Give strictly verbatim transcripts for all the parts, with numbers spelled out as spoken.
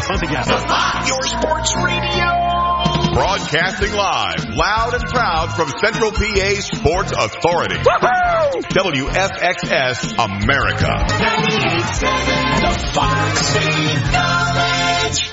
Once again. Your sports radio. Broadcasting live, loud and proud from Central P A Sports Authority. Woo-hoo! W F X S America. ninety-eight point seven The Fox City Knowledge.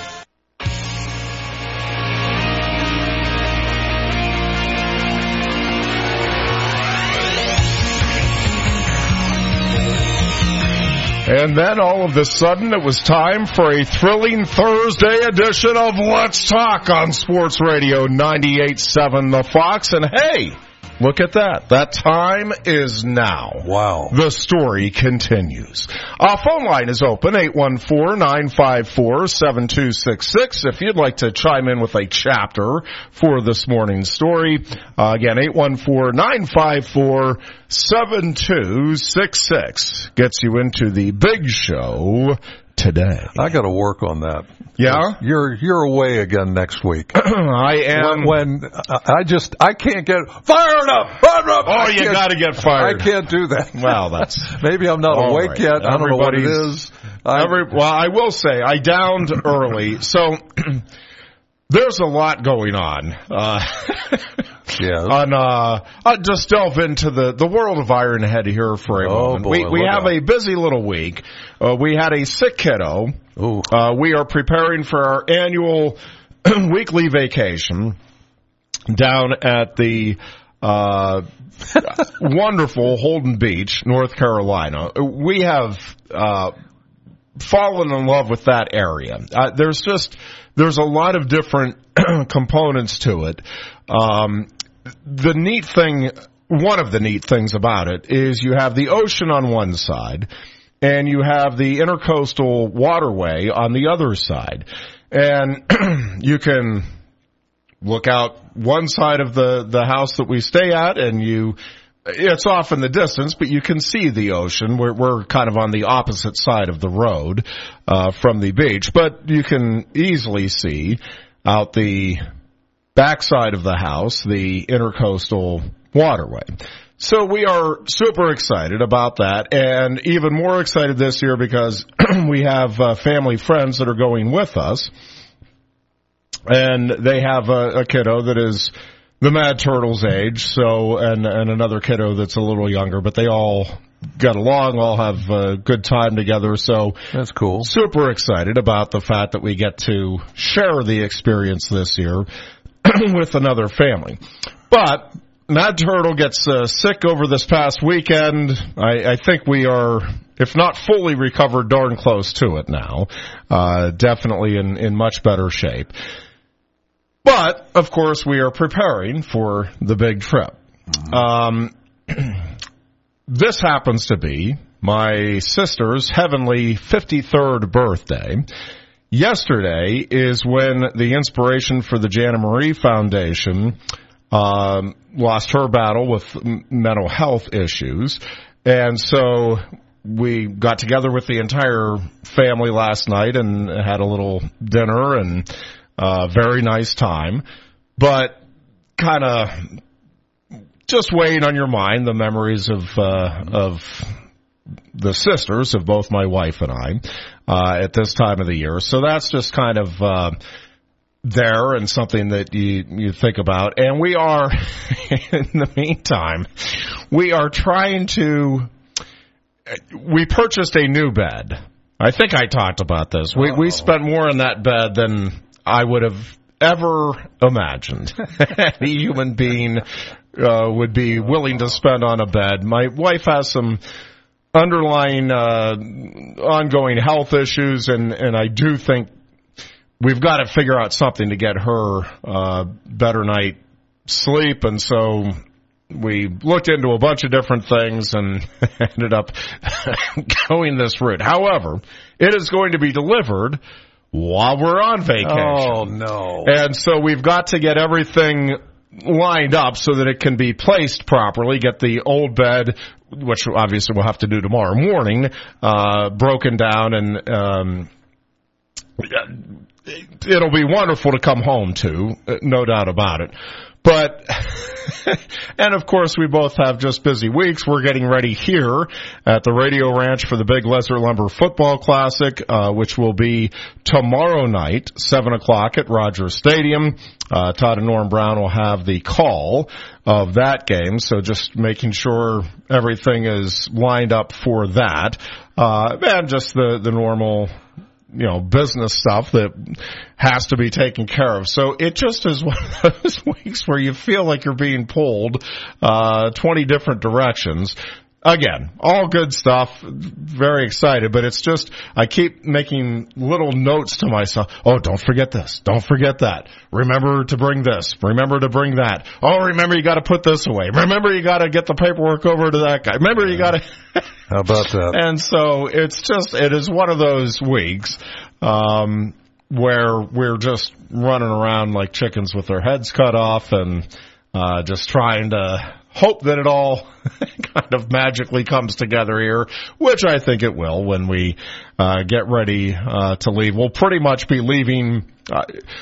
And then all of a sudden it was time for a thrilling Thursday edition of Let's Talk on Sports Radio ninety-eight point seven The Fox. And hey, look at that. That time is now. Wow. The story continues. Our phone line is open, eight one four, nine five four, seven two six six. If you'd like to chime in with a chapter for this morning's story, uh, again, eight one four, nine five four, seven two six six gets you into the big show today. I got to work on that. Yeah? You're you're away again next week. I am. When, when I just, I can't get fired up. Fired up. Oh, you got to get fired. I can't do that. Well, that's. Maybe I'm not All awake right. yet. I don't know what it is. I, Every, well, I will say, I downed early, so there's a lot going on. Uh, yeah. On, uh, I'll just delve into the, the world of Ironhead here for a oh, moment. Boy, we we have out. a busy little week. Uh, we had a sick kiddo. Ooh. Uh, we are preparing for our annual weekly vacation down at the uh, wonderful Holden Beach, North Carolina. We have uh, fallen in love with that area. Uh, there's just there's a lot of different components to it. Um, the neat thing, one of the neat things about it is you have the ocean on one side, and you have the intercoastal waterway on the other side. And you can look out one side of the, the house that we stay at, and you, it's off in the distance, but you can see the ocean. We're, we're kind of on the opposite side of the road, uh, from the beach, but you can easily see out the backside of the house, the intercoastal waterway. So we are super excited about that, and even more excited this year because we have uh, family friends that are going with us, and they have a, a kiddo that is the Mad Turtles age, so and and another kiddo that's a little younger, but they all get along, all have a good time together. So that's cool. Super excited about the fact that we get to share the experience this year with another family, but. Mad Turtle gets uh, sick over this past weekend. I, I think we are, if not fully recovered, darn close to it now. Uh, definitely in, in much better shape. But, of course, we are preparing for the big trip. Um, this happens to be my sister's heavenly fifty-third birthday. Yesterday is when the inspiration for the Jana Marie Foundation Um, lost her battle with mental health issues. And so we got together with the entire family last night and had a little dinner and uh very nice time. But kind of just weighing on your mind the memories of uh of the sisters of both my wife and I uh at this time of the year. So that's just kind of uh there and something that you you think about. And we are, in the meantime, we are trying to, we purchased a new bed. I think I talked about this. We, we spent more on that bed than I would have ever imagined any human being uh, would be willing to spend on a bed. My wife has some underlying uh, ongoing health issues, and, and I do think we've got to figure out something to get her uh better night sleep, and so we looked into a bunch of different things and ended up going this route. However, it is going to be delivered while we're on vacation. Oh, no. And so we've got to get everything lined up so that it can be placed properly, get the old bed, which obviously we'll have to do tomorrow morning, uh broken down, and um it'll be wonderful to come home to, no doubt about it. But, and of course, we both have just busy weeks. We're getting ready here at the Radio Ranch for the Big Lesser Lumber Football Classic, uh, which will be tomorrow night, seven o'clock at Rogers Stadium. Uh, Todd and Norm Brown will have the call of that game, so just making sure everything is lined up for that. Uh, and just the, the normal, you know, business stuff that has to be taken care of. So it just is one of those weeks where you feel like you're being pulled, uh, twenty different directions. Again, all good stuff. Very excited, but it's just, I keep making little notes to myself. Oh, don't forget this. Don't forget that. Remember to bring this. Remember to bring that. Oh, remember you gotta put this away. Remember you gotta get the paperwork over to that guy. Remember you gotta. How about that? And so it's just, it is one of those weeks, um, where we're just running around like chickens with our heads cut off and, uh, just trying to hope that it all kind of magically comes together here, which I think it will when we uh, get ready uh, to leave. We'll pretty much be leaving. Uh,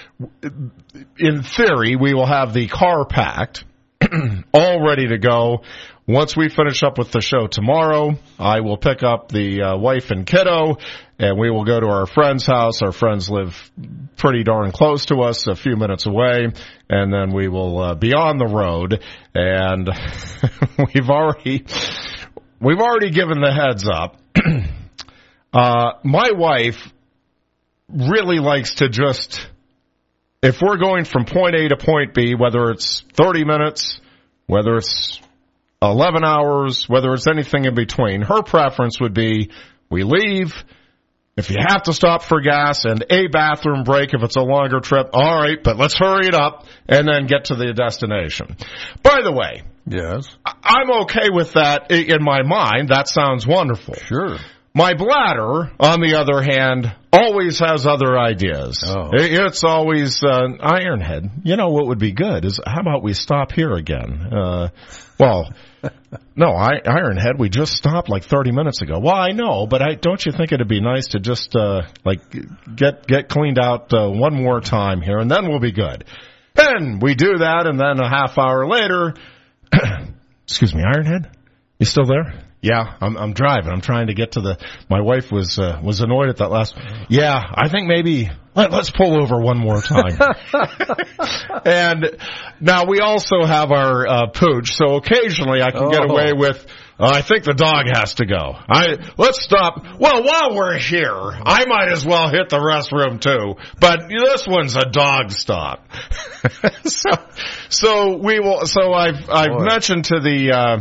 in theory, we will have the car packed, all ready to go. Once we finish up with the show tomorrow, I will pick up the uh, wife and kiddo, and we will go to our friend's house. Our friends live pretty darn close to us, a few minutes away, and then we will uh, be on the road. And we've already we've already given the heads up. uh, my wife really likes to just, if we're going from point A to point B, whether it's thirty minutes, whether it's eleven hours, whether it's anything in between, her preference would be we leave. If you have to stop for gas and a bathroom break, if it's a longer trip, all right, but let's hurry it up and then get to the destination. By the way, yes, I'm okay with that in my mind. That sounds wonderful. Sure. My bladder, on the other hand, always has other ideas. Oh. It's always uh, Ironhead. You know what would be good is, how about we stop here again? Uh, well, no, I, Ironhead, we just stopped like thirty minutes ago. Well, I know, but I don't you think it'd be nice to just uh, like get get cleaned out uh, one more time here, and then we'll be good. And we do that, and then a half hour later, excuse me, Ironhead, you still there? Yeah, I'm, I'm driving. I'm trying to get to the, my wife was, uh, was annoyed at that last, yeah, I think maybe, let, let's pull over one more time. And now we also have our, uh, pooch, so occasionally I can oh. get away with, uh, I think the dog has to go. I, let's stop. Well, while we're here, I might as well hit the restroom too, but this one's a dog stop. so, so we will, so I've, I've Boy. mentioned to the, uh,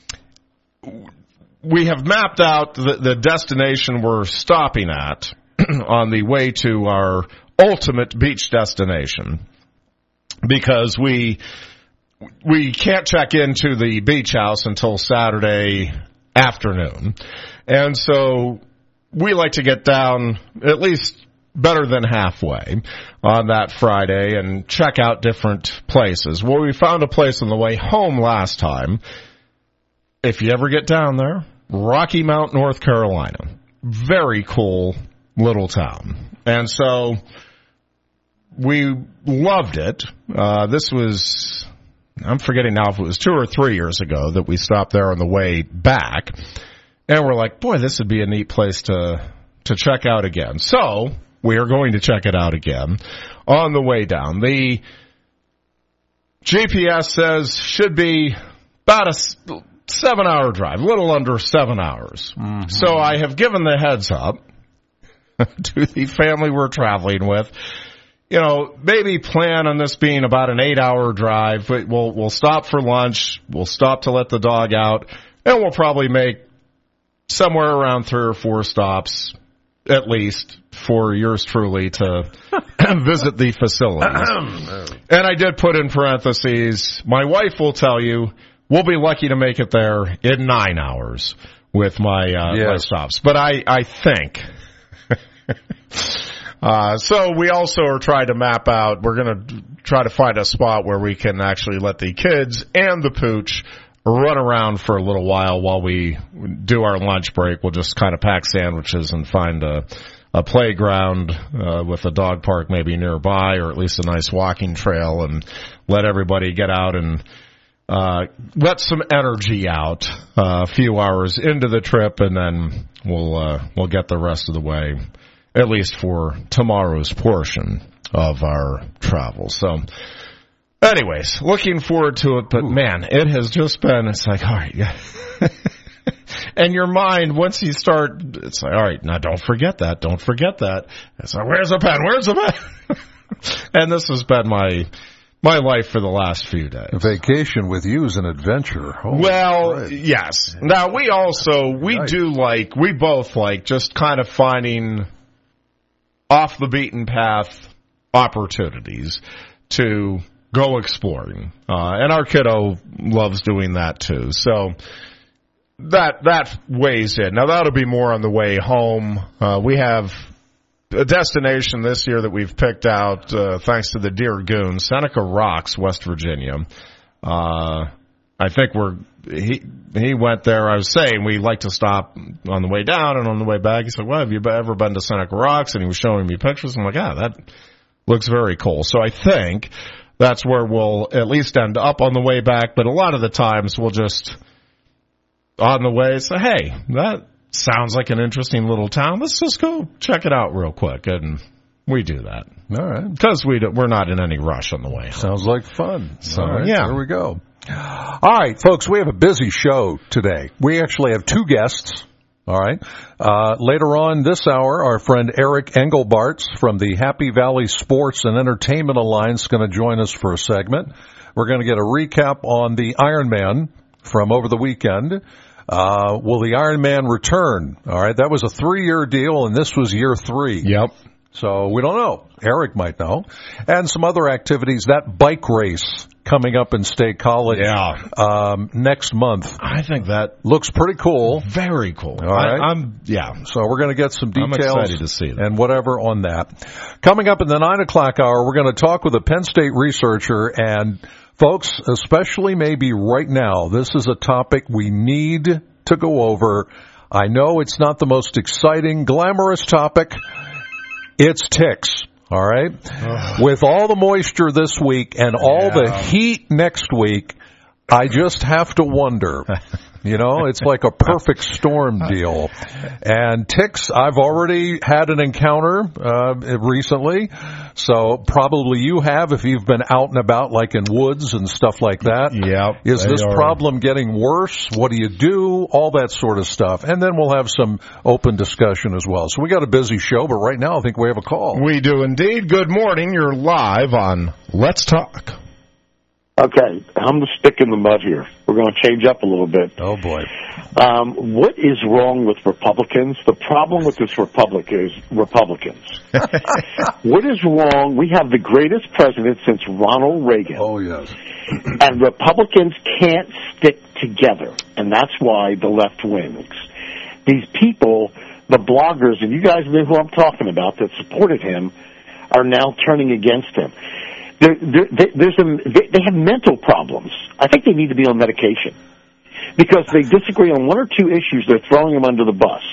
we have mapped out the, the destination we're stopping at on the way to our ultimate beach destination, because we we can't check into the beach house until Saturday afternoon. And so we like to get down at least better than halfway on that Friday and check out different places. Well, we found a place on the way home last time. If you ever get down there, Rocky Mount, North Carolina. Very cool little town. And so we loved it. Uh, this was, I'm forgetting now if it was two or three years ago that we stopped there on the way back. And we're like, boy, this would be a neat place to, to check out again. So we are going to check it out again on the way down. The G P S says should be about a seven hour drive, a little under seven hours. Mm-hmm. So I have given the heads up to the family we're traveling with. You know, maybe plan on this being about an eight hour drive. We'll, we'll stop for lunch. We'll stop to let the dog out, and we'll probably make somewhere around three or four stops at least for yours truly to visit the facilities. And I did put in parentheses, my wife will tell you, we'll be lucky to make it there in nine hours with my, uh, yes. my stops. But I, I think, uh, so we also are trying to map out, we're going to try to find a spot where we can actually let the kids and the pooch run around for a little while while we do our lunch break. We'll just kind of pack sandwiches and find a, a playground uh, with a dog park maybe nearby, or at least a nice walking trail, and let everybody get out and uh, let some energy out uh, a few hours into the trip, and then we'll uh, we'll get the rest of the way, at least for tomorrow's portion of our travel. So, anyways, looking forward to it, but man, it has just been, it's like, all right, yeah. And your mind, once you start, it's like, all right, now don't forget that, don't forget that. It's like, where's the pen, where's the pen? And this has been my my life for the last few days. A vacation with you is an adventure. Holy well, Christ. yes. Now, we also, we Right. do like, we both like just kind of finding off the beaten path opportunities to go exploring. Uh, and our kiddo loves doing that too. So that, that weighs in. Now that'll be more on the way home. Uh, we have a destination this year that we've picked out, uh, thanks to the Deer Goon, Seneca Rocks, West Virginia. Uh, I think we're, he, he went there. I was saying we like to stop on the way down and on the way back. He said, well, have you ever been to Seneca Rocks? And he was showing me pictures. I'm like, ah, that looks very cool. So I think that's where we'll at least end up on the way back. But a lot of the times we'll just, on the way, say, hey, that sounds like an interesting little town. Let's just go check it out real quick. And we do that. All right. Because we do, we're not in any rush on the way. Sounds like fun. So, All right, yeah. There we go. All right, folks, we have a busy show today. We actually have two guests. All right. Uh, later on this hour, our friend Eric Engelbarts from the Happy Valley Sports and Entertainment Alliance is going to join us for a segment. We're going to get a recap on the Ironman from over the weekend. Uh, will the Ironman return? All right. That was a three-year deal, and this was year three. Yep. So we don't know. Eric might know. And some other activities. That bike race coming up in State College Yeah. um, next month. I think that Looks pretty cool. very cool. All right. I, I'm, yeah. So we're going to get some I'm details excited to see that. and whatever on that. Coming up in the nine o'clock hour, we're going to talk with a Penn State researcher. And folks, especially maybe right now, this is a topic we need to go over. I know it's not the most exciting, glamorous topic. It's ticks. All right. Ugh. With all the moisture this week and all Yeah. the heat next week, I just have to wonder. You know, it's like a perfect storm deal. And ticks, I've already had an encounter uh, recently. So probably you have if you've been out and about like in woods and stuff like that. Yep, Is they this are. problem getting worse? What do you do? All that sort of stuff. And then we'll have some open discussion as well. So we got a busy show, but right now I think we have a call. We do indeed. Good morning. You're live on Let's Talk. Okay, I'm the stick in the mud here. We're going to change up a little bit. Oh, boy. Um, what is wrong with Republicans? The problem with this Republic is Republicans. What is wrong? We have the greatest president since Ronald Reagan. Oh, yes. And Republicans can't stick together. And that's why the left wins. These people, the bloggers, and you guys know who I'm talking about that supported him, are now turning against him. There, there, there's a, they, they have mental problems. I think they need to be on medication. Because they disagree on one or two issues, they're throwing them under the bus.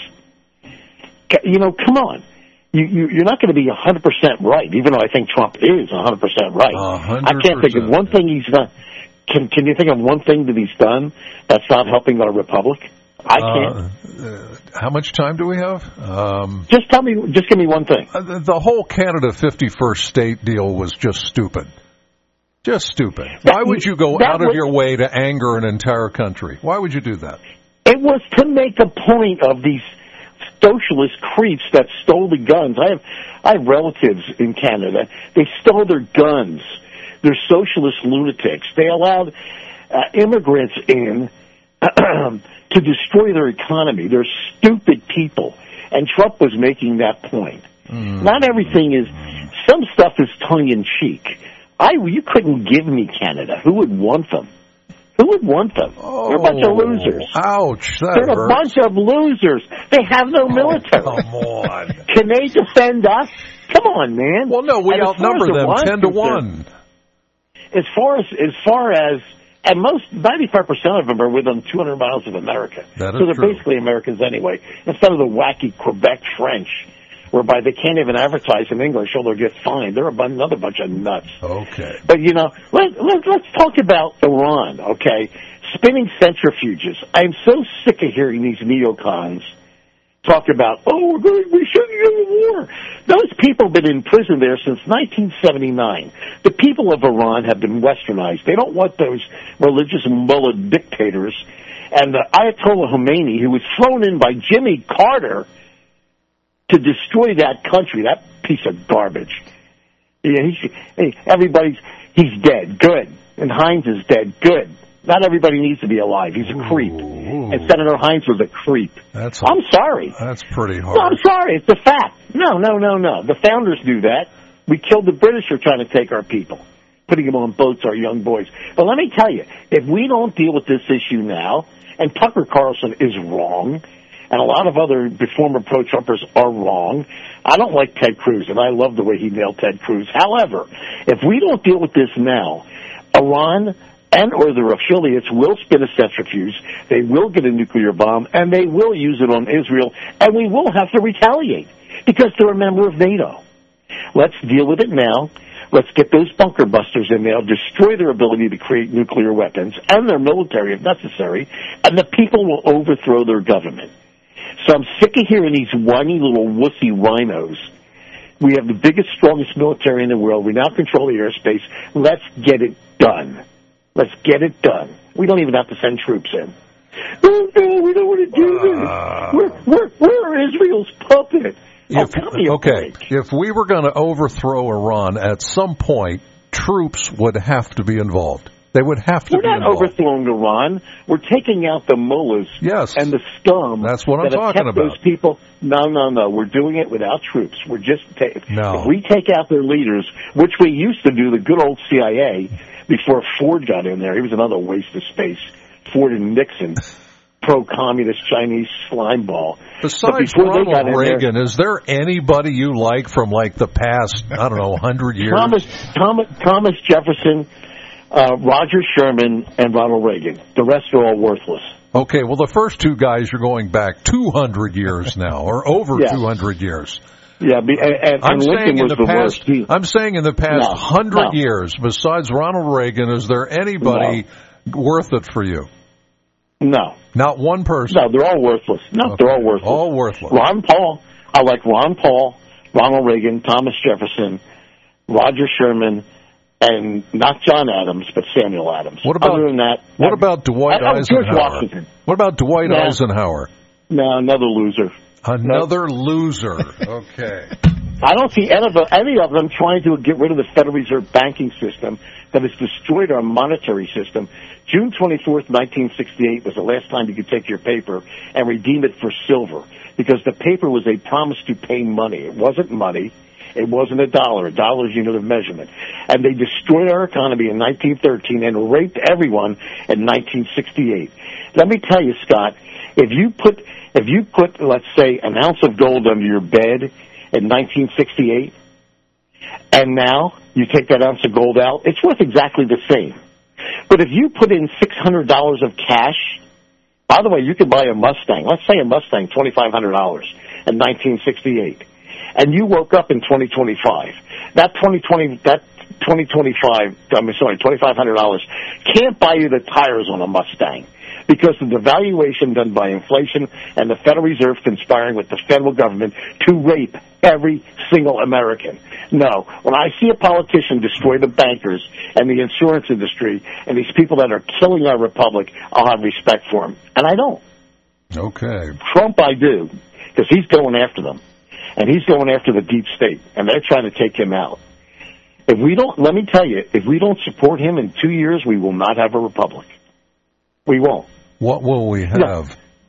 You know, come on. You, you, you're not going to be one hundred percent right, even though I think Trump is one hundred percent right. one hundred percent. I can't think of one thing he's done. Can, can you think of one thing that he's done that's not helping our republic? I can't. Uh, uh, how much time do we have? Um, just tell me, just give me one thing. uh, the, the whole Canada fifty-first state deal was just stupid. Just stupid. That- Why would you go that out of was- your way to anger an entire country? Why would you do that? It was to make a point of these socialist creeps that stole the guns. I have, I have relatives in Canada. They stole their guns. They're socialist lunatics. They allowed uh, immigrants in to destroy their economy. They're stupid people. And Trump was making that point. Mm. Not everything is, some stuff is tongue-in-cheek. I, you couldn't give me Canada. Who would want them? Who would want them? Oh, They're a bunch of losers. Ouch. That They're hurts. a bunch of losers. They have no military. Oh, come on. Can they defend us? Come on, man. Well, no, we And as far outnumber as the them Lions ten to concerned, one. As far as, as far as, and most, ninety-five percent of them are within two hundred miles of America. That is so they're true. basically Americans anyway, instead of the wacky Quebec French. whereby they can't even advertise in English or they'll get fined. They're a bu- another bunch of nuts. Okay. But, you know, let, let, let's talk about Iran, okay? Spinning centrifuges. I'm so sick of hearing these neocons talk about, oh, we're going, we shouldn't go to war. Those people have been in prison there since nineteen seventy-nine. The people of Iran have been westernized. They don't want those religious mullah dictators. And uh, Ayatollah Khomeini, who was flown in by Jimmy Carter to destroy that country, that piece of garbage. Yeah, he, hey, everybody's, he's dead. Good. And Hines is dead. Good. Not everybody needs to be alive. He's a creep. Ooh. And Senator Hines was a creep. That's a, I'm sorry. That's pretty hard. No, I'm sorry. It's a fact. No, no, no, no. The founders knew that. We killed the British for trying to take our people, putting them on boats, our young boys. But let me tell you, if we don't deal with this issue now, and Tucker Carlson is wrong, and a lot of other former pro-Trumpers are wrong, I don't like Ted Cruz, and I love the way he nailed Ted Cruz. However, if we don't deal with this now, Iran and or their affiliates will spin a centrifuge, they will get a nuclear bomb, and they will use it on Israel, and we will have to retaliate because they're a member of NATO. Let's deal with it now. Let's get those bunker busters in there, destroy their ability to create nuclear weapons and their military if necessary, and the people will overthrow their government. So I'm sick of hearing these whiny little wussy rhinos. We have the biggest, strongest military in the world. We now control the airspace. Let's get it done. Let's get it done. We don't even have to send troops in. No, no, we don't want to do this. Uh, we're, we're, we're Israel's puppet. If, oh, okay, if we were going to overthrow Iran, at some point, troops would have to be involved. They would have to we're be not involved. overthrowing Iran. We're taking out the mullahs yes. and the scum. That's what I'm that have talking kept about. Those people. No, no, no. We're doing it without troops. We're just ta- no. If we take out their leaders, which we used to do, the good old C I A, before Ford got in there. He was another waste of space. Ford and Nixon, pro-communist Chinese slime ball. Besides Ronald Reagan, there, is there anybody you like from like the past, I don't know, one hundred years? Thomas, Thomas, Thomas Jefferson, uh, Roger Sherman, and Ronald Reagan. The rest are all worthless. Okay, well, the first two guys are going back two hundred years now, or over yes. two hundred years. Yeah, and, and I'm Lincoln saying in was the, the past. worst. He, I'm saying in the past no, hundred no. years, besides Ronald Reagan, is there anybody no. worth it for you? No, not one person. No, they're all worthless. No, okay. they're all worthless. All worthless. Ron Paul. I like Ron Paul, Ronald Reagan, Thomas Jefferson, Roger Sherman, and not John Adams, but Samuel Adams. What about Other than that? What about Dwight I, I, Eisenhower? George Washington. What about Dwight nah. Eisenhower? No, another loser. Another no. loser. Okay. I don't see any of, them, any of them trying to get rid of the Federal Reserve banking system that has destroyed our monetary system. June twenty-fourth, nineteen sixty-eight was the last time you could take your paper and redeem it for silver because the paper was a promise to pay money. It wasn't money. It wasn't a dollar. A dollar is unit of measurement. And they destroyed our economy in nineteen thirteen and raped everyone in nineteen sixty-eight. Let me tell you, Scott, if you put, if you put, let's say, an ounce of gold under your bed in nineteen sixty-eight, and now you take that ounce of gold out, it's worth exactly the same. But if you put in six hundred dollars of cash, by the way, you could buy a Mustang. Let's say a Mustang, twenty-five hundred dollars in nineteen sixty-eight. And you woke up in twenty twenty-five. That twenty twenty, that twenty twenty-five, I'm sorry, twenty-five hundred dollars can't buy you the tires on a Mustang because of the valuation done by inflation and the Federal Reserve conspiring with the federal government to rape every single American. No, when I see a politician destroy the bankers and the insurance industry and these people that are killing our republic, I'll have respect for him. And I don't. Okay. Trump I do, because he's going after them. And he's going after the deep state, and they're trying to take him out. If we don't, let me tell you, if we don't support him in two years, we will not have a republic. We won't. What will we have? No.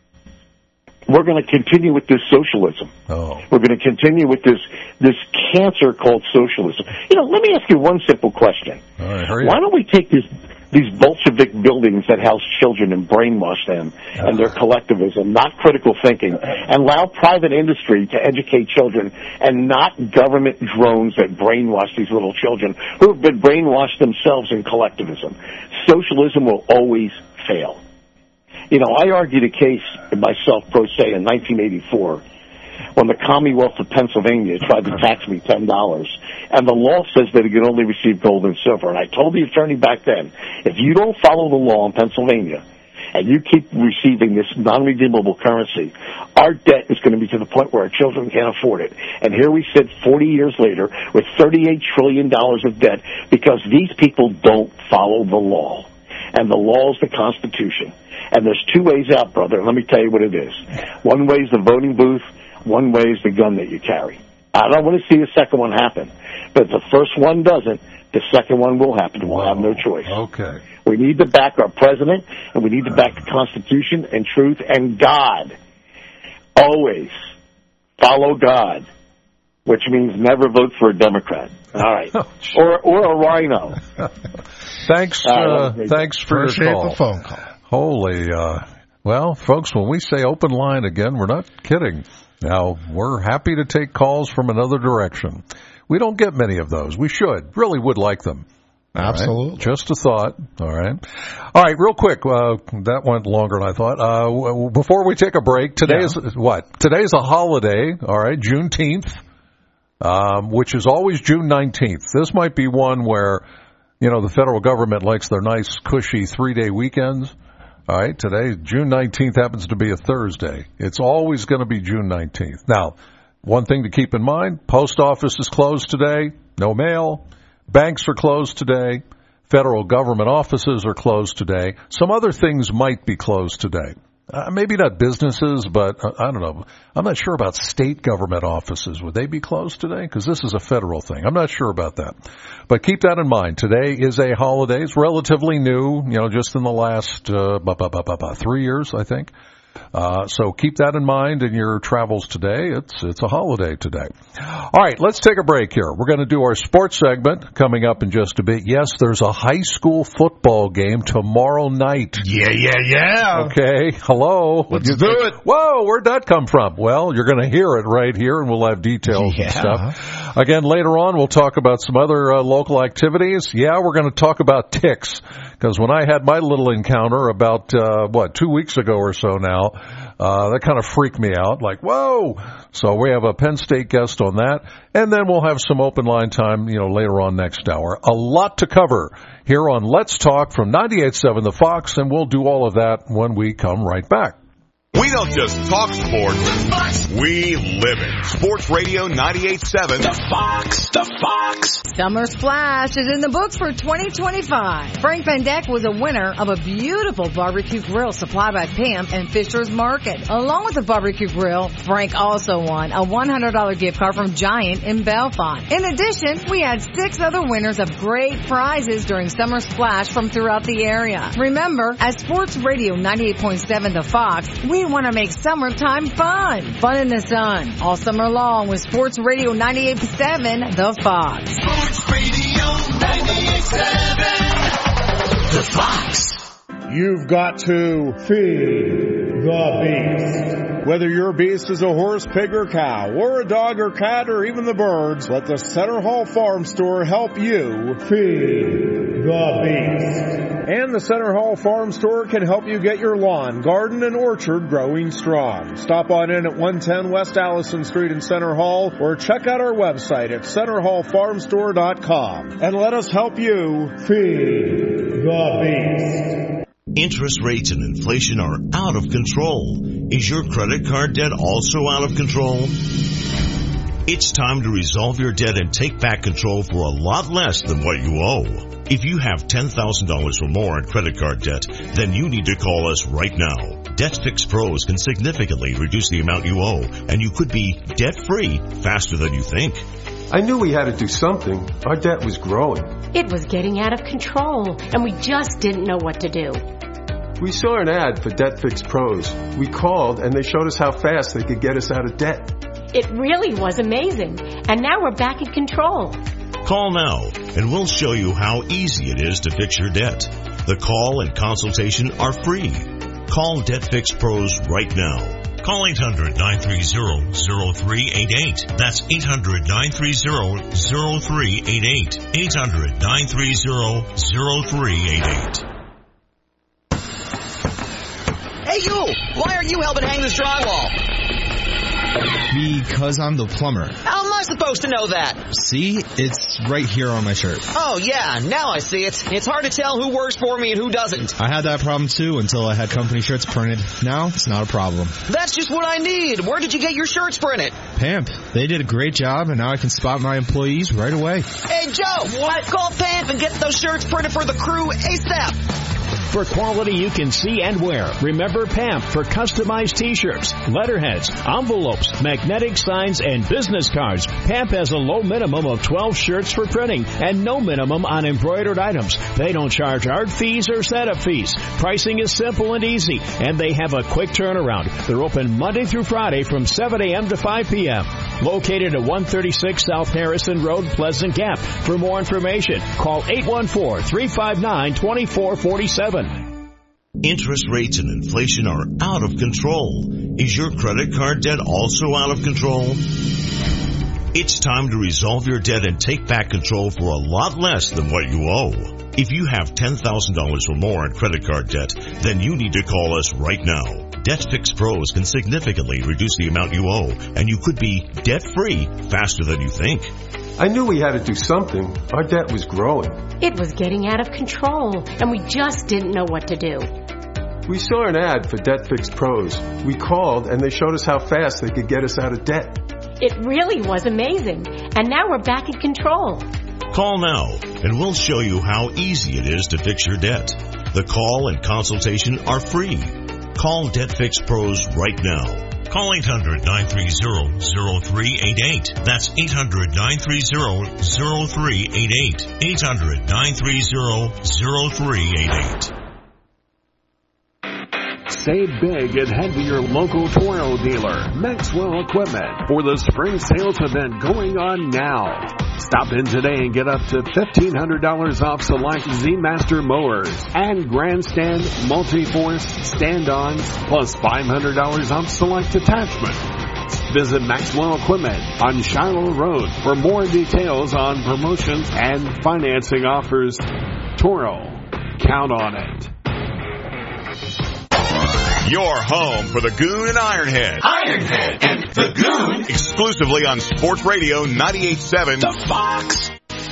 We're going to continue with this socialism. Oh. We're going to continue with this this cancer called socialism. You know, let me ask you one simple question. All right, hurry Why up. don't we take this, these Bolshevik buildings that house children and brainwash them uh. and their collectivism, not critical thinking, and allow private industry to educate children and not government drones that brainwash these little children who have been brainwashed themselves in collectivism? Socialism will always fail. You know, I argued a case myself pro se in nineteen eighty-four when the Commonwealth of Pennsylvania tried to tax me ten dollars. And the law says that you can only receive gold and silver. And I told the attorney back then, if you don't follow the law in Pennsylvania, and you keep receiving this non-redeemable currency, our debt is going to be to the point where our children can't afford it. And here we sit forty years later with thirty-eight trillion dollars of debt because these people don't follow the law. And the law is the Constitution. And there's two ways out, brother. Let me tell you what it is. One way is the voting booth. One way is the gun that you carry. I don't want to see the second one happen. But if the first one doesn't, the second one will happen. We'll have no choice. Okay. We need to back our president, and we need to back the Constitution and truth and God. Always follow God, which means never vote for a Democrat. All right. or or a rhino. Thanks, uh, thanks for Appreciate your call. the phone call. Holy, uh, well, folks, when we say open line again, we're not kidding. Now, we're happy to take calls from another direction. We don't get many of those. We should. Really would like them. Absolutely. Right? Just a thought. All right. All right, real quick. Uh, that went longer than I thought. Uh, w- before we take a break, today Yeah. is what? Today's a holiday. All right, Juneteenth, um, which is always June nineteenth. This might be one where, you know, the federal government likes their nice, cushy three-day weekends. All right, today, June nineteenth happens to be a Thursday. It's always going to be June nineteenth. Now, one thing to keep in mind, post office is closed today, no mail. Banks are closed today. Federal government offices are closed today. Some other things might be closed today. Uh, maybe not businesses, but uh, I don't know. I'm not sure about state government offices. Would they be closed today? Because this is a federal thing. I'm not sure about that. But keep that in mind. Today is a holiday. It's relatively new, you know, just in the last uh, bu- bu- bu- bu- bu- three years, I think. Uh, so keep that in mind in your travels today. It's it's a holiday today. All right, let's take a break here. We're going to do our sports segment coming up in just a bit. Yes, there's a high school football game tomorrow night. Yeah, yeah, yeah. Okay, hello. Let's You do think, it. Whoa, where'd that come from? Well, you're going to hear it right here, and we'll have details Yeah. and stuff. Again, later on, we'll talk about some other uh, local activities. Yeah, we're going to talk about ticks, because when I had my little encounter about, uh, what, two weeks ago or so now, uh, that kind of freaked me out, like, whoa. So we have a Penn State guest on that, and then we'll have some open line time, you know, later on next hour. A lot to cover here on Let's Talk from ninety-eight point seven The Fox, and we'll do all of that when we come right back. We don't just talk sports, we live it. Sports Radio ninety-eight point seven. The Fox, the Fox. Summer Splash is in the books for twenty twenty-five. Frank Van Dyck was a winner of a beautiful barbecue grill supplied by Pam and Fisher's Market. Along with the barbecue grill, Frank also won a one hundred dollars gift card from Giant in Belfont. In addition, we had six other winners of great prizes during Summer Splash from throughout the area. Remember, at Sports Radio ninety-eight point seven The Fox, we want to make summertime fun. Fun in the sun. All summer long with Sports Radio ninety-eight point seven The Fox. Sports Radio ninety-eight point seven. The Fox. You've got to feed the beast. Whether your beast is a horse, pig, or cow, or a dog or cat, or even the birds, let the Center Hall Farm Store help you feed the beast. And the Center Hall Farm Store can help you get your lawn, garden, and orchard growing strong. Stop on in at one ten West Allison Street in Center Hall, or check out our website at center hall farm store dot com. And let us help you feed the beast. Interest rates and inflation are out of control. Is your credit card debt also out of control? It's time to resolve your debt and take back control for a lot less than what you owe. If you have ten thousand dollars or more in credit card debt, then you need to call us right now. Debt Fix Pros can significantly reduce the amount you owe, and you could be debt-free faster than you think. I knew we had to do something. Our debt was growing. It was getting out of control, and we just didn't know what to do. We saw an ad for Debt Fix Pros. We called, and they showed us how fast they could get us out of debt. It really was amazing, and now we're back in control. Call now, and we'll show you how easy it is to fix your debt. The call and consultation are free. Call Debt Fix Pros right now. Call eight hundred, nine three zero, zero three eight eight. That's eight hundred, nine three zero, zero three eight eight. eight hundred, nine three zero, zero three eight eight. Hey, you! Why aren't you helping hang this drywall? Because I'm the plumber. How am I supposed to know that? See? It's right here on my shirt. Oh, yeah, now I see it. It's hard to tell who works for me and who doesn't. I had that problem, too, until I had company shirts printed. Now, it's not a problem. That's just what I need. Where did you get your shirts printed? Pamp. They did a great job, and now I can spot my employees right away. Hey, Joe, what? Call Pamp and get those shirts printed for the crew ASAP. For quality you can see and wear, remember Pamp for customized t-shirts, letterheads, envelopes, magnetic signs, and business cards. Pamp has a low minimum of twelve shirts for printing and no minimum on embroidered items. They don't charge art fees or setup fees. Pricing is simple and easy, and they have a quick turnaround. They're open Monday through Friday from seven a.m. to five p.m. Located at one thirty-six South Harrison Road, Pleasant Gap. For more information, call eight one four, three five nine, two four four seven. Interest rates and inflation are out of control. Is your credit card debt also out of control? It's time to resolve your debt and take back control for a lot less than what you owe. If you have ten thousand dollars or more in credit card debt, then you need to call us right now. DebtFix Pros can significantly reduce the amount you owe, and you could be debt-free faster than you think. I knew we had to do something. Our debt was growing. It was getting out of control, and we just didn't know what to do. We saw an ad for DebtFix Pros. We called, and they showed us how fast they could get us out of debt. It really was amazing, and now we're back in control. Call now, and we'll show you how easy it is to fix your debt. The call and consultation are free. Call DebtFix Pros right now. Call eight hundred, nine three zero, zero three eight eight. That's eight hundred, nine three zero, zero three eight eight. eight hundred, nine three zero, zero three eight eight. Save big and head to your local Toro dealer, Maxwell Equipment, for the spring sales event going on now. Stop in today and get up to fifteen hundred dollars off select Z-Master mowers and Grandstand multi-force stand-ons, plus five hundred dollars off select attachments. Visit Maxwell Equipment on Shiloh Road for more details on promotions and financing offers. Toro, count on it. Your home for the Goon and Ironhead. Ironhead and the Goon. Exclusively on Sports Radio ninety-eight point seven. The Fox.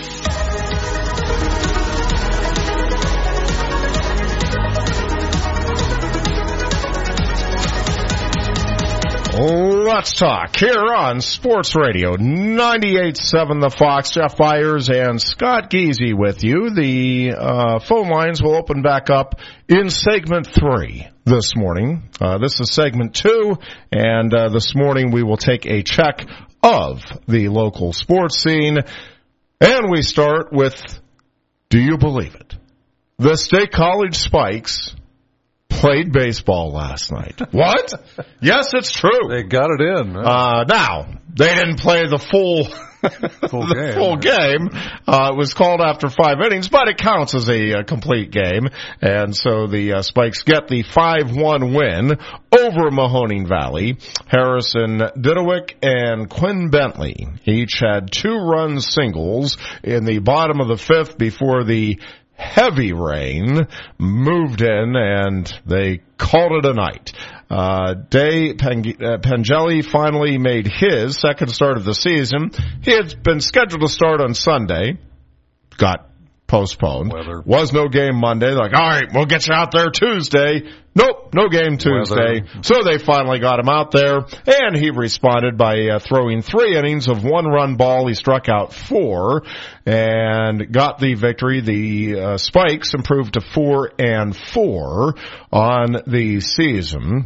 Let's talk here on Sports Radio ninety-eight point seven The Fox. Jeff Byers and Scott Geezy with you. The uh, phone lines will open back up in segment three this morning. Uh, this is segment two, and uh, this morning we will take a check of the local sports scene. And we start with, do you believe it? The State College Spikes played baseball last night. What? Yes, it's true. They got it in. Right? Uh, now, they didn't play the full, full the game. full game. Uh, it was called after five innings, but it counts as a, a complete game. And so the uh, Spikes get the five one win over Mahoning Valley. Harrison Didowick and Quinn Bentley each had two run singles in the bottom of the fifth before the heavy rain moved in, and they called it a night. Uh, Day Peng- uh, Pengelly finally made his second start of the season. He had been scheduled to start on Sunday, got postponed. Weather. Was no game Monday. They're like, all right, we'll get you out there Tuesday. Nope, no game Tuesday. Weather. So they finally got him out there, and he responded by uh, throwing three innings of one-run ball. He struck out four and got the victory. The uh, Spikes improved to four and four on the season,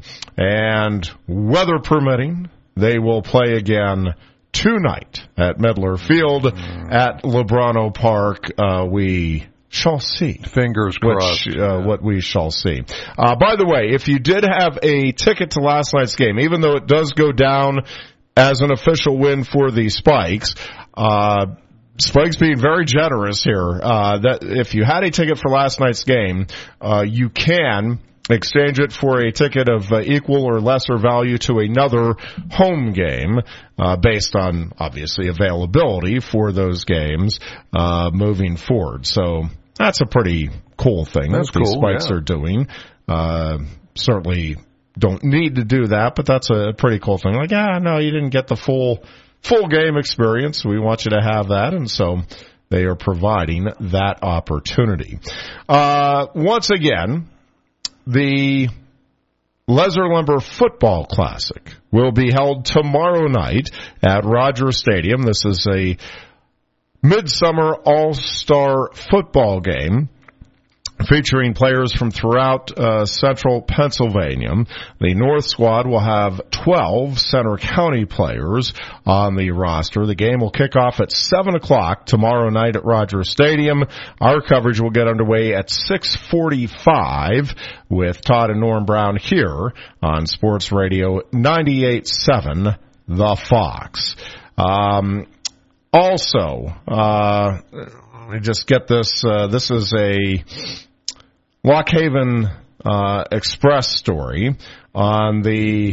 and weather permitting, they will play again tonight at Medler Field mm. at Lebrano Park. Uh, we shall see. Fingers crossed. Which, uh, what we shall see. Uh, by the way, if you did have a ticket to last night's game, even though it does go down as an official win for the Spikes, uh, Spikes being very generous here, uh, that if you had a ticket for last night's game, uh, you can exchange it for a ticket of uh, equal or lesser value to another home game, uh, based on, obviously, availability for those games, uh, moving forward. So that's a pretty cool thing that's that these cool, Spikes yeah. are doing. Uh, certainly don't need to do that, but that's a pretty cool thing. Like, ah, no, you didn't get the full full game experience. We want you to have that, and so they are providing that opportunity. Uh, once again, the Lesser Lumber Football Classic will be held tomorrow night at Rogers Stadium. This is a midsummer all-star football game featuring players from throughout uh, central Pennsylvania. The North squad will have twelve Center County players on the roster. The game will kick off at seven o'clock tomorrow night at Rogers Stadium. Our coverage will get underway at six forty-five with Todd and Norm Brown here on Sports Radio ninety-eight point seven The Fox. Um, also, uh, let me just get this. Uh, this is a Lock Haven uh, Express story on the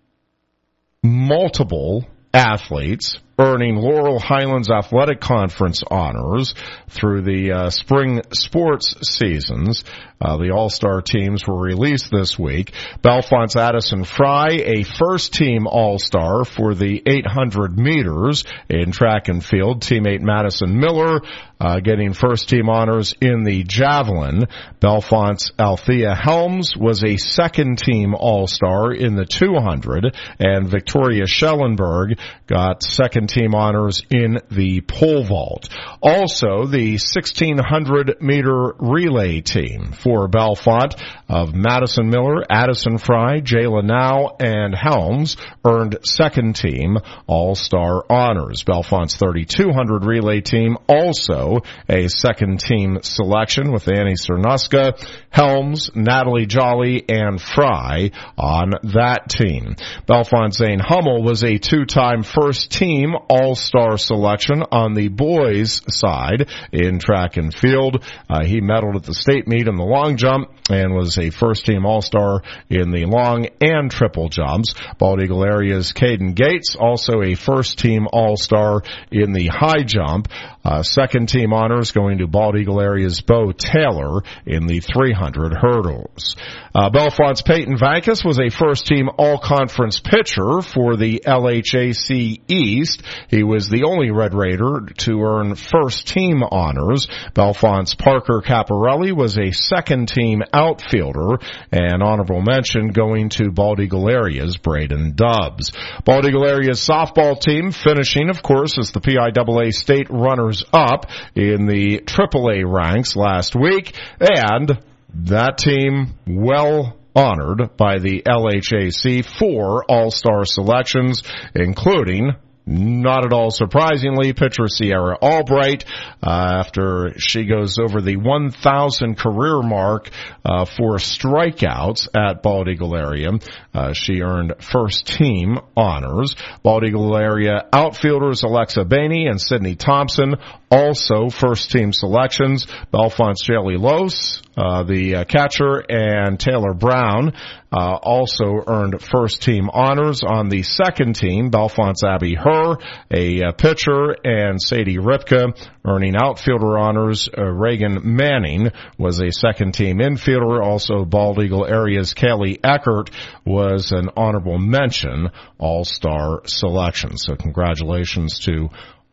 multiple athletes earning Laurel Highlands Athletic Conference honors through the uh, spring sports seasons. Uh, the All-Star teams were released this week. Bellefonte's Addison Fry, a first-team All-Star for the eight hundred meters in track and field. Teammate Madison Miller uh, getting first-team honors in the javelin. Bellefonte's Althea Helms was a second-team All-Star in the two hundred, and Victoria Schellenberg got second-team honors in the pole vault. Also, the sixteen hundred meter relay team for Bellefonte of Madison Miller, Addison Fry, Jayla Now, and Helms earned second-team All-Star honors. Bellefonte's thirty-two hundred relay team also a second-team selection with Annie Cernuska, Helms, Natalie Jolly, and Fry on that team. Bellefonte Zane Hummel was a two-time first-team All-Star selection on the boys' side in track and field. Uh, he medaled at the state meet in the long jump and was a first-team All-Star in the long and triple jumps. Bald Eagle Area's Caden Gates, also a first-team All-Star in the high jump. Uh, second-team honors going to Bald Eagle Area's Bo Taylor in the three hundred hurdles. Uh, Bellefonte's Peyton Vankus was a first-team all-conference pitcher for the L H A C East. He was the only Red Raider to earn first-team honors. Bellefonte's Parker Caparelli was a second-team outfielder, and honorable mention going to Bald Eagle Area's Braden Dubs. Bald Eagle Area's softball team finishing, of course, as the P I A A state runners-up in the triple A ranks last week, and that team well honored by the L H A C for all-star selections, including, not at all surprisingly, pitcher Sierra Albright, uh, after she goes over the one thousand career mark uh, for strikeouts at Bald Eagle Area. Uh, she earned first-team honors. Bald Eagle Area outfielders Alexa Bainey and Sydney Thompson, also first-team selections. Bellefonte's Shelly Lose, uh, the uh, catcher, and Taylor Brown uh, also earned first-team honors. On the second team, Bellefonte's Abby Herr, a uh, pitcher, and Sadie Ripka earning outfielder honors. Uh, Reagan Manning was a second-team infielder. Also, Bald Eagle Area's Kaylee Eckert was an honorable mention all-star selection. So congratulations to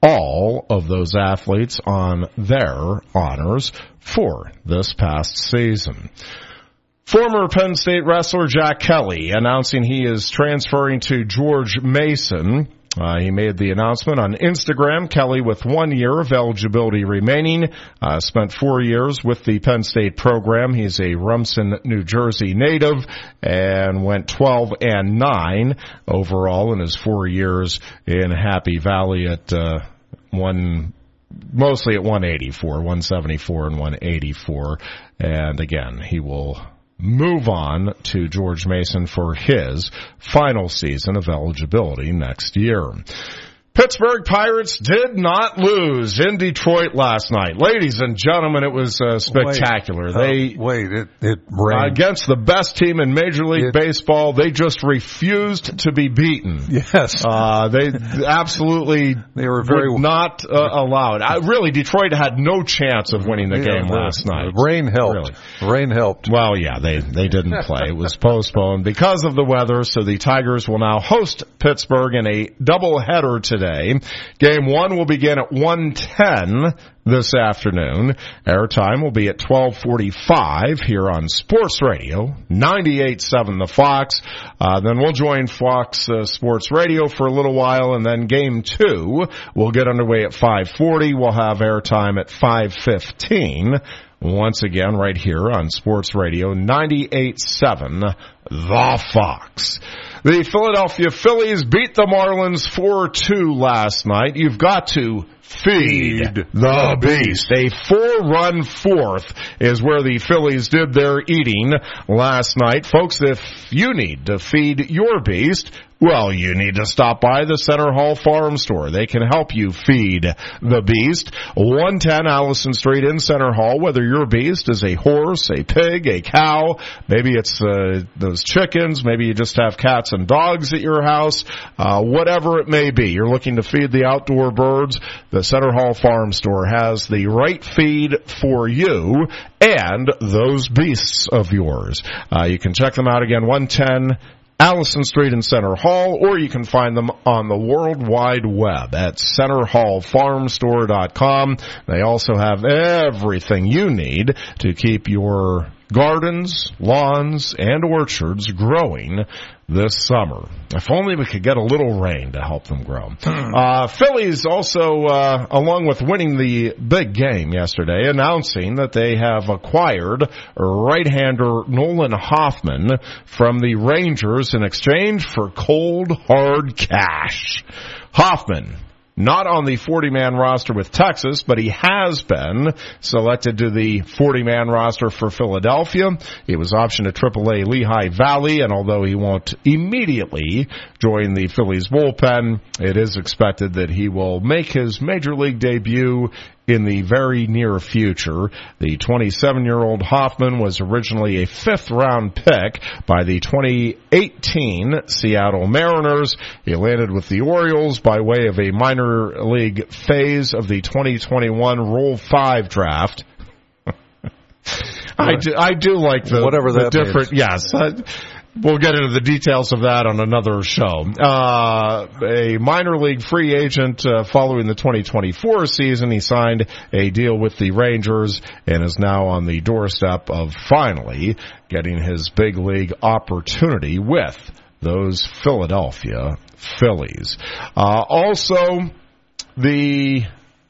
all of those athletes on their honors for this past season. Former Penn State wrestler Jack Kelly announcing he is transferring to George Mason. Uh, he made the announcement on Instagram. Kelly, with one year of eligibility remaining, uh, spent four years with the Penn State program. He's a Rumson, New Jersey native and went twelve and nine overall in his four years in Happy Valley at uh, one, mostly at one eighty-four, one seventy-four and one eighty-four. And again, he will move on to George Mason for his final season of eligibility next year. Pittsburgh Pirates did not lose in Detroit last night. Ladies and gentlemen, it was uh, spectacular. Wait, they uh, wait, it, it rained. Against the best team in Major League it, Baseball, they just refused to be beaten. Yes. Uh, they absolutely they were very would not uh, allow it. I, really, Detroit had no chance of winning the yeah, game last the, night. The rain helped. Really. Rain helped. Well, yeah, they, they didn't play. It was postponed because of the weather, so the Tigers will now host Pittsburgh in a doubleheader today. Game one will begin at one ten this afternoon. Airtime will be at twelve forty-five here on Sports Radio, ninety-eight point seven The Fox. Uh, then we'll join Fox uh, Sports Radio for a little while, and then game two will get underway at five forty. We'll have airtime at five fifteen. Once again, right here on Sports Radio, ninety-eight point seven The Fox. The Philadelphia Phillies beat the Marlins four two last night. You've got to feed the beast. A four-run fourth is where the Phillies did their eating last night. Folks, if you need to feed your beast, well, you need to stop by the Center Hall Farm Store. They can help you feed the beast. one ten Allison Street in Center Hall. Whether your beast is a horse, a pig, a cow, maybe it's uh, those chickens, maybe you just have cats and dogs at your house, uh, whatever it may be. You're looking to feed the outdoor birds. The Center Hall Farm Store has the right feed for you and those beasts of yours. Uh, you can check them out again, one ten Allison Street in Center Hall, or you can find them on the World Wide Web at center hall farm store dot com. They also have everything you need to keep your gardens, lawns, and orchards growing this summer. If only we could get a little rain to help them grow. Uh, Phillies also, uh, along with winning the big game yesterday, announcing that they have acquired right-hander Nolan Hoffman from the Rangers in exchange for cold, hard cash. Hoffman, not on the forty-man roster with Texas, but he has been selected to the forty-man roster for Philadelphia. He was optioned to triple A Lehigh Valley, and although he won't immediately join the Phillies bullpen, it is expected that he will make his major league debut in the very near future. The twenty-seven-year-old Hoffman was originally a fifth-round pick by the twenty eighteen Seattle Mariners. He landed with the Orioles by way of a minor league phase of the twenty twenty-one Rule five draft. I, do, I do like the, Whatever the that different, means. yes. Uh, We'll get into the details of that on another show. Uh, a minor league free agent uh, following the twenty twenty-four season. He signed a deal with the Rangers and is now on the doorstep of finally getting his big league opportunity with those Philadelphia Phillies. Uh, also, the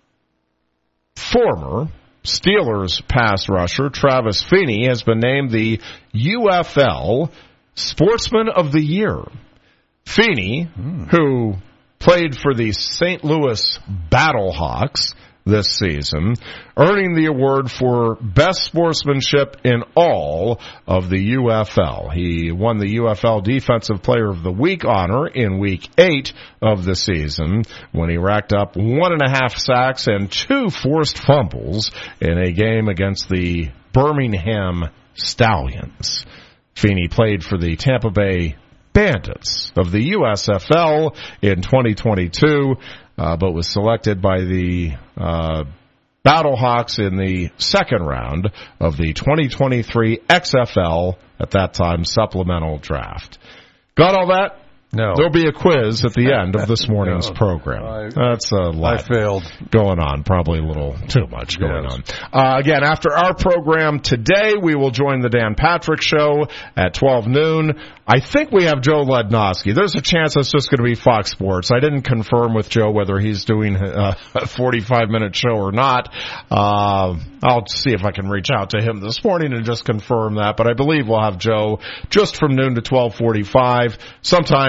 former Steelers pass rusher Travis Feeney has been named the U F L Sportsman of the Year. Feeney, mm. who played for the Saint Louis Battlehawks this season, earning the award for best sportsmanship in all of the U F L. He won the U F L Defensive Player of the Week honor in week eight of the season when he racked up one and a half sacks and two forced fumbles in a game against the Birmingham Stallions. Feeney played for the Tampa Bay Bandits of the U S F L in twenty twenty-two, uh, but was selected by the uh, Battlehawks in the second round of the twenty twenty-three X F L, at that time, supplemental draft. Got all that? No. There'll be a quiz at the end of this morning's no. program. I, That's a lot I failed. going on. Probably a little too much going yes. on. Uh, again, after our program today, we will join the Dan Patrick Show at twelve noon. I think we have Joe Lednowski. There's a chance it's just going to be Fox Sports. I didn't confirm with Joe whether he's doing a forty-five minute show or not. Uh, I'll see if I can reach out to him this morning and just confirm that. But I believe we'll have Joe just from noon to twelve forty-five. Sometimes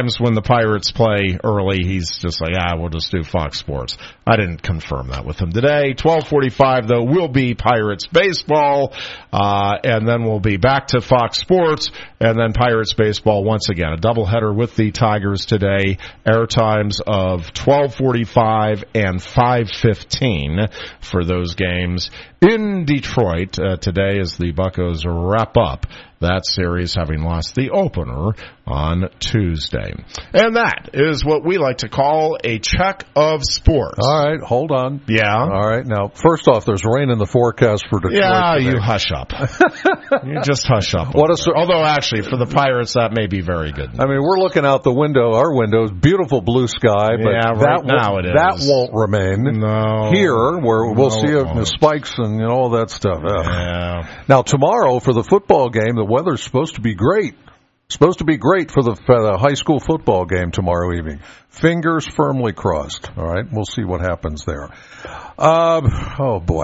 times when the Pirates play early, he's just like, ah, we'll just do Fox Sports. I didn't confirm that with him today. twelve forty-five, though, will be Pirates baseball, uh, and then we'll be back to Fox Sports, and then Pirates baseball once again. A doubleheader with the Tigers today. Air times of twelve forty-five and five fifteen for those games in Detroit uh, today as the Buccos wrap up that series, having lost the opener on Tuesday. And that is what we like to call a check of sports. All right, hold on. Yeah? All right, now, first off, there's rain in the forecast for Detroit Yeah, today. you hush up. You just hush up. What a sur- Although, actually, for the Pirates, that may be very good. I mean, we're looking out the window, our windows, beautiful blue sky, but yeah, that, right now won't, it is. that won't remain. No. Here, where we'll No, see it it, the won't. spikes and you know, all that stuff. Ugh. Yeah. Now, tomorrow, for the football game, the weather's supposed to be great. Supposed to be great for the, for the high school football game tomorrow evening. Fingers firmly crossed. All right, we'll see what happens there. Um, oh, boy.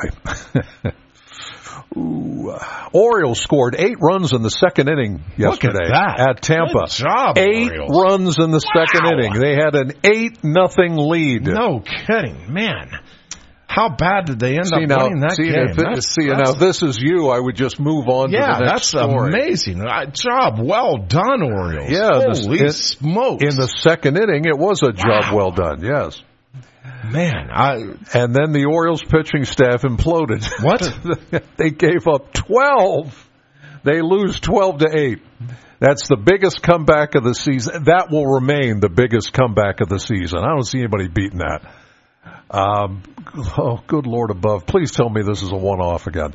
Ooh. Orioles scored eight runs in the second inning yesterday Look at, that. at Tampa. Good job, eight Orioles. runs in the Wow. second inning. They had an eight nothing lead. No kidding, man. How bad did they end see up now, winning that see, game? If it, That's- see that's- now, if this is you, I would just move on yeah, to the next that's story. amazing. Uh, job well done, Orioles. Yeah, Holy the, smokes. In the second inning, it was a job Wow. well done, yes. Man, I... And then the Orioles pitching staff imploded. What? They gave up twelve. They lose twelve to eight. That's the biggest comeback of the season. That will remain the biggest comeback of the season. I don't see anybody beating that. Um, oh, good Lord above. Please tell me this is a one-off again.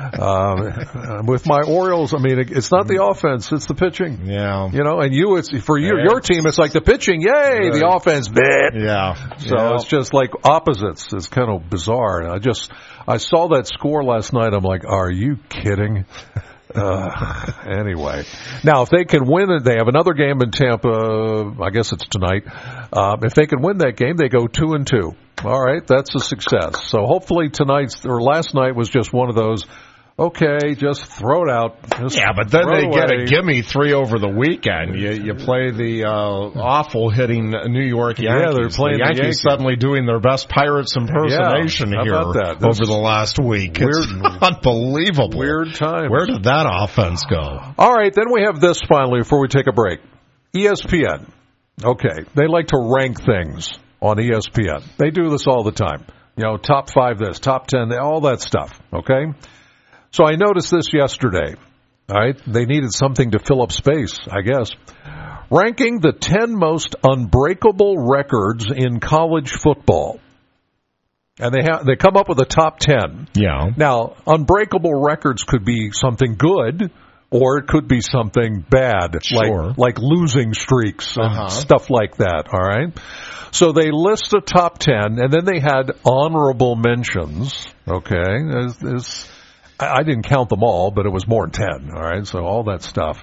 Um, with my Orioles, I mean, it's not the offense, it's the pitching. Yeah. You know, and you, it's for you, Yeah. your team, it's like the pitching, yay, the offense, bleh. Yeah. So Yeah. it's just like opposites. It's kind of bizarre. I just, I saw that score last night. I'm like, are you kidding? Uh, anyway, now if they can win it, they have another game in Tampa. I guess it's tonight. Um, if they can win that game, they go two and two. All right, that's a success. So hopefully tonight's or last night was just one of those. Okay, just throw it out. Just Yeah, but then throw they it get away. a gimme three over the weekend. You you play the uh, awful hitting New York Yankees. Yeah, they're playing the the Yankees, Yankees. suddenly doing their best Pirates impersonation Yeah, how here about that? This over the last week. weird- It's unbelievable. Weird times. Where did that offense go? All right, then we have this finally before we take a break. E S P N. Okay, they like to rank things on E S P N. They do this all the time. You know, top five this, top ten, all that stuff, okay? So I noticed this yesterday, all right? They needed something to fill up space, I guess. Ranking the ten most unbreakable records in college football. And they have they come up with a top ten. Yeah. Now, unbreakable records could be something good, or it could be something bad, Sure. like like losing streaks and Uh-huh. stuff like that. All right. So they list a top ten, and then they had honorable mentions. Okay, there's, there's, I I didn't count them all, but it was more than ten. All right, so all that stuff.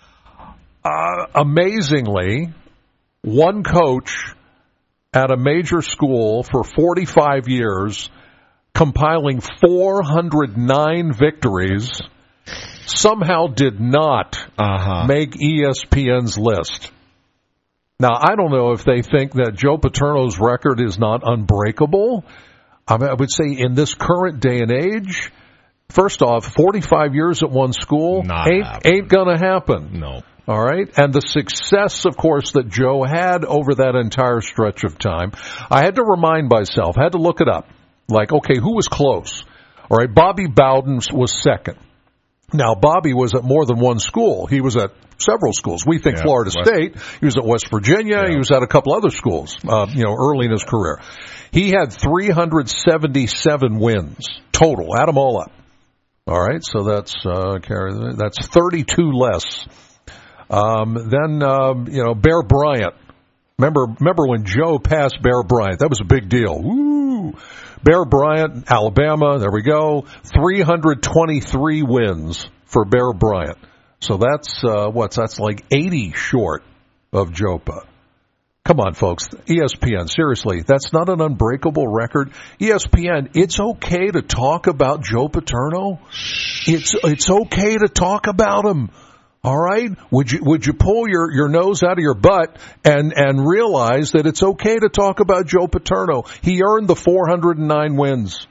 Uh, amazingly, one coach at a major school for forty-five years, compiling four hundred nine victories, somehow did not Uh-huh. make E S P N's list. Now, I don't know if they think that Joe Paterno's record is not unbreakable. I mean, I would say in this current day and age, first off, forty-five years at one school Not ain't, happening. ain't going to happen. No. All right. And the success, of course, that Joe had over that entire stretch of time, I had to remind myself, I had to look it up. Like, okay, who was close? All right. Bobby Bowden was second. Now, Bobby was at more than one school. He was at several schools. We think Yeah, Florida West- State. He was at West Virginia. Yeah. He was at a couple other schools, uh, you know, early in his career. He had three hundred seventy-seven wins total. Add them all up. All right. So that's, uh, carry, that's thirty-two less. Um, then, um, you know, Bear Bryant. Remember, remember when Joe passed Bear Bryant? That was a big deal. Woo! Bear Bryant, Alabama, there we go. three hundred twenty-three wins for Bear Bryant. So that's, uh, what's, that's like eighty short of Jopa. Come on, folks. E S P N, seriously, that's not an unbreakable record. E S P N, it's okay to talk about Joe Paterno. It's, it's okay to talk about him. All right? Would you would you pull your, your nose out of your butt and, and realize that it's okay to talk about Joe Paterno? He earned the four hundred nine wins.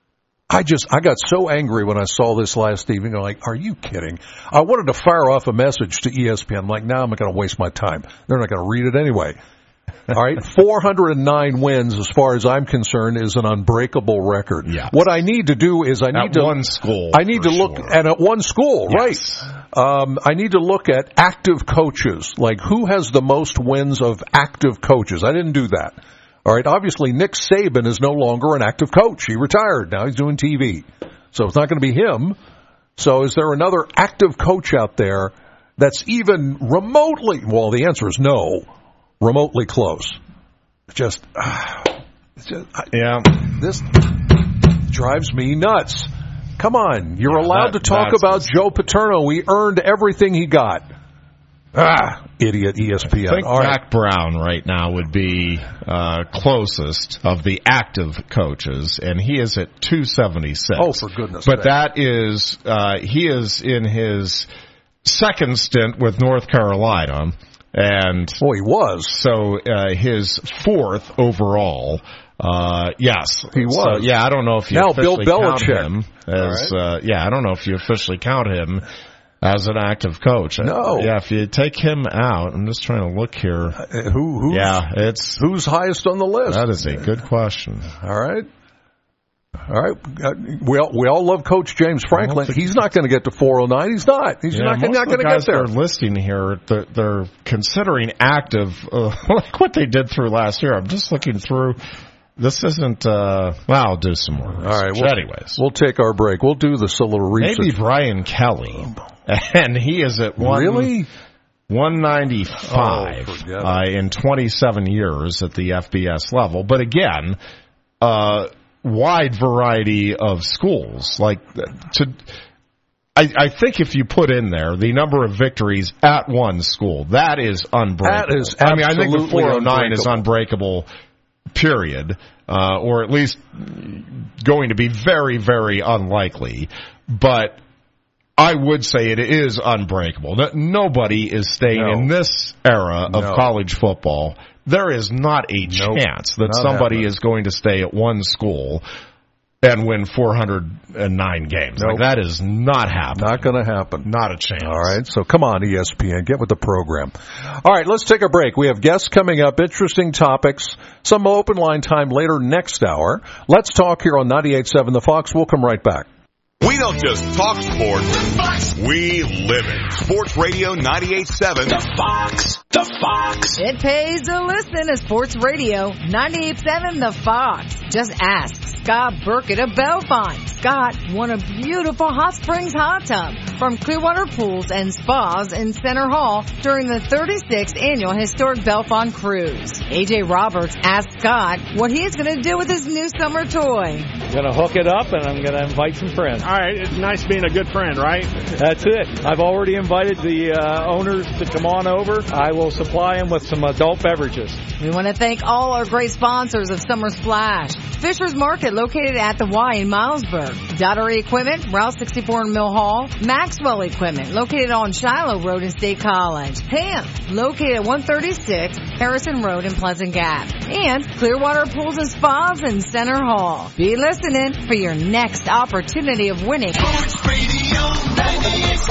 I just, I got so angry when I saw this last evening. I'm like, are you kidding? I wanted to fire off a message to E S P N. I'm like, now nah, I'm not going to waste my time. They're not going to read it anyway. All right, four hundred nine wins, as far as I'm concerned, is an unbreakable record. Yes. What I need to do is I need at to one school. I need to look sure. at, at one school, yes. right? Um, I need to look at active coaches, like who has the most wins of active coaches. I didn't do that. All right, obviously Nick Saban is no longer an active coach. He retired. Now he's doing T V, so it's not going to be him. So is there another active coach out there that's even remotely? Well, the answer is no. Remotely close. Just, uh, just I, yeah. This drives me nuts. Come on, you're yeah, allowed that, to talk about Joe Paterno. He earned everything he got. Ah, idiot E S P N. I think All Jack right. Brown right now would be uh, closest of the active coaches, and he is at two seventy-six. Oh, for goodness But sake. that is, uh, he is in his second stint with North Carolina. And oh, he was. So uh, his fourth overall. Uh, yes, he was. So, yeah, I don't know if you now officially Bill count Belichick. him as. Right. Uh, yeah, I don't know if you officially count him as an active coach. No. Yeah, if you take him out, I'm just trying to look here. Uh, who? Who's, yeah, it's who's highest on the list? That is a good question. All right. All right, we all, we all love Coach James Franklin. He's not going to get to four oh nine. He's not. He's yeah, not, most not of the going to guys get there. They're listing here. They're, they're considering active, uh, like what they did through last year. I'm just looking through. This isn't. Uh, well, I'll do some more. All right. Well, anyways, we'll take our break. We'll do this a little research. Maybe Brian Kelly, and he is at one. Really? one ninety-five oh, uh, in twenty-seven years at the F B S level. But again, uh. wide variety of schools. Like to, I, I think if you put in there the number of victories at one school, that is unbreakable. That is I mean, I think the absolutely four oh nine is unbreakable. unbreakable, period, uh, or at least going to be very, very unlikely. But I would say it is unbreakable. Nobody is staying no. in this era of no. college football. There is not a nope. chance that not somebody happening. is going to stay at one school and win four hundred nine games. Nope. Like that is not happening. Not going to happen. Not a chance. All right. So come on, E S P N. Get with the program. All right. Let's take a break. We have guests coming up, interesting topics, some open line time later next hour. Let's talk here on ninety-eight point seven The Fox. We'll come right back. We don't just talk sports, we live it. Sports Radio ninety-eight point seven. The Fox. The Fox. It pays to listen to Sports Radio ninety-eight point seven The Fox. Just ask Scott Burkett of Belfont. Scott won a beautiful hot springs hot tub from Clearwater Pools and Spas in Center Hall during the thirty-sixth Annual Historic Belfont Cruise. A J Roberts asked Scott what he is going to do with his new summer toy. I'm going to hook it up and I'm going to invite some friends. All right, it's nice being a good friend, right? That's it. I've already invited the uh, owners to come on over. I will supply them with some adult beverages. We want to thank all our great sponsors of Summer Splash. Fisher's Market, located at the Y in Milesburg. Daughtery Equipment, Route sixty-four in Mill Hall. Maxwell Equipment, located on Shiloh Road in State College. P A M, located at one thirty-six Harrison Road in Pleasant Gap. And Clearwater Pools and Spas in Center Hall. Be listening for your next opportunity of winning. Sports Radio ninety-eight point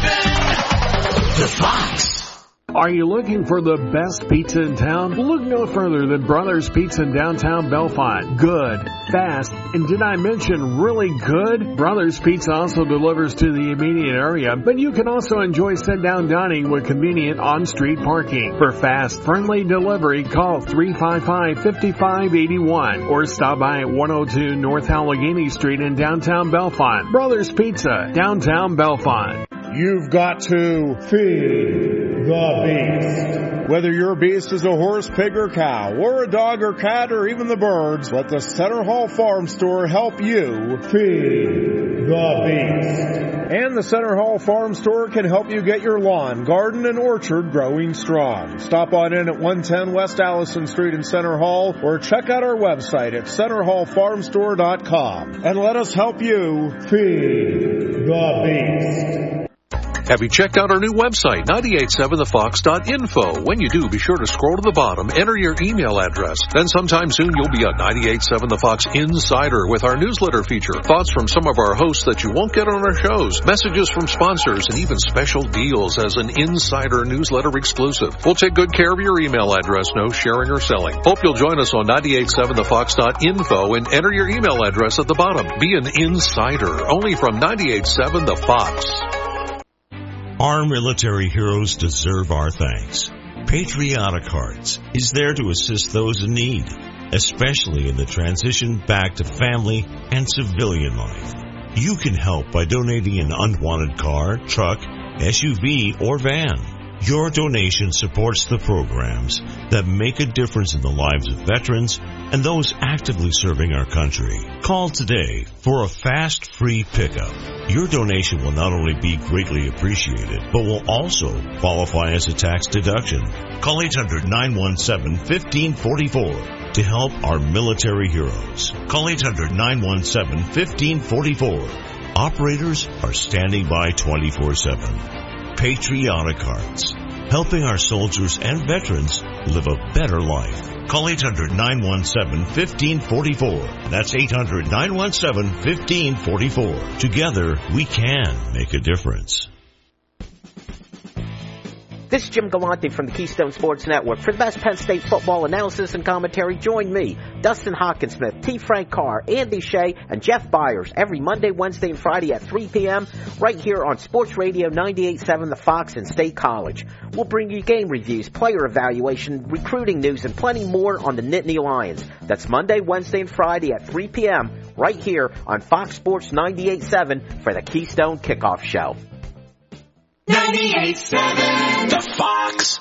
seven. The Fox. Are you looking for the best pizza in town? Look no further than Brothers Pizza in downtown Belfont. Good, fast, and did I mention really good? Brothers Pizza also delivers to the immediate area, but you can also enjoy sit-down dining with convenient on-street parking. For fast, friendly delivery, call three five five, five five eight one or stop by at one oh two North Allegheny Street in downtown Belfont. Brothers Pizza, downtown Belfont. You've got to feed the beast. Whether your beast is a horse, pig, or cow, or a dog or cat, or even the birds, let the Center Hall Farm Store help you feed the beast. And the Center Hall Farm Store can help you get your lawn, garden, and orchard growing strong. Stop on in at one ten West Allison Street in Center Hall, or check out our website at center hall farm store dot com. And let us help you feed the beast. Have you checked out our new website, nine eight seven the fox dot info? When you do, be sure to scroll to the bottom, enter your email address. Then sometime soon you'll be a nine eight seven The Fox Insider with our newsletter feature. Thoughts from some of our hosts that you won't get on our shows, messages from sponsors, and even special deals as an Insider newsletter exclusive. We'll take good care of your email address, no sharing or selling. Hope you'll join us on nine eight seven the fox dot info and enter your email address at the bottom. Be an insider, only from nine eight seven The Fox. Our military heroes deserve our thanks. Patriotic Hearts is there to assist those in need, especially in the transition back to family and civilian life. You can help by donating an unwanted car, truck, S U V, or van. Your donation supports the programs that make a difference in the lives of veterans and those actively serving our country. Call today for a fast, free pickup. Your donation will not only be greatly appreciated, but will also qualify as a tax deduction. Call eight hundred, nine one seven, one five four four to help our military heroes. Call eight hundred, nine one seven, one five four four. Operators are standing by twenty-four seven. Patriotic Hearts, helping our soldiers and veterans live a better life. Call eight hundred, nine one seven, one five four four. That's eight hundred, nine one seven, one five four four. Together, we can make a difference. This is Jim Galante from the Keystone Sports Network. For the best Penn State football analysis and commentary, join me, Dustin Hawkinsmith, T. Frank Carr, Andy Shea, and Jeff Byers every Monday, Wednesday, and Friday at three p.m. right here on Sports Radio ninety-eight point seven The Fox and State College. We'll bring you game reviews, player evaluation, recruiting news, and plenty more on the Nittany Lions. That's Monday, Wednesday, and Friday at three p.m. right here on Fox Sports ninety-eight point seven for the Keystone Kickoff Show. ninety-eight point seven The Fox.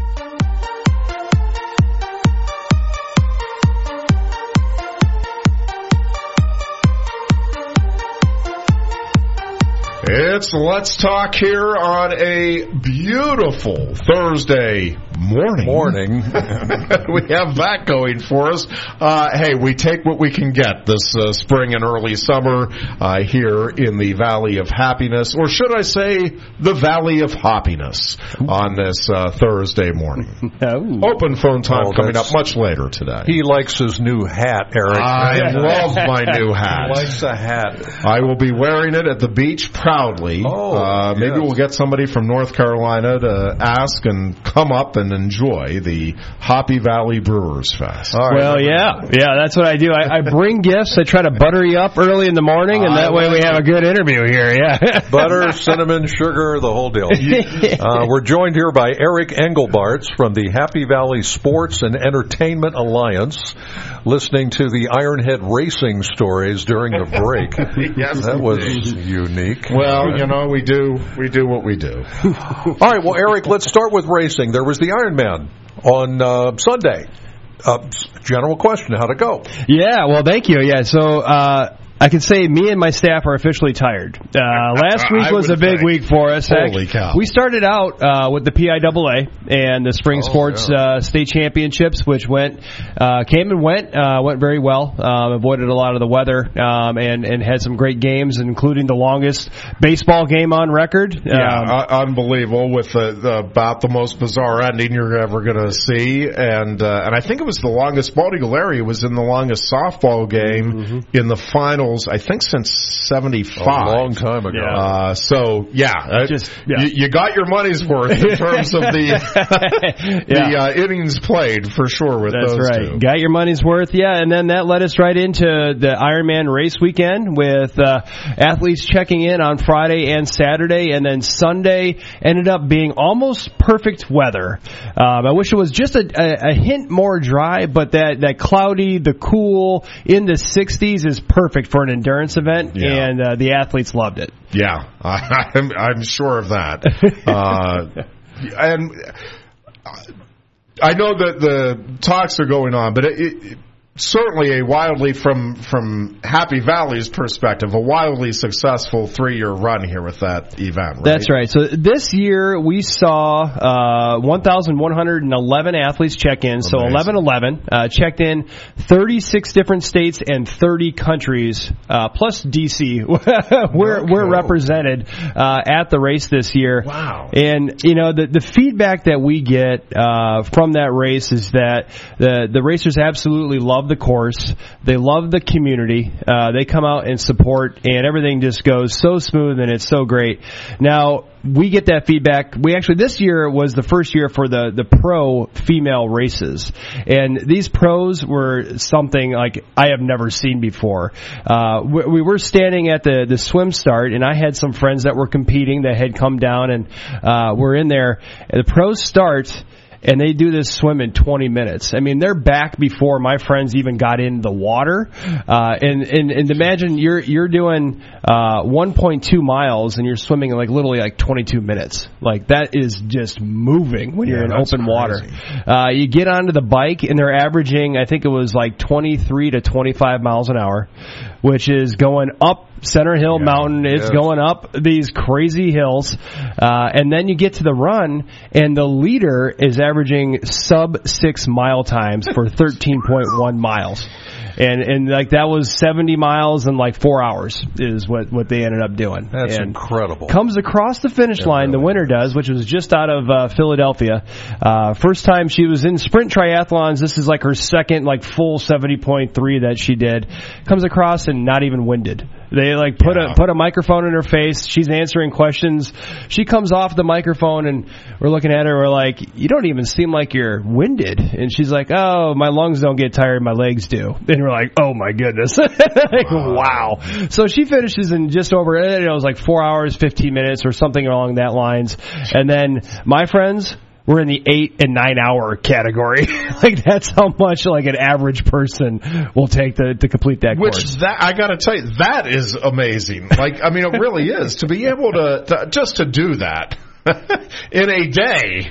It's Let's Talk here on a beautiful Thursday morning. Morning. We have that going for us. Uh, hey, we take what we can get this uh, spring and early summer uh, here in the Valley of Happiness, or should I say the Valley of Hoppiness on this uh, Thursday morning. Open phone time Oh, coming up that's- much later today. He likes his new hat, Eric. I love my new hat. He likes a hat. I will be wearing it at the beach proudly. Oh, uh, maybe yes. we'll get somebody from North Carolina to ask and come up and enjoy the Hoppy Valley Brewers Fest. All right. Well, yeah, yeah, that's what I do. I, I bring gifts. I try to butter you up early in the morning, and that way we have a good interview here. Yeah, Butter, cinnamon, sugar, the whole deal. Uh, we're joined here by Eric Engelbarts from the Happy Valley Sports and Entertainment Alliance, listening to the Ironhead racing stories during the break. Yes, that was indeed. unique. Well, you know, we do we do what we do. All right, well, Eric, let's start with racing. There was the Ironman on uh, Sunday. Uh, general question, how'd it go? yeah. Well, thank you. Yeah, so. uh I can say me and my staff are officially tired. Uh, last week I was would a big say. week for us. Holy cow. We started out uh, with the P I A A and the Spring Oh, Sports yeah. uh, State Championships, which went uh, came and went, uh, went very well. Um, avoided a lot of the weather um, and, and had some great games, including the longest baseball game on record. Yeah, Um, uh, unbelievable with the, the about the most bizarre ending you're ever going to see, and uh, and I think it was the longest. Bald Eagle area was in the longest softball game Mm-hmm. in the finals, I think, since seventy-five. A long time ago. Yeah. Uh, so yeah, uh, Just- yeah. You, you got your money's worth in terms of the the Yeah. uh, innings played for sure with That's those right. two. Got your money's worth, yeah. And then that led us right into the Ironman race weekend with uh, athletes checking in on Friday and Saturday, and then Sunday ended up being almost perfect weather. Um, I wish it was just a, a, a hint more dry, but that, that cloudy, the cool in the sixties is perfect for an endurance event, Yeah. and uh, the athletes loved it. Yeah, I, I'm, I'm sure of that. Uh, and I know that the talks are going on, but it, it, certainly a wildly, from from Happy Valley's perspective, a wildly successful three-year run here with that event, right? That's right. So this year we saw uh, one thousand one hundred eleven athletes check in, so eleven eleven, uh, checked in thirty-six different states and thirty countries, uh, plus D C we're, okay. we're represented uh, at the race this year. Wow. And, you know, the, the feedback that we get uh, from that race is that the, the racers absolutely love the course. They love the community. Uh, they come out and support, and everything just goes so smooth, and it's so great. Now, we get that feedback. We actually, this year was the first year for the, the pro female races. And these pros were something like I have never seen before. Uh, we, we were standing at the, the swim start, and I had some friends that were competing that had come down and uh, were in there. The pros start, and they do this swim in twenty minutes. I mean, they're back before my friends even got in the water. Uh, and, and, and imagine you're, you're doing, uh, one point two miles and you're swimming in like literally like twenty-two minutes. Like that is just moving when yeah, you're in open crazy. water. Uh, you get onto the bike and they're averaging, I think it was like twenty-three to twenty-five miles an hour, which is going up Center Hill yeah, Mountain. It's yes. going up these crazy hills. Uh, and then you get to the run, and the leader is averaging sub six mile times for thirteen point one miles. And, and like that was seventy miles in like four hours is what, what they ended up doing. That's and incredible. Comes across the finish yeah, line, really. The winner does, which was just out of uh, Philadelphia. Uh, first time she was in sprint triathlons. This is like her second like full seventy point three that she did. Comes across and not even winded. They like put yeah. a put a microphone in her face. She's answering questions. She comes off the microphone and we're looking at her. We're like, you don't even seem like you're winded. And she's like, oh, my lungs don't get tired, my legs do. And we're like, oh my goodness, like, wow. So she finishes in just over, you know, it was like four hours, fifteen minutes or something along that lines. And then my friends, we're in the eight and nine hour category. Like that's how much like an average person will take to, to complete that Which course. Which that I got to tell you, that is amazing. Like I mean, it really is to be able to, to just to do that in a day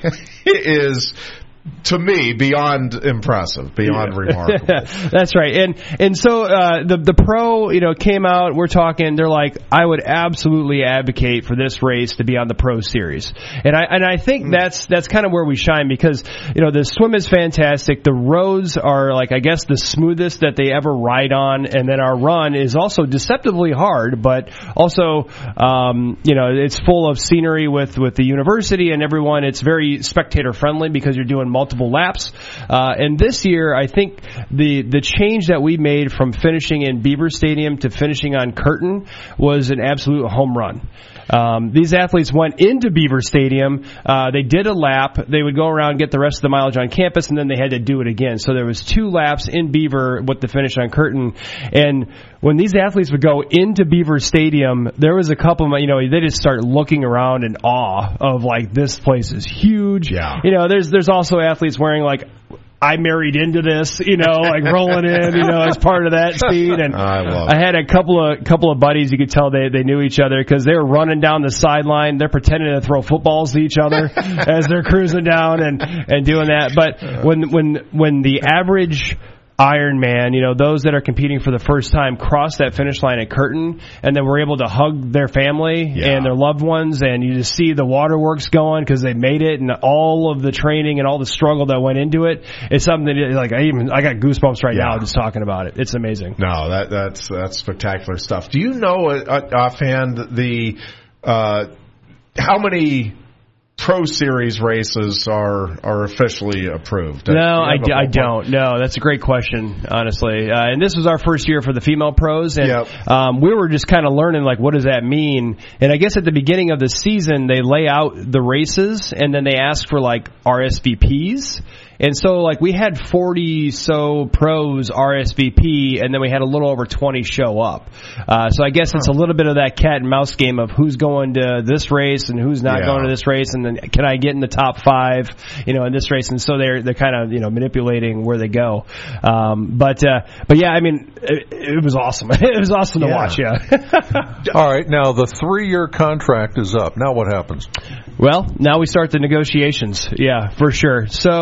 is. To me, beyond impressive, beyond yeah. remarkable. That's right. And and so uh, the the pro, you know, came out. We're talking. They're like, I would absolutely advocate for this race to be on the pro series. And I and I think mm. that's that's kind of where we shine because you know the swim is fantastic. The roads are like I guess the smoothest that they ever ride on, and then our run is also deceptively hard, but also um, you know it's full of scenery with with the university and everyone. It's very spectator friendly because you're doing multiple laps. Uh, and this year, I think the the change that we made from finishing in Beaver Stadium to finishing on Curtin was an absolute home run. Um, these athletes went into Beaver Stadium. Uh, they did a lap. They would go around and get the rest of the mileage on campus, and then they had to do it again. So there was two laps in Beaver with the finish on Curtin. And when these athletes would go into Beaver Stadium, there was a couple of, you know, they just start looking around in awe of, like, this place is huge. Yeah. You know, there's there's also athletes wearing, like, I married into this, you know, like rolling in, you know, as part of that speed. And I, love I had a couple of couple of buddies. You could tell they they knew each other because they were running down the sideline. They're pretending to throw footballs to each other as they're cruising down and and doing that. But when when when the average Ironman, you know, those that are competing for the first time cross that finish line at Curtin, and then we're able to hug their family yeah. and their loved ones, and you just see the waterworks going because they made it, and all of the training and all the struggle that went into it. It's something that, like, I even I got goosebumps right yeah. now just talking about it. It's amazing. No, that that's that's spectacular stuff. Do you know uh, offhand the uh, how many Pro Series races are are officially approved? No, I, d- I don't. No, that's a great question, honestly. Uh, and this was our first year for the female pros, and yep. um, we were just kind of learning, like, what does that mean? And I guess at the beginning of the season, they lay out the races, and then they ask for, like, R S V Ps. And so, like, we had forty so pros R S V P, and then we had a little over twenty show up. Uh, so I guess it's a little bit of that cat and mouse game of who's going to this race and who's not yeah. going to this race, and then can I get in the top five, you know, in this race? And so they're they're kind of, you know, manipulating where they go. Um, but uh, but yeah, I mean, it, it was awesome. It was awesome to yeah. watch. Yeah. All right, now the three-year contract is up. Now what happens? Well, now we start the negotiations. Yeah, for sure. So,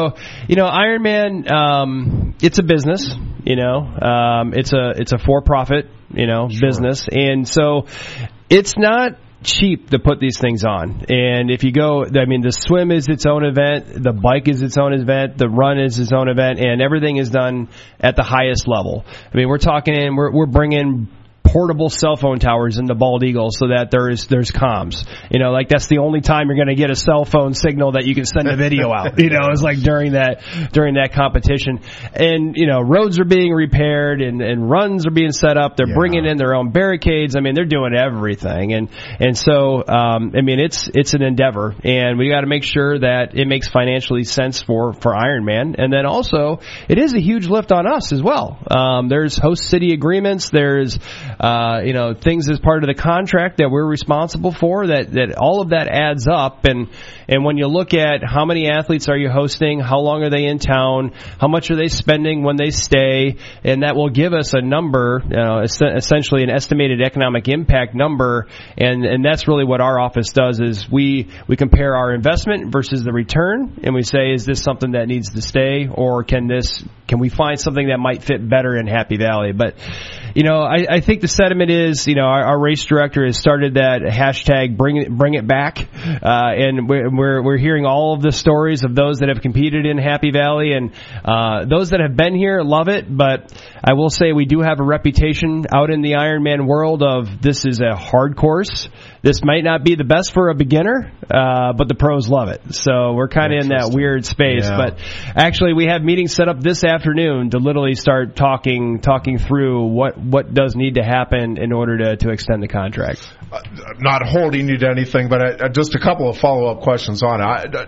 you know, Ironman, um, it's a business. You know, um, it's a it's a for-profit, you know, sure. business, and so it's not cheap to put these things on. And if you go, I mean, the swim is its own event, the bike is its own event, the run is its own event, and everything is done at the highest level. I mean, we're talking, we're we're bringing portable cell phone towers into Bald Eagle so that there's there's comms. You know, like that's the only time you're going to get a cell phone signal that you can send a video out. You know, it's like during that during that competition. And you know, roads are being repaired and, and runs are being set up. They're yeah. bringing in their own barricades. I mean, they're doing everything. And and so um, I mean, it's it's an endeavor, and we got to make sure that it makes financially sense for for Ironman. And then also, it is a huge lift on us as well. Um, there's host city agreements. There's Uh, you know, things as part of the contract that we're responsible for, that, that all of that adds up. And, and when you look at how many athletes are you hosting, how long are they in town, how much are they spending when they stay, and that will give us a number, you know, essentially an estimated economic impact number. And, and that's really what our office does is we, we compare our investment versus the return, and we say, is this something that needs to stay, or can this, can we find something that might fit better in Happy Valley? But, you know, I, I think the sentiment is, you know, our, our race director has started that hashtag bring it, bring it back. Uh, and we're, we're, we're hearing all of the stories of those that have competed in Happy Valley, and, uh, those that have been here love it. But I will say we do have a reputation out in the Ironman world of this is a hard course. This might not be the best for a beginner, uh, but the pros love it. So we're kind of in that weird space. Yeah. But actually, we have meetings set up this afternoon to literally start talking, talking through what, what does need to happen in order to, to extend the contract. Uh, not holding you to anything, but I, just a couple of follow-up questions on it. I, I,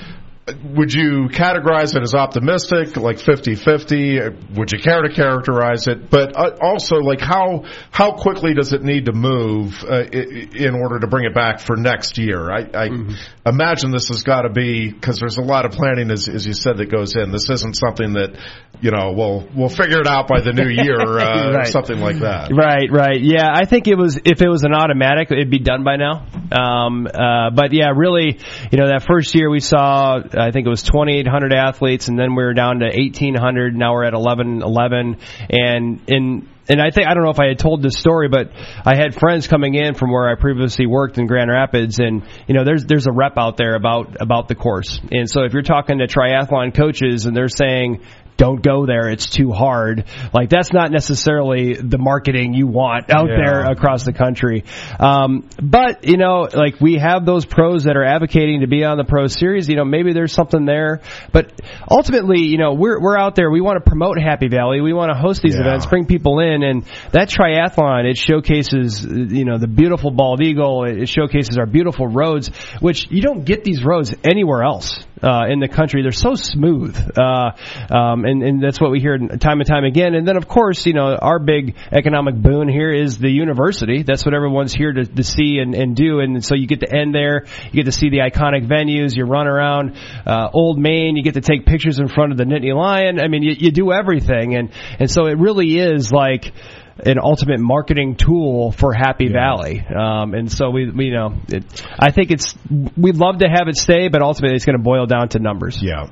would you categorize it as optimistic, like fifty-fifty? Would you care to characterize it? But also, like, how how quickly does it need to move uh, in order to bring it back for next year? I, I mm-hmm. imagine this has got to be, because there's a lot of planning, as, as you said, that goes in. This isn't something that, you know, we'll, we'll figure it out by the new year uh, right. or something like that. Right, right. Yeah, I think it was, if it was an automatic, it'd be done by now. Um, uh, but yeah, really, you know, that first year we saw, I think it was twenty-eight hundred athletes, and then we were down to eighteen hundred. Now we're at eleven eleven. And in And I think, I don't know if I had told this story, but I had friends coming in from where I previously worked in Grand Rapids, and, you know, there's, there's a rep out there about, about the course. And so if you're talking to triathlon coaches and they're saying, don't go there, it's too hard, like, that's not necessarily the marketing you want out yeah. there across the country. Um, but, you know, like, we have those pros that are advocating to be on the Pro Series. You know, maybe there's something there. But ultimately, you know, we're, we're out there. We want to promote Happy Valley. We want to host these yeah. events, bring people in. And that triathlon, it showcases, you know, the beautiful Bald Eagle. It showcases our beautiful roads, which you don't get these roads anywhere else uh, in the country. They're so smooth. Uh, um, and, and that's what we hear time and time again. And then, of course, you know, our big economic boon here is the university. That's what everyone's here to, to see and, and do. And so you get to end there. You get to see the iconic venues. You run around uh, Old Main. You get to take pictures in front of the Nittany Lion. I mean, you, you do everything. And, and so it really is like an ultimate marketing tool for Happy yeah. Valley. Um, and so we, we, you know, it, I think it's, we'd love to have it stay, but ultimately it's going to boil down to numbers. Yeah.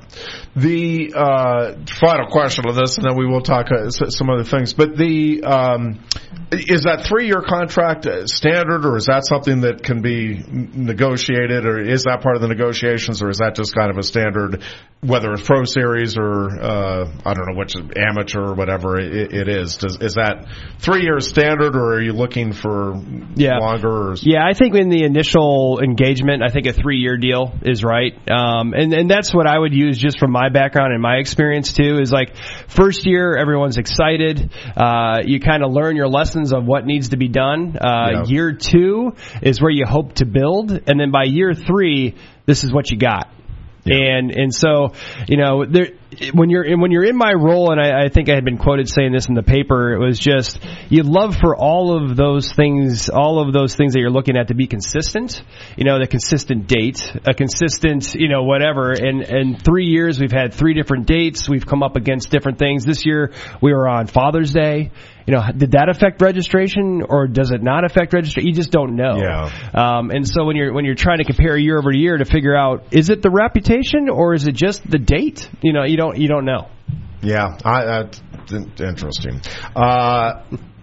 The, uh, final question on this, and then we will talk uh, some other things, but the, um, is that three-year contract standard, or is that something that can be negotiated, or is that part of the negotiations, or is that just kind of a standard, whether it's Pro Series or, uh, I don't know, which is amateur or whatever it, it is? Does, is that three years standard, or are you looking for yeah. longer? Or... Yeah, I think in the initial engagement, I think a three-year deal is right. Um, and, and that's what I would use just from my background and my experience, too, is like first year, everyone's excited. Uh, you kind of learn your lessons of what needs to be done. Uh, yeah. Year two is where you hope to build. And then by year three, this is what you got. Yeah. And and so, you know, there, when you're when you're in my role, and I, I think I had been quoted saying this in the paper, it was just you'd love for all of those things, all of those things that you're looking at to be consistent. You know, the consistent date, a consistent, you know, whatever. And and three years we've had three different dates. We've come up against different things. This year we were on Father's Day. You know, did that affect registration, or does it not affect registration? You just don't know. Yeah. Um, and so when you're when you're trying to compare year over year to figure out, is it the reputation or is it just the date? You know, you don't don't you don't know. Yeah, I, that's interesting. Uh,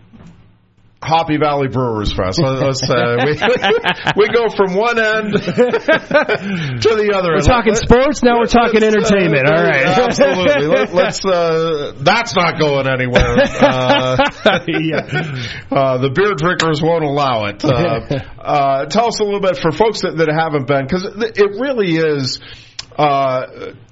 Hoppy Valley Brewers Fest. Let's, uh, we, we go from one end to the other. We're end. talking Let, sports, now we're talking entertainment. Uh, All right. Absolutely. Let, let's, uh, that's not going anywhere. Uh, yeah. uh, the beer drinkers won't allow it. Uh, uh, tell us a little bit for folks that, that haven't been, because it really is, uh,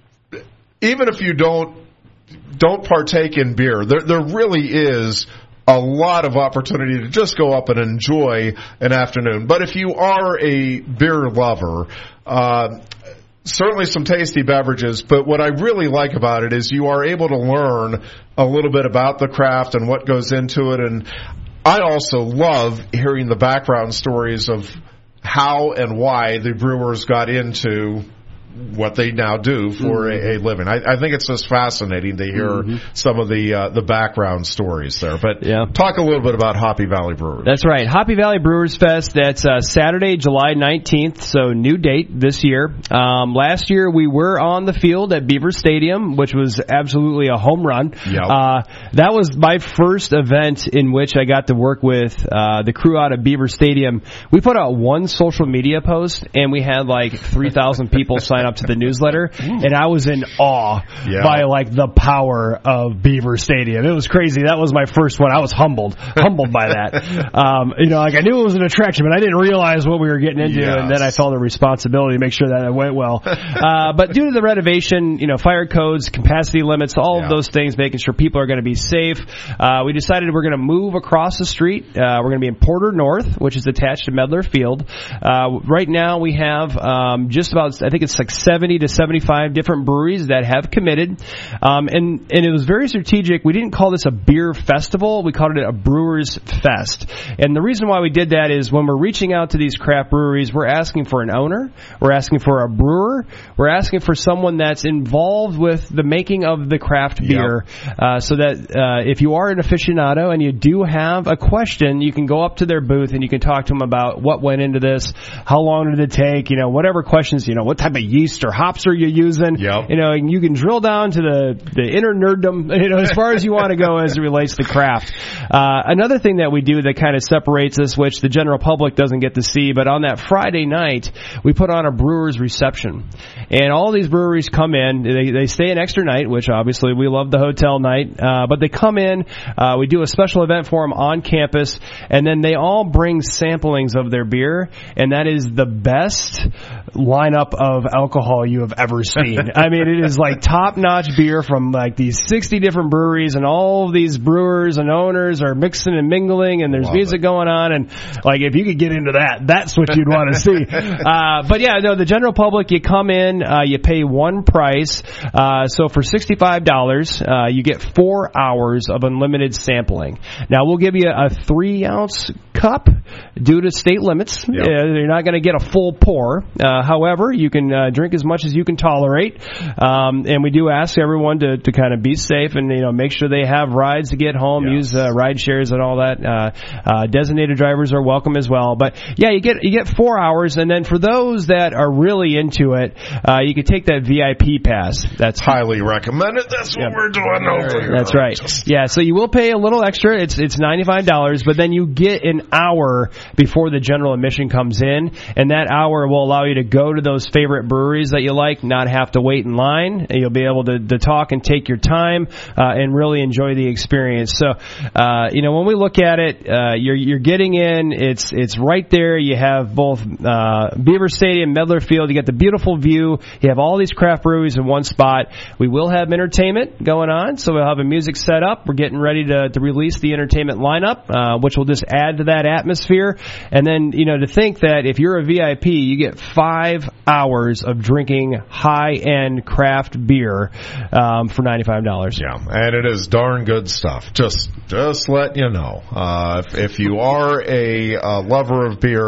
even if you don't, don't partake in beer, there, there really is a lot of opportunity to just go up and enjoy an afternoon. But if you are a beer lover, uh, certainly some tasty beverages, but what I really like about it is you are able to learn a little bit about the craft and what goes into it. And I also love hearing the background stories of how and why the brewers got into what they now do for mm-hmm. a, a living. I, I think it's just fascinating to hear mm-hmm. some of the uh, the background stories there. But yeah. talk a little bit about Hoppy Valley Brewers. That's right. Hoppy Valley Brewers Fest, that's uh, Saturday, July nineteenth, so new date this year. Um, last year we were on the field at Beaver Stadium, which was absolutely a home run. Yep. Uh, that was my first event in which I got to work with uh, the crew out of Beaver Stadium. We put out one social media post, and we had like three thousand people sign up to the newsletter, and I was in awe yeah. by like the power of Beaver Stadium. It was crazy. That was my first one. I was humbled, humbled by that. Um, you know, like I knew it was an attraction, but I didn't realize what we were getting into, yes. and then I felt a responsibility to make sure that it went well. Uh, but due to the renovation, you know, fire codes, capacity limits, all yeah. of those things, making sure people are going to be safe, uh, we decided we're going to move across the street. Uh, we're going to be in Porter North, which is attached to Medler Field. Uh, right now we have um, just about, I think it's like seventy to seventy-five different breweries that have committed. Um, and, and it was very strategic. We didn't call this a beer festival. We called it a Brewers Fest. And the reason why we did that is when we're reaching out to these craft breweries, we're asking for an owner. We're asking for a brewer. We're asking for someone that's involved with the making of the craft beer. Yep. Uh, so that uh, if you are an aficionado and you do have a question, you can go up to their booth and you can talk to them about what went into this, how long did it take, you know, whatever questions, you know, what type of yeast or hops are you using? Yep. You know, and you can drill down to the, the inner nerddom, you know, as far as you want to go as it relates to craft. Uh, another thing that we do that kind of separates us, which the general public doesn't get to see, but on that Friday night, we put on a brewer's reception. And all these breweries come in, they, they stay an extra night, which obviously we love the hotel night, uh, but they come in, uh, we do a special event for them on campus, and then they all bring samplings of their beer, and that is the best lineup of alcohol you have ever seen. I mean, it is like top-notch beer from like these sixty different breweries, and all of these brewers and owners are mixing and mingling, and there's Love music it. going on, and like if you could get into that, that's what you'd want to see. Uh, but yeah, no, the general public, you come in, uh, you pay one price. Uh, so for sixty-five dollars, uh, you get four hours of unlimited sampling. Now we'll give you a three-ounce cup due to state limits. Yep. Uh, you're not going to get a full pour. Uh, however, you can uh, drink as much as you can tolerate. Um, and we do ask everyone to, to kind of be safe and, you know, make sure they have rides to get home, Yes. use uh, ride shares and all that. Uh, uh, designated drivers are welcome as well. But yeah, you get you get four hours, and then for those that are really into it, uh, you can take that V I P pass. That's highly recommended. That's what Yep. we're doing over here. That's right. Yeah, so you will pay a little extra. It's it's ninety-five dollars, but then you get an hour before the general admission comes in, and that hour will allow you to go to those favorite breweries that you like, not have to wait in line. You'll be able to, to talk and take your time uh, and really enjoy the experience. So, uh, you know, when we look at it, uh, you're you're getting in. It's it's right there. You have both uh, Beaver Stadium, Medler Field. You get the beautiful view. You have all these craft breweries in one spot. We will have entertainment going on, so we'll have a music set up. We're getting ready to, to release the entertainment lineup, uh, which will just add to that atmosphere. And then, you know, to think that if you're a V I P, you get five hours of drinking high-end craft beer um, for ninety-five dollars. Yeah, and it is darn good stuff. Just just let you know. Uh, if, if you are a uh, lover of beer,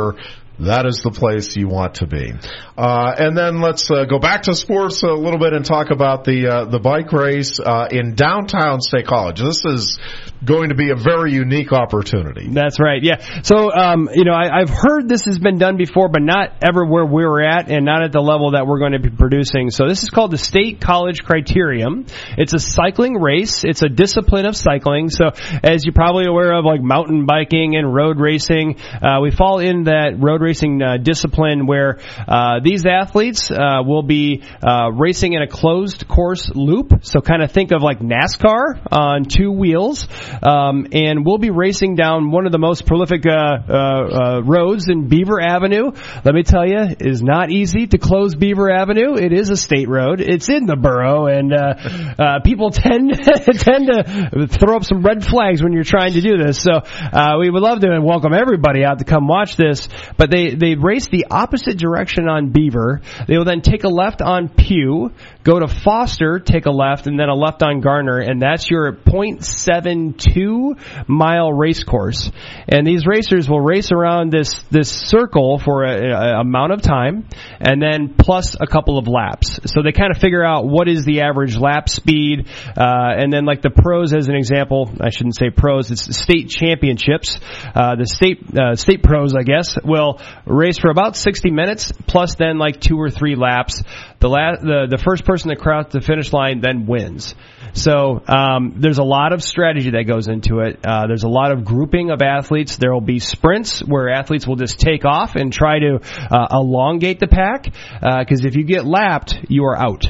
that is the place you want to be. Uh, and then let's uh, go back to sports a little bit and talk about the uh, the bike race uh, in downtown State College. This is going to be a very unique opportunity. That's right, yeah. So, um, you know, I, I've heard this has been done before, but not ever where we were at and not at the level that we're going to be producing. So this is called the State College Criterium. It's a cycling race. It's a discipline of cycling. So as you're probably aware of, like mountain biking and road racing, uh, we fall in that road racing uh, discipline where uh, these athletes uh, will be uh, racing in a closed course loop. So kind of think of like NASCAR on two wheels. Um, and we'll be racing down one of the most prolific uh, uh, uh, roads in Beaver Avenue. Let me tell you, it is not easy to close Beaver Avenue. It is a state road. It's in the borough, and uh, uh, people tend tend to throw up some red flags when you're trying to do this. So uh, we would love to welcome everybody out to come watch this. But they they race the opposite direction on Beaver. They will then take a left on Pew, go to Foster, take a left, and then a left on Garner, and that's your point seven two mile race course. And these racers will race around this this circle for a, a amount of time, and then plus a couple of laps. So they kind of figure out what is the average lap speed, uh, and then like the pros as an example, I shouldn't say pros, it's state championships. Uh, the state uh, state pros, I guess, will race for about sixty minutes, plus then like two or three laps. The la- the, the first person to cross the finish line then wins. So um, there's a lot of strategy that goes into it. Uh, there's a lot of grouping of athletes. There will be sprints where athletes will just take off and try to uh, elongate the pack, because uh, if you get lapped, you are out.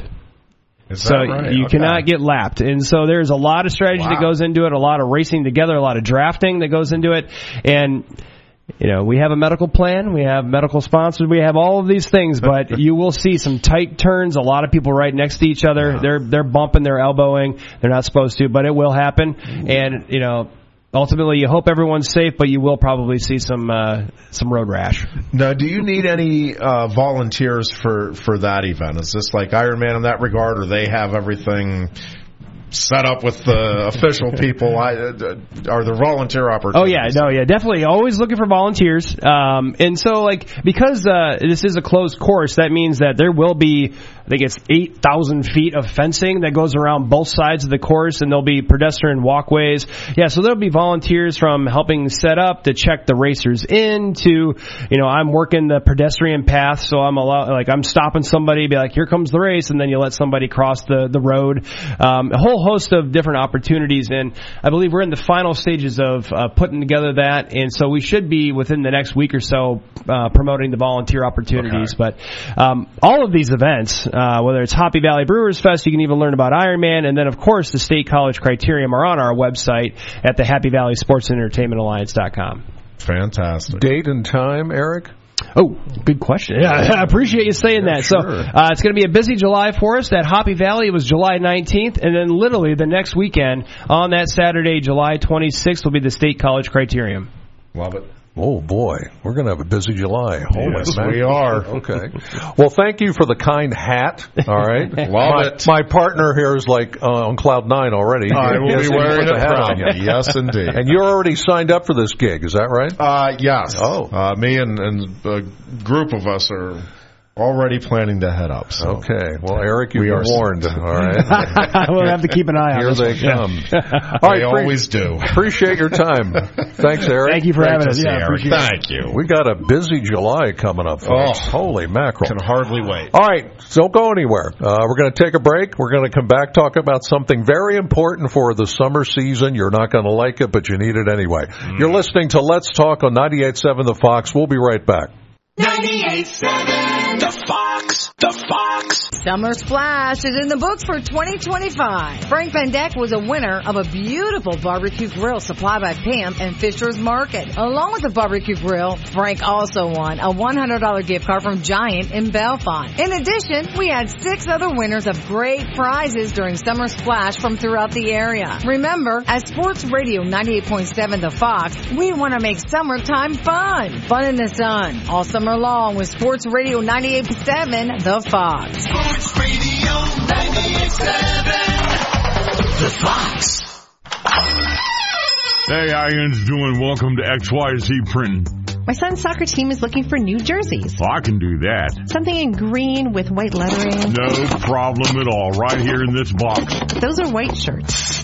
Is so that right? you Okay. cannot get lapped. And so there's a lot of strategy Wow. that goes into it, a lot of racing together, a lot of drafting that goes into it. And you know, we have a medical plan, we have medical sponsors, we have all of these things, but you will see some tight turns, a lot of people right next to each other. They're they're bumping, they're elbowing. They're not supposed to, but it will happen. And, you know, ultimately you hope everyone's safe, but you will probably see some uh, some road rash. Now, do you need any uh, volunteers for, for that event? Is this like Ironman in that regard, or they have everything set up with the official people? I, uh, are there volunteer opportunities? Oh yeah, no, yeah, definitely. Always looking for volunteers. Um, and so, like, because uh, this is a closed course, that means that there will be, I think it's eight thousand feet of fencing that goes around both sides of the course, and there'll be pedestrian walkways. Yeah, so there'll be volunteers from helping set up to check the racers in to, you know, I'm working the pedestrian path, so I'm allow- like I'm stopping somebody, be like, here comes the race, and then you let somebody cross the the road. Um, a whole host of different opportunities, and I believe we're in the final stages of uh, putting together that, and so we should be within the next week or so uh, promoting the volunteer opportunities. Okay. But um, all of these events, uh, whether it's Happy Valley Brewers Fest, you can even learn about Ironman, and then of course the State College Criterium are on our website at the Happy Valley Sports Entertainment Alliance dot com. Fantastic. Date and time, Eric? Oh, good question. Yeah, I appreciate you saying yeah, that. Sure. So uh, it's going to be a busy July for us. At Happy Valley, it was July nineteenth, and then literally the next weekend, on that Saturday, July twenty-sixth, will be the State College Criterium. Love it. Oh, boy. We're going to have a busy July. Holy yes, man. we are. Okay. Well, thank you for the kind hat. All right. Love my, it. My partner here is like uh, on cloud nine already. I will He be wearing put it the hat on proudly. yet. Yes, indeed. And you're already signed up for this gig, is that right? Uh, yes. Oh. Uh, me and, and a group of us are already planning to head up. So. Okay. Well, Eric, you've We been are warned. All right. We'll have to keep an eye on Here this they one. come. Yeah. All right, They pre- always do. Appreciate your time. Thanks, Eric. Thank you for Great having to us. see Yeah, you, appreciate Eric. it. Thank you. We got a busy July coming up, folks. Oh. Holy mackerel. Can hardly wait. All right, so don't go anywhere. Uh, we're going to take a break. We're going to come back, talk about something very important for the summer season. You're not going to like it, but you need it anyway. Mm. You're listening to Let's Talk on ninety-eight point seven The Fox. We'll be right back. ninety-eight point seven The Fox. The Fox. Summer Splash is in the books for twenty twenty-five. Frank Van Dyck was a winner of a beautiful barbecue grill supplied by Pam and Fisher's Market. Along with the barbecue grill, Frank also won a one hundred dollars gift card from Giant in Bellefonte. In addition, we had six other winners of great prizes during Summer Splash from throughout the area. Remember, at Sports Radio ninety-eight point seven The Fox, we want to make summertime fun. Fun in the sun all summer long with Sports Radio ninety-eight point seven The Fox. Sports Radio ninety-eight point seven The Fox. Hey, how you doing? Welcome to X Y Z Printing. My son's soccer team is looking for new jerseys. Oh, I can do that. Something in green with white lettering. No problem at all. Right here in this box. Those are white shirts.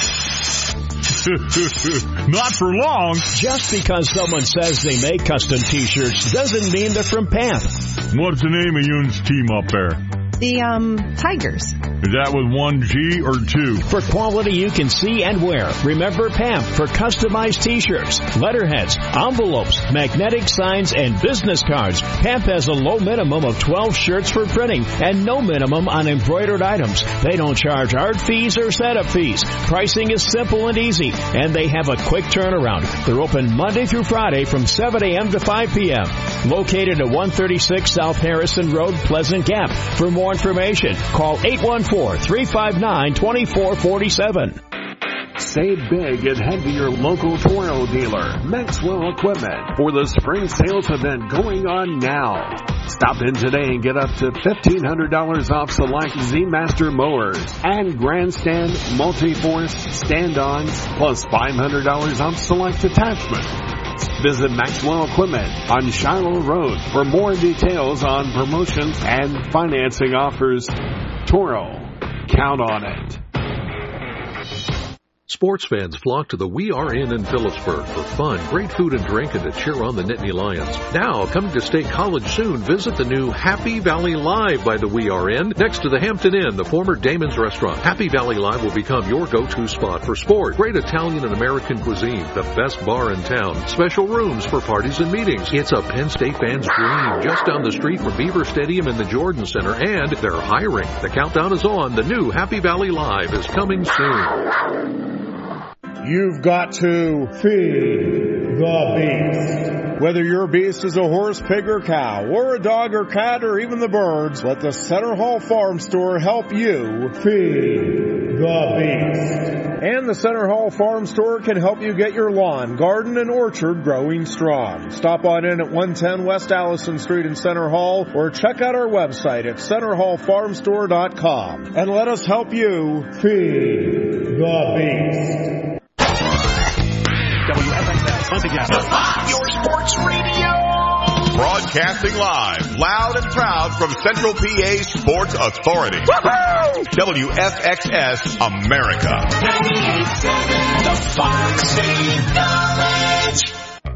Not for long. Just because someone says they make custom T-shirts doesn't mean they're from P A M P. What's the name of Yoon's team up there? The, um, Tigers. Is that with one G or two? For quality you can see and wear, remember P A M P for customized T-shirts, letterheads, envelopes, magnetic signs, and business cards. P A M P has a low minimum of twelve shirts for printing and no minimum on embroidered items. They don't charge art fees or setup fees. Pricing is simple and easy, and they have a quick turnaround. They're open Monday through Friday from seven a.m. to five p.m. Located at one thirty-six South Harrison Road, Pleasant Gap. For more information, call eight one four, three five nine, two four four seven. Save big and head to your local Toro dealer, Maxwell Equipment, for the spring sales event going on now. Stop in today and get up to fifteen hundred dollars off select Z-Master mowers and Grandstand multi-force stand-ons, plus five hundred dollars off select attachments. Visit Maxwell Equipment on Shiloh Road for more details on promotions and financing offers. Toro, count on it. Sports fans flock to the We Are Inn in Phillipsburg for fun, great food and drink, and to cheer on the Nittany Lions. Now, coming to State College soon, visit the new Happy Valley Live by the We Are Inn, next to the Hampton Inn, the former Damon's Restaurant. Happy Valley Live will become your go-to spot for sport. Great Italian and American cuisine, the best bar in town, special rooms for parties and meetings. It's a Penn State fan's dream, just down the street from Beaver Stadium and the Jordan Center, and they're hiring. The countdown is on. The new Happy Valley Live is coming soon. You've got to feed the beast. Whether your beast is a horse, pig, or cow, or a dog or cat, or even the birds, let the Center Hall Farm Store help you feed the beast. And the Center Hall Farm Store can help you get your lawn, garden, and orchard growing strong. Stop on in at one ten West Allison Street in Center Hall, or check out our website at center hall farm store dot com. And let us help you feed the beast. W F X S, once again, your sports radio. Broadcasting live, loud and proud from Central P A Sports Authority. Woo-hoo! W F X S America. ninety-eight point seven, the Fox State Knowledge.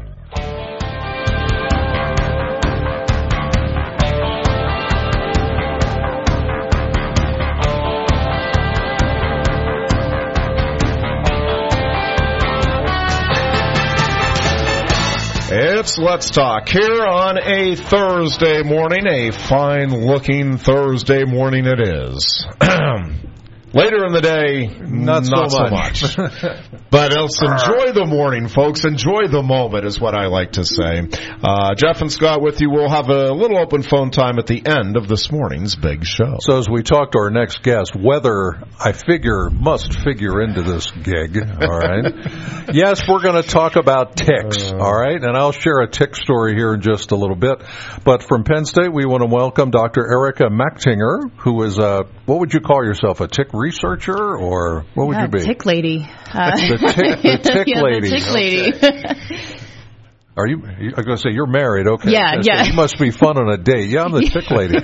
It's Let's Talk here on a Thursday morning, a fine-looking Thursday morning it is. Later in the day, not, not so so much. much. But else enjoy the morning, folks. Enjoy the moment is what I like to say. Uh, Jeff and Scott with you. We'll have a little open phone time at the end of this morning's big show. So as we talk to our next guest, weather, I figure, must figure into this gig, all right? Yes, we're going to talk about ticks, all right? And I'll share a tick story here in just a little bit. But from Penn State, we want to welcome Doctor Erica Machtinger, who is a, what would you call yourself, a tick researcher, or what would yeah, you be? Tick lady. Uh, the tick, the tick yeah, lady. The tick lady. Okay. Are you, I'm going to say you're married, okay. Yeah, That's yeah. It must be fun on a date. Yeah, I'm the tick lady.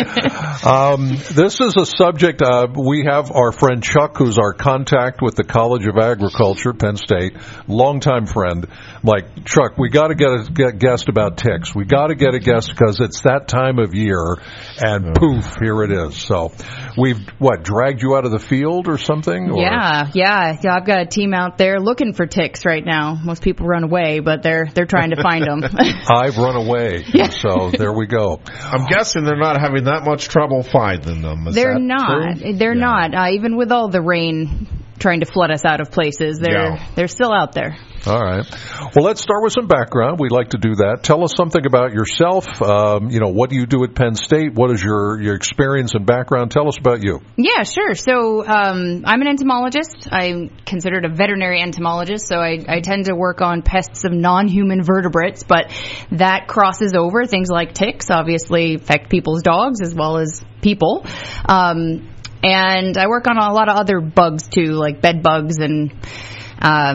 um, this is a subject, uh, we have our friend Chuck, who's our contact with the College of Agriculture, Penn State, longtime friend. Like, Chuck, we got to get a get guest about ticks. We got to get a guest because it's that time of year, and poof, here it is. So, we've, what, dragged you out of the field or something? Or? Yeah, yeah, yeah. I've got a team out there looking for ticks right now. Most people run away, but they're they're trying to find them. I've run away, yeah. So there we go. I'm guessing they're not having that much trouble finding them. Is they're that not. True? They're yeah. not. Uh, even with all the rain trying to flood us out of places, they're yeah. they're still out there. All right. Well, let's start with some background. We'd like to do that. Tell us something about yourself. Um, you know, what do you do at Penn State? What is your, your experience and background? Tell us about you. Yeah, sure. So um, I'm an entomologist. I'm considered a veterinary entomologist, so I, I tend to work on pests of non-human vertebrates, but that crosses over. Things like ticks obviously affect people's dogs as well as people. Um, and I work on a lot of other bugs, too, like bed bugs and um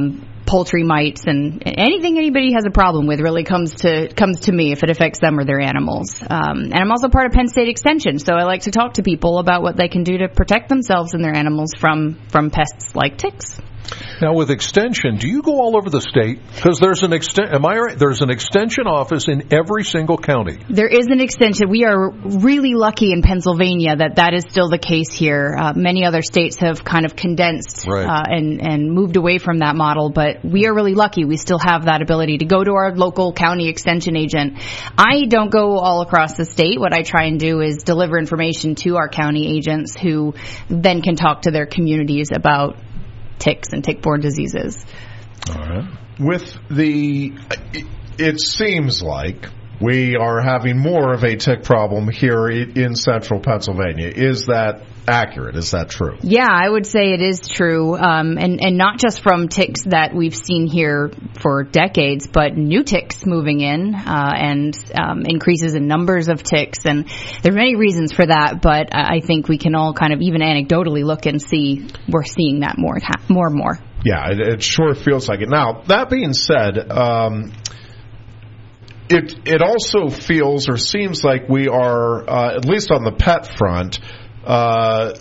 poultry mites and anything anybody has a problem with really comes to comes to me if it affects them or their animals. Um, and I'm also part of Penn State Extension, so I like to talk to people about what they can do to protect themselves and their animals from, from pests like ticks. Now, with Extension, do you go all over the state? Because there's an exten- am I right? There's an Extension office in every single county. There is an extension. We are really lucky in Pennsylvania that that is still the case here. Uh, many other states have kind of condensed Right. uh, and, and moved away from that model, but we are really lucky. We still have that ability to go to our local county extension agent. I don't go all across the state. What I try and do is deliver information to our county agents who then can talk to their communities about ticks and tick-borne diseases. All right. With the, it, it seems like we are having more of a tick problem here in central Pennsylvania. Is that accurate? Is that true? Yeah, I would say it is true, um, and, and not just from ticks that we've seen here for decades, but new ticks moving in uh, and um, increases in numbers of ticks. And there are many reasons for that, but I think we can all kind of even anecdotally look and see we're seeing that more, more and more. Yeah, it, it sure feels like it. Now, that being said, um, it it also feels or seems like we are, uh, at least on the pet front, uh,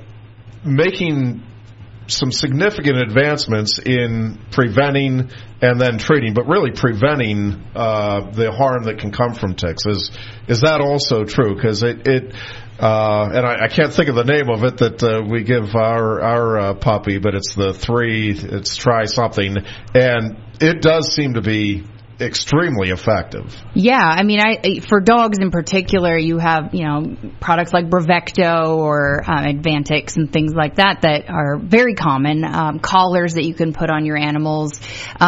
making some significant advancements in preventing and then treating, but really preventing uh, the harm that can come from ticks. Is is that also true? Because it, it uh, and I, I can't think of the name of it that uh, we give our our uh, puppy, but it's the three. It's try something, and it does seem to be extremely effective. Yeah, I mean, I for dogs in particular, you have, you know, products like Bravecto or uh, Advantix and things like that that are very common. Um, collars that you can put on your animals,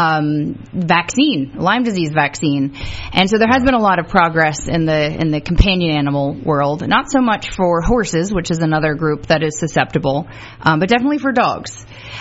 um, vaccine, Lyme disease vaccine, and so there has been a lot of progress in the in the companion animal world. Not so much for horses, which is another group that is susceptible, um, but definitely for dogs.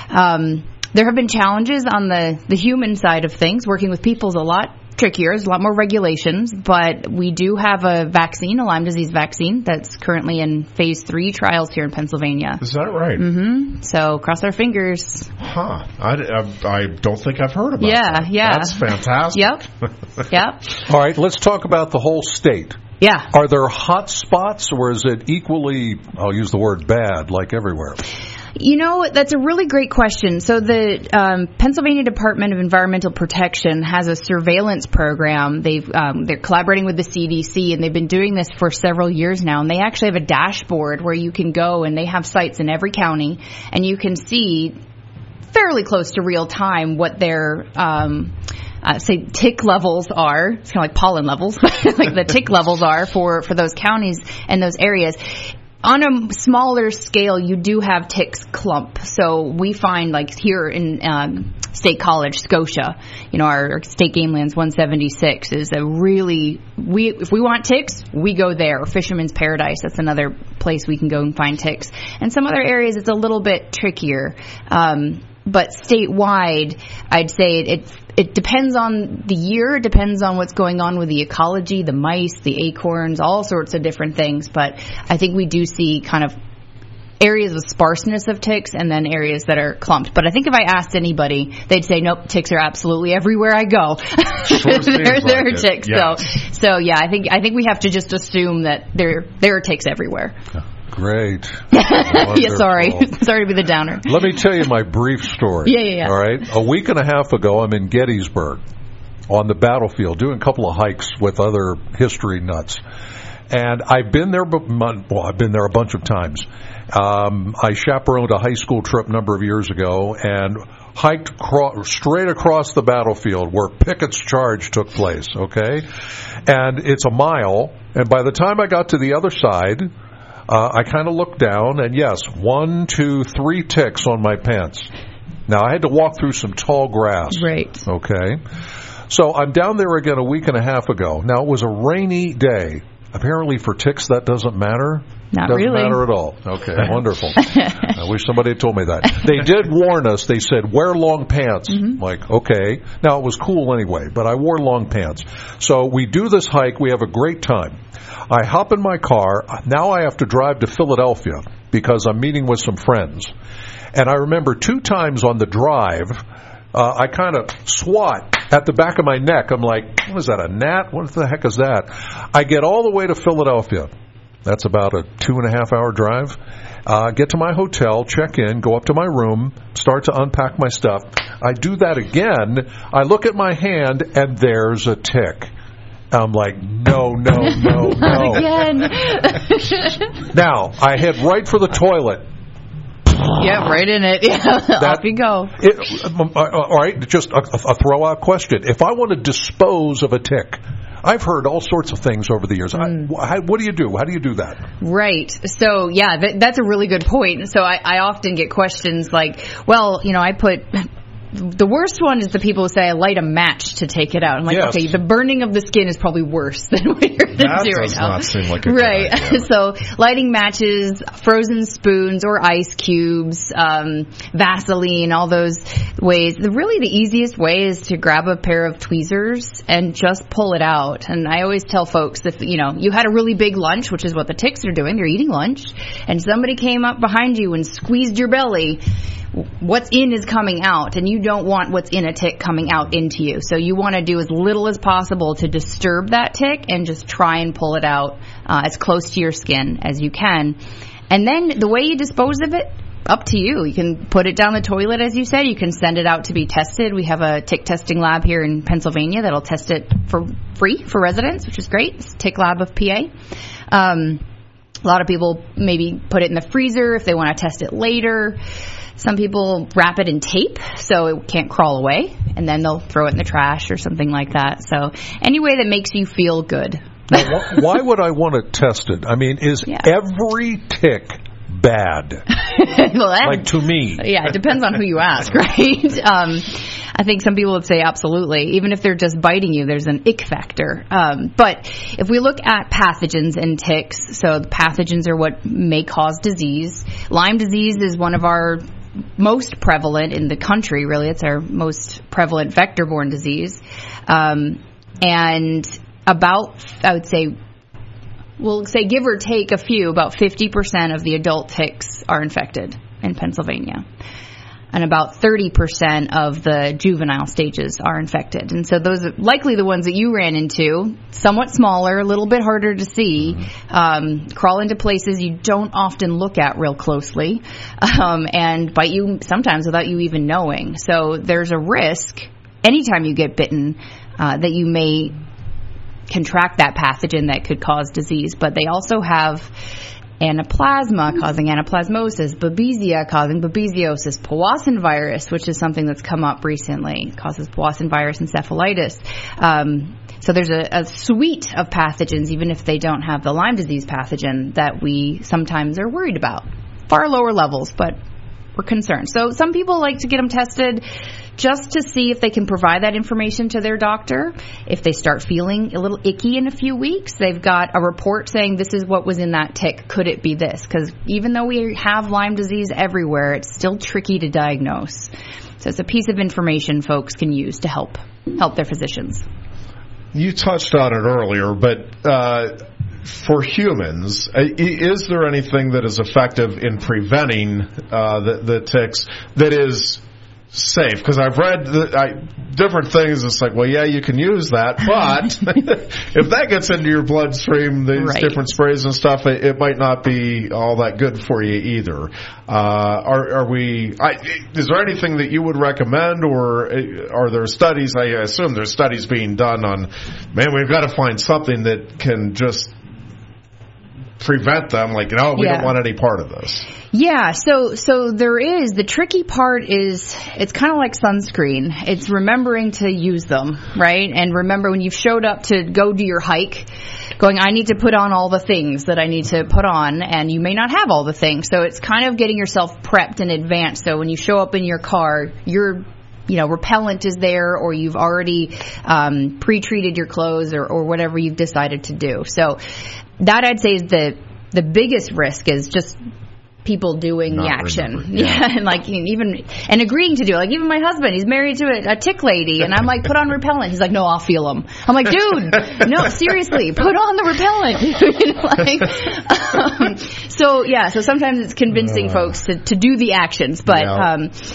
Um, There have been challenges on the, the human side of things. Working with people is a lot trickier. There's a lot more regulations, but we do have a vaccine, a Lyme disease vaccine, that's currently in phase three trials here in Pennsylvania. Is that right? Mm-hmm. So cross our fingers. Huh. I, I, I don't think I've heard about yeah, that. Yeah, yeah. That's fantastic. Yep. Yep. All right, let's talk about the whole state. Yeah. Are there hot spots, or is it equally, I'll use the word bad, like everywhere? You know, that's a really great question. So the um, Pennsylvania Department of Environmental Protection has a surveillance program. They've um, they're collaborating with the C D C, and they've been doing this for several years now. And they actually have a dashboard where you can go, and they have sites in every county, and you can see fairly close to real time what their um, Uh, say tick levels are. It's kind of like pollen levels, like the tick levels are for, for those counties and those areas. On a smaller scale, you do have ticks clump. So we find, like here in um, State College, Scotia, you know, our, our state game lands one seventy-six is a really, we if we want ticks, we go there. Fisherman's Paradise, that's another place we can go and find ticks. And some other areas, it's a little bit trickier. Um, but statewide, I'd say it, it it depends on the year, it depends on what's going on with the ecology, the mice, the acorns, all sorts of different things. But I think we do see kind of areas of sparseness of ticks and then areas that are clumped. But I think if I asked anybody, they'd say, nope, ticks are absolutely everywhere I go. Sure there there like are ticks. Yeah. So, so yeah, I think I think we have to just assume that there there are ticks everywhere. Great. Yeah, sorry. Sorry to be the downer. Let me tell you my brief story. Yeah, yeah, yeah. All right. A week and a half ago, I'm in Gettysburg on the battlefield doing a couple of hikes with other history nuts. And I've been there, well, I've been there a bunch of times. Um, I chaperoned a high school trip a number of years ago and hiked cro- straight across the battlefield where Pickett's charge took place, okay? And it's a mile. And by the time I got to the other side, Uh, I kind of looked down, and yes, one, two, three ticks on my pants. Now, I had to walk through some tall grass. Right. Okay. So I'm down there again a week and a half ago. Now, it was a rainy day. Apparently, for ticks, that doesn't matter. Not doesn't really. matter at all. Okay, wonderful. I wish somebody had told me that. They did warn us. They said, wear long pants. Mm-hmm. Like, okay. Now, it was cool anyway, but I wore long pants. So we do this hike. We have a great time. I hop in my car. Now I have to drive to Philadelphia because I'm meeting with some friends. And I remember two times on the drive uh, I kind of swat at the back of my neck. I'm like, what is that, a gnat? What the heck is that? I get all the way to Philadelphia. That's about a two and a half hour drive. Uh, get to my hotel, check in, go up to my room, start to unpack my stuff. I do that again. I look at my hand, and there's a tick. I'm like, no, no, no, no. Again. Now, I head right for the toilet. Yeah, right in it. Yeah, That, off you go. It, um, uh, all right, just a, a throw-out question. If I want to dispose of a tick, I've heard all sorts of things over the years. Mm. I, how, what do you do? How do you do that? Right. So, yeah, th- that's a really good point. So I, I often get questions like, well, you know, I put... The worst one is the people who say, I light a match to take it out. I'm like, yes. okay, the burning of the skin is probably worse than what you're going to do right now. That does not seem like a right. good idea. So lighting matches, frozen spoons or ice cubes, um, Vaseline, all those ways. The, really the easiest way is to grab a pair of tweezers and just pull it out. And I always tell folks, if you know, you had a really big lunch, which is what the ticks are doing, they're eating lunch, and somebody came up behind you and squeezed your belly, what's in is coming out, and you don't want what's in a tick coming out into you. So you want to do as little as possible to disturb that tick and just try and pull it out uh, as close to your skin as you can. And then the way you dispose of it, up to you. You can put it down the toilet, as you said. You can send it out to be tested. We have a tick testing lab here in Pennsylvania that'll test it for free for residents, which is great. It's Tick Lab of P A. Um, a lot of people maybe put it in the freezer if they want to test it later. Some people wrap it in tape so it can't crawl away, and then they'll throw it in the trash or something like that. So any way that makes you feel good. Now, wh- why would I want to test it? I mean, is yeah. every tick bad? Well, that, like to me. Yeah, it depends on who you ask, right? Um, I think some people would say absolutely. Even if they're just biting you, there's an ick factor. Um, but if we look at pathogens in ticks, so the pathogens are what may cause disease. Lyme disease is one of our most prevalent in the country, really. It's our most prevalent vector-borne disease. Um, and about, I would say, we'll say give or take a few, about fifty percent of the adult ticks are infected in Pennsylvania. And about thirty percent of the juvenile stages are infected. And so those are likely the ones that you ran into, somewhat smaller, a little bit harder to see, um, crawl into places you don't often look at real closely, um, and bite you sometimes without you even knowing. So there's a risk anytime you get bitten uh, that you may contract that pathogen that could cause disease. But they also have anaplasma causing anaplasmosis, babesia causing babesiosis, Powassan virus, which is something that's come up recently, causes Powassan virus encephalitis. Um, so there's a, a suite of pathogens, even if they don't have the Lyme disease pathogen, that we sometimes are worried about. Far lower levels, but we're concerned. So some people like to get them tested just to see if they can provide that information to their doctor. If they start feeling a little icky in a few weeks, they've got a report saying this is what was in that tick. Could it be this? Because even though we have Lyme disease everywhere, it's still tricky to diagnose. So it's a piece of information folks can use to help help their physicians. You touched on it earlier, but uh, for humans, is there anything that is effective in preventing uh, the, the ticks that is safe? Because I've read the, I, different things. It's like, well, yeah, you can use that, but if that gets into your bloodstream, these right. different sprays and stuff, it, it might not be all that good for you either. Uh, are, are we? I, is there anything that you would recommend, or are there studies? I assume there's studies being done on. Man, we've got to find something that can just prevent them. Like, no, we yeah. don't want any part of this. Yeah, so so there is. The tricky part is it's kind of like sunscreen. It's remembering to use them, right? And remember when you've showed up to go do your hike, going, I need to put on all the things that I need to put on, and you may not have all the things. So it's kind of getting yourself prepped in advance. So when you show up in your car, you're you know, repellent is there, or you've already um, pre-treated your clothes, or, or whatever you've decided to do. So that, I'd say, is the the biggest risk is just people doing Not the action. Yeah. yeah, and like even and agreeing to do it. Like even my husband, he's married to a, a tick lady, and I'm like, put on repellent. He's like, no, I'll feel them. I'm like, dude, no, seriously, put on the repellent. like, um, so yeah, so sometimes it's convincing uh, folks to, to do the actions, but. Yeah. Um,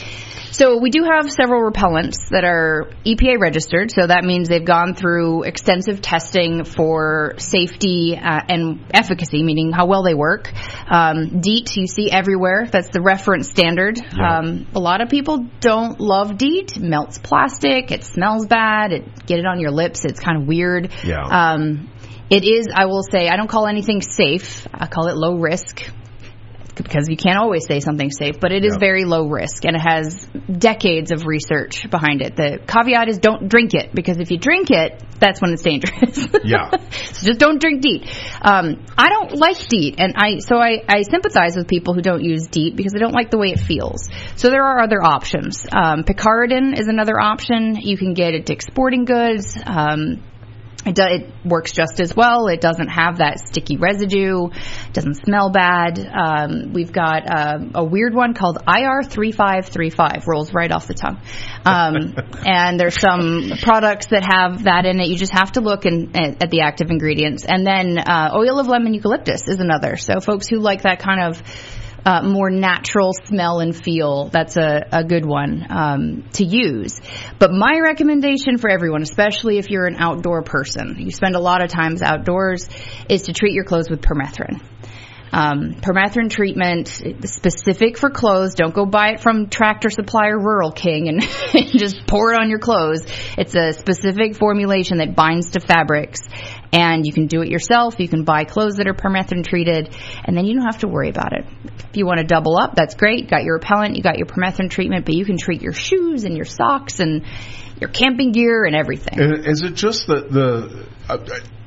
So we do have several repellents that are E P A registered, so that means they've gone through extensive testing for safety uh, and efficacy, meaning how well they work. Um, DEET, you see everywhere. That's the reference standard. Yeah. Um, a lot of people don't love DEET. It melts plastic. It smells bad. It, get it on your lips. It's kind of weird. Yeah. Um, it is, I will say, I don't call anything safe. I call it low risk, because you can't always say something's safe, but it is Yep. very low risk, and it has decades of research behind it. The caveat is don't drink it, because if you drink it, that's when it's dangerous. Yeah. So just don't drink DEET. Um, I don't like DEET, and I so I, I sympathize with people who don't use DEET because I don't like the way it feels. So there are other options. Um, Picaridin is another option. You can get at Dick's Sporting Goods. Um, It, do, it works just as well. It doesn't have that sticky residue. It doesn't smell bad. Um, we've got uh, a weird one called I R three five three five. Rolls right off the tongue. Um, and there's some products that have that in it. You just have to look in, at, at the active ingredients. And then uh, oil of lemon eucalyptus is another. So folks who like that kind of Uh, more natural smell and feel, that's a, a good one um, to use. But my recommendation for everyone, especially if you're an outdoor person, you spend a lot of times outdoors, is to treat your clothes with permethrin. Um, permethrin treatment, specific for clothes. Don't go buy it from Tractor Supply or Rural King and just pour it on your clothes. It's a specific formulation that binds to fabrics, and you can do it yourself. You can buy clothes that are permethrin treated, and then you don't have to worry about it. If you want to double up, that's great. You got your repellent, you got your permethrin treatment, but you can treat your shoes and your socks and your camping gear and everything. Is it just the the uh,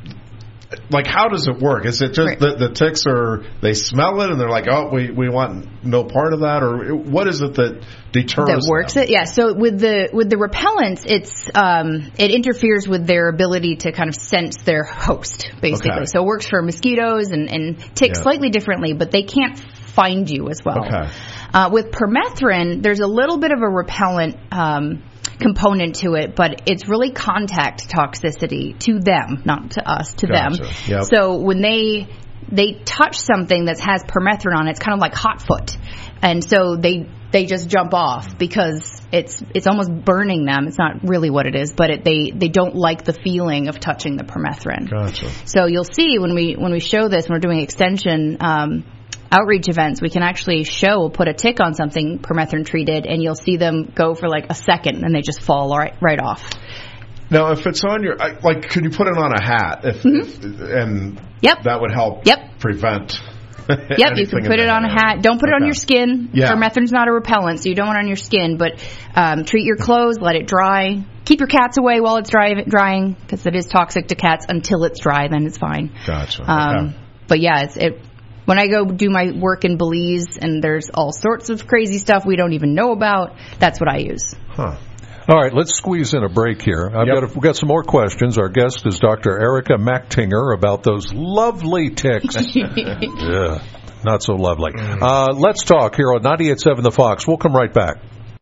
like, how does it work? Is it just Right. the, the ticks are, they smell it and they're like, oh, we, we want no part of that? Or what is it that deters That works them? it? Yeah. So with the with the repellents, it's um, it interferes with their ability to kind of sense their host, basically. Okay. So it works for mosquitoes and, and ticks Yeah. slightly differently, but they can't find you as well. Okay. Uh, with permethrin, there's a little bit of a repellent um, component to it, but it's really contact toxicity to them, not to us, to Gotcha. them. Yep. So when they they touch something that has permethrin on it, it's kind of like hot foot, and so they they just jump off because it's it's almost burning them. It's not really what it is, but it, they they don't like the feeling of touching the permethrin. Gotcha. So you'll see when we when we show this, when we're doing extension um, outreach events, we can actually show, we'll put a tick on something permethrin treated, and you'll see them go for like a second, and they just fall right right off. Now, if it's on your, I- like, could you put it on a hat? If, if, and Yep. that would help Yep. prevent Yep, you anything can put in it on a that hat. Don't put it on Okay. your skin. Yeah. Permethrin's not a repellent, so you don't want it on your skin. But um, treat your clothes, let it dry. Keep your cats away while it's dry, drying, because it is toxic to cats until it's dry. Then it's fine. Gotcha. Um, Okay. But yeah, it's, it. When I go do my work in Belize, and there's all sorts of crazy stuff we don't even know about, that's what I use. Huh. All right, let's squeeze in a break here. I've Yep. got a, we've got some more questions. Our guest is Doctor Erica Mactinger about those lovely ticks. Ugh, not so lovely. Uh, let's talk here on ninety-eight point seven The Fox. We'll come right back.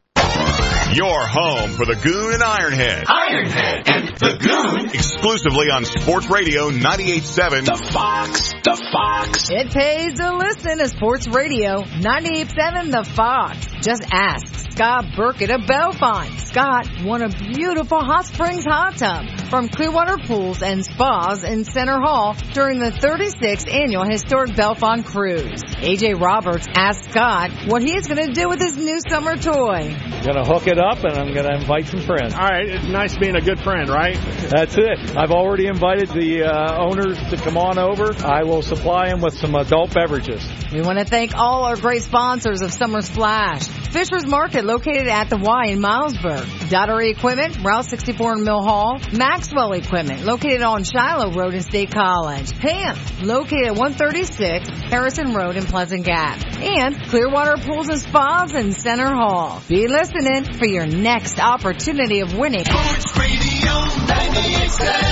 Your home for the Goon and Ironhead. Ironhead and the Goon. Exclusively on Sports Radio ninety-eight point seven. The Fox. The Fox. It pays to listen to Sports Radio ninety-eight point seven The Fox. Just ask Scott Burkett of Belfont. Scott won a beautiful hot springs hot tub from Clearwater Pools and Spas in Center Hall during the thirty-sixth Annual Historic Belfont Cruise. A J Roberts asked Scott what he is going to do with his new summer toy. Gonna hook it up, and I'm gonna invite some friends. All right, it's nice being a good friend, right? That's it. I've already invited the uh, owners to come on over. I will supply them with some adult beverages. We want to thank all our great sponsors of Summer Splash. Fisher's Market, located at the Y in Milesburg. Daughtery Equipment, Route sixty-four in Mill Hall. Maxwell Equipment, located on Shiloh Road in State College. P A M, located at one thirty-six Harrison Road in Pleasant Gap. And Clearwater Pools and Spas in Center Hall. Be listening for your next opportunity of winning. Sports Radio ninety-eight point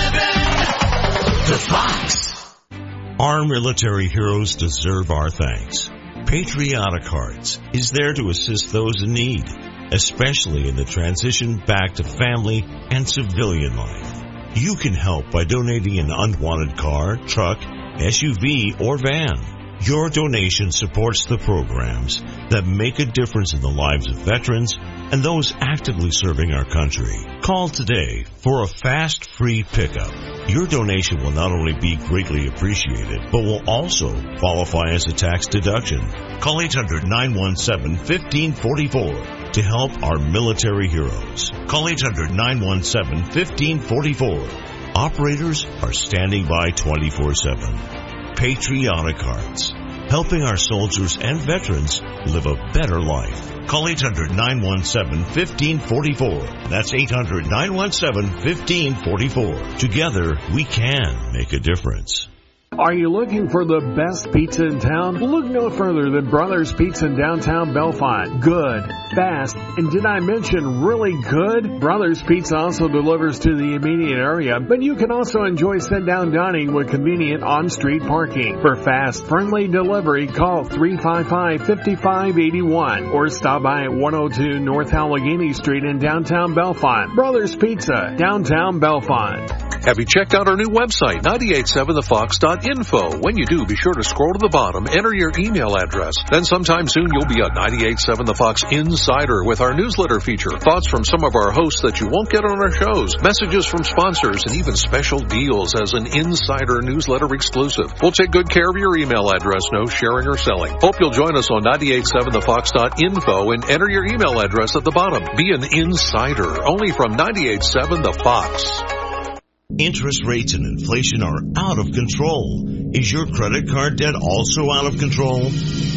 seven. The Fox. Our military heroes deserve our thanks. Patriotic Hearts is there to assist those in need, especially in the transition back to family and civilian life. You can help by donating an unwanted car, truck, S U V, or van. Your donation supports the programs that make a difference in the lives of veterans and those actively serving our country. Call today for a fast, free pickup. Your donation will not only be greatly appreciated, but will also qualify as a tax deduction. Call eight hundred, nine one seven, one five four four to help our military heroes. Call eight hundred, nine one seven, one five four four. Operators are standing by twenty-four seven. Patriotic Hearts, helping our soldiers and veterans live a better life. Call eight hundred, nine one seven, one five four four. That's eight hundred, nine one seven, one five four four. Together, we can make a difference. Are you looking for the best pizza in town? Look no further than Brothers Pizza in downtown Bellefonte. Good, fast, and did I mention really good? Brothers Pizza also delivers to the immediate area, but you can also enjoy sit-down dining with convenient on-street parking. For fast, friendly delivery, call three five five, five five eight one or stop by at one oh two North Allegheny Street in downtown Bellefonte. Brothers Pizza, downtown Bellefonte. Have you checked out our new website, nine eight seven the fox dot info? When you do, be sure to scroll to the bottom, enter your email address. Then sometime soon you'll be a ninety-eight seven The Fox Insider with our newsletter feature. Thoughts from some of our hosts that you won't get on our shows, messages from sponsors, and even special deals as an Insider newsletter exclusive. We'll take good care of your email address, no sharing or selling. Hope you'll join us on ninety-eight seven the fox dot info and enter your email address at the bottom. Be an Insider, only from ninety-eight seven The Fox. Interest rates and inflation are out of control. Is your credit card debt also out of control?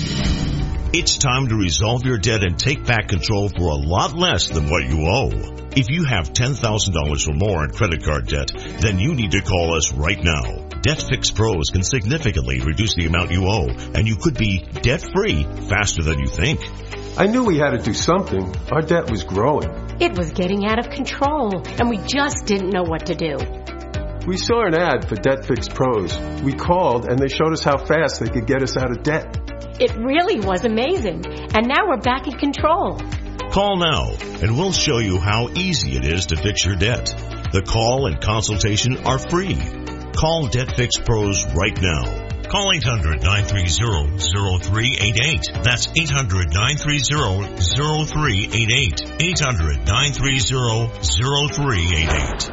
It's time to resolve your debt and take back control for a lot less than what you owe. If you have ten thousand dollars or more in credit card debt, then you need to call us right now. Debt Fix Pros can significantly reduce the amount you owe, and you could be debt-free faster than you think. I knew we had to do something. Our debt was growing. It was getting out of control, and we just didn't know what to do. We saw an ad for Debt Fix Pros. We called, and they showed us how fast they could get us out of debt. It really was amazing, and now we're back in control. Call now, and we'll show you how easy it is to fix your debt. The call and consultation are free. Call Debt Fix Pros right now. Call eight hundred, nine three zero, zero three eight eight. That's eight hundred, nine three zero, zero three eight eight. eight hundred, nine three zero, zero three eight eight.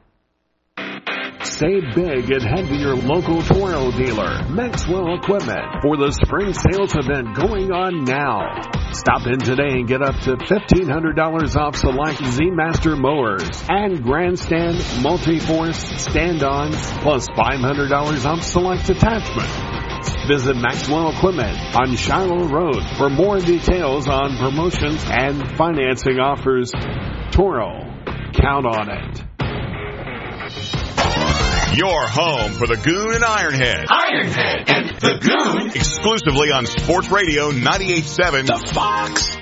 Stay big and head to your local Toro dealer, Maxwell Equipment, for the spring sales event going on now. Stop in today and get up to fifteen hundred dollars off select Z-Master mowers and Grandstand multi-force stand-ons, plus five hundred dollars off select attachments. Visit Maxwell Equipment on Shiloh Road for more details on promotions and financing offers. Toro, count on it. Your home for the Goon and Ironhead. Ironhead and the Goon. Exclusively on Sports Radio ninety-eight point seven The Fox.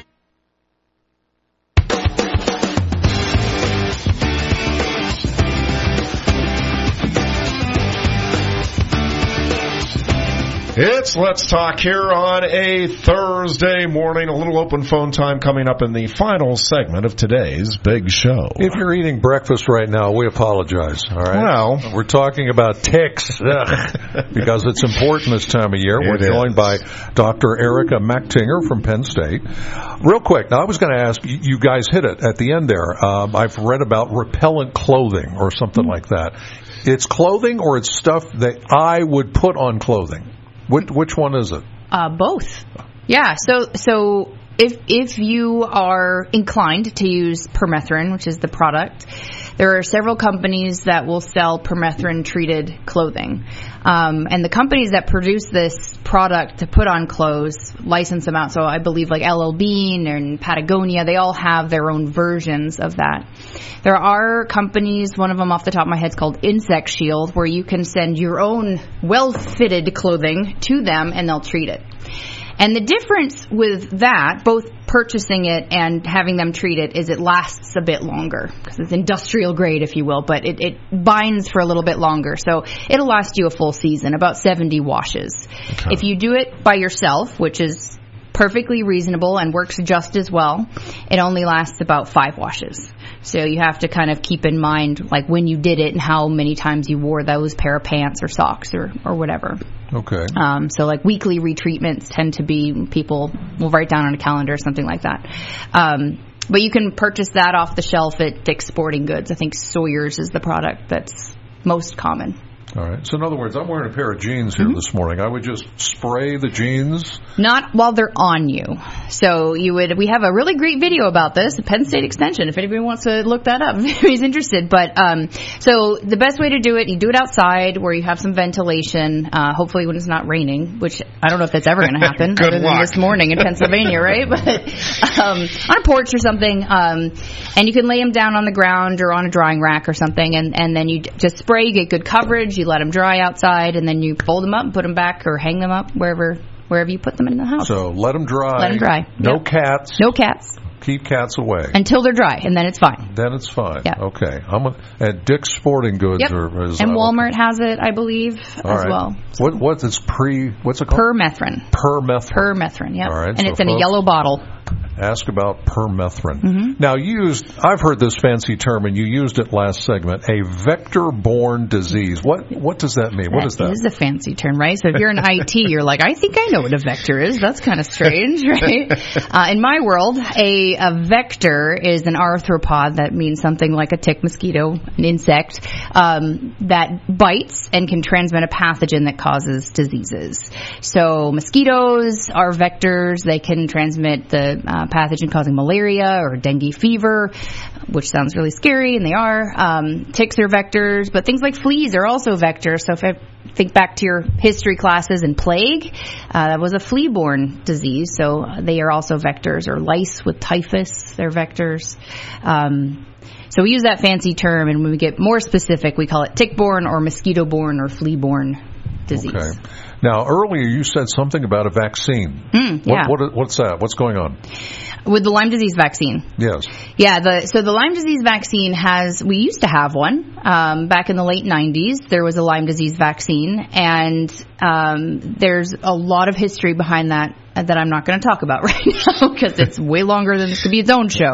It's Let's Talk here on a Thursday morning. A little open phone time coming up in the final segment of today's big show. If you're eating breakfast right now, we apologize, all right? Well, we're talking about ticks because it's important this time of year. We're It joined is. by Doctor Erica McTinger from Penn State. Real quick, now I was going to ask, you guys hit it at the end there. Um, I've read about repellent clothing or something like that. It's clothing or it's stuff that I would put on clothing? Which, which one is it? Uh, both. Yeah. So, so if if you are inclined to use permethrin, which is the product, there are several companies that will sell permethrin-treated clothing. Um, and the companies that produce this product to put on clothes license them out. So I believe like L L Bean and Patagonia, they all have their own versions of that. There are companies, one of them off the top of my head is called Insect Shield, where you can send your own well-fitted clothing to them and they'll treat it. And the difference with that, both purchasing it and having them treat it, is it lasts a bit longer. Because it's industrial grade, if you will, but it, it binds for a little bit longer. So it'll last you a full season, about seventy washes. Okay. If you do it by yourself, which is perfectly reasonable and works just as well, it only lasts about five washes. So you have to kind of keep in mind like when you did it and how many times you wore those pair of pants or socks or, or whatever. Okay. Um, so like weekly retreatments tend to be, people will write down on a calendar or something like that. Um, But you can purchase that off the shelf at Dick's Sporting Goods. I think Sawyer's is the product that's most common. All right. So in other words, I'm wearing a pair of jeans here Mm-hmm. this morning. I would just spray the jeans. Not while they're on you. So you would. We have a really great video about this, Penn State Extension, if anybody wants to look that up, if anybody's interested. But um, so the best way to do it, you do it outside where you have some ventilation, uh, hopefully when it's not raining, which I don't know if that's ever going to happen Good other luck. than this morning in Pennsylvania, right? But um, on a porch or something, um, and you can lay them down on the ground or on a drying rack or something, and, and then you just spray, you get good coverage, you let them dry outside, and then you fold them up and put them back or hang them up wherever wherever you put them in the house. So let them dry. Let them dry. No Yep. cats. No cats. Keep cats away. Until they're dry, and then it's fine. Then it's fine. Yeah. Okay. I'm a, at Dick's Sporting Goods. Yep. Or, is, And uh, Walmart has it, I believe, all as right. well. What what is pre? What's it called? Permethrin. Permethrin. Permethrin, yeah. All right, And so it's in a folks- yellow bottle. Ask about permethrin. Mm-hmm. Now, you used, I've heard this fancy term, and you used it last segment, a vector-borne disease. What what does that mean? What is that? That is a fancy term, right? So if you're in I T, you're like, I think I know what a vector is. That's kind of strange, right? Uh, in my world, a, a vector is an arthropod. That means something like a tick, mosquito, an insect, um, that bites and can transmit a pathogen that causes diseases. So mosquitoes are vectors. They can transmit the uh, pathogen causing malaria or dengue fever, which sounds really scary, and they are. Um, ticks are vectors, but things like fleas are also vectors. So if I think back to your history classes in plague, uh, that was a flea-borne disease, so they are also vectors. Or lice with typhus, they're vectors. Um, so we use that fancy term, and when we get more specific, we call it tick-borne or mosquito-borne or flea-borne disease. Okay. Now, earlier you said something about a vaccine. Mm, yeah. What, what, what's that? What's going on? With the Lyme disease vaccine. Yes. Yeah, the, so the Lyme disease vaccine has, we used to have one um, back in the late nineties. There was a Lyme disease vaccine, and um, there's a lot of history behind that that I'm not going to talk about right now because it's way longer than this could be its own show.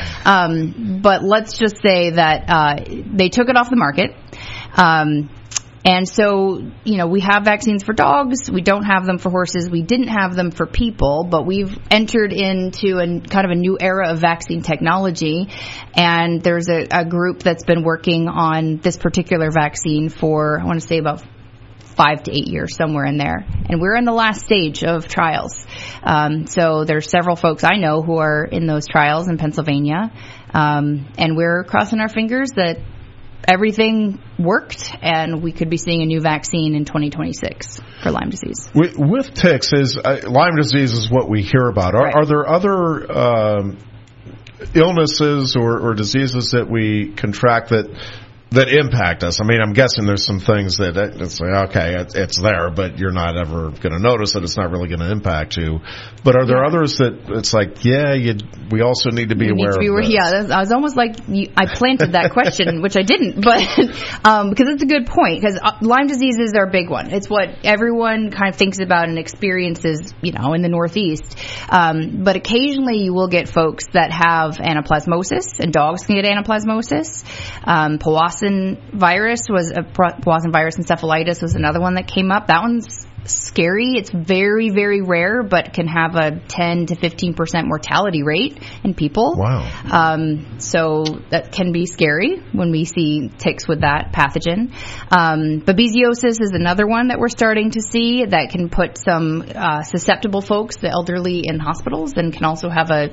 Um, but let's just say that uh, they took it off the market. Um, And so, you know, we have vaccines for dogs. We don't have them for horses. We didn't have them for people, but we've entered into a kind of a new era of vaccine technology. And there's a, a group that's been working on this particular vaccine for, I want to say about five to eight years, somewhere in there. And we're in the last stage of trials. Um, so there's several folks I know who are in those trials in Pennsylvania. Um, and we're crossing our fingers that everything worked, and we could be seeing a new vaccine in twenty twenty-six for Lyme disease. With, with ticks, is uh, Lyme disease is what we hear about. Are, Right. are there other um, illnesses or, or diseases that we contract that that impact us? I mean, I'm guessing there's some things that uh, it's like, okay, it's, it's there, but you're not ever going to notice it. It's not really going to impact you. But are there others that it's like, yeah, you, we also need to be You need aware to be of aware- this? Yeah, that's- I was almost like you, I planted that question, which I didn't, but um, because it's a good point. Because uh, Lyme disease is our big one. It's what everyone kind of thinks about and experiences, you know, in the Northeast. Um, but occasionally, you will get folks that have anaplasmosis, and dogs can get anaplasmosis. Um, Powassan virus was a Powassan virus encephalitis was another one that came up. That one's scary. It's very, very rare, but can have a ten to fifteen percent mortality rate in people. Wow. Um, so that can be scary when we see ticks with that pathogen. Um, babesiosis is another one that we're starting to see that can put some uh, susceptible folks, the elderly, in hospitals, and can also have a,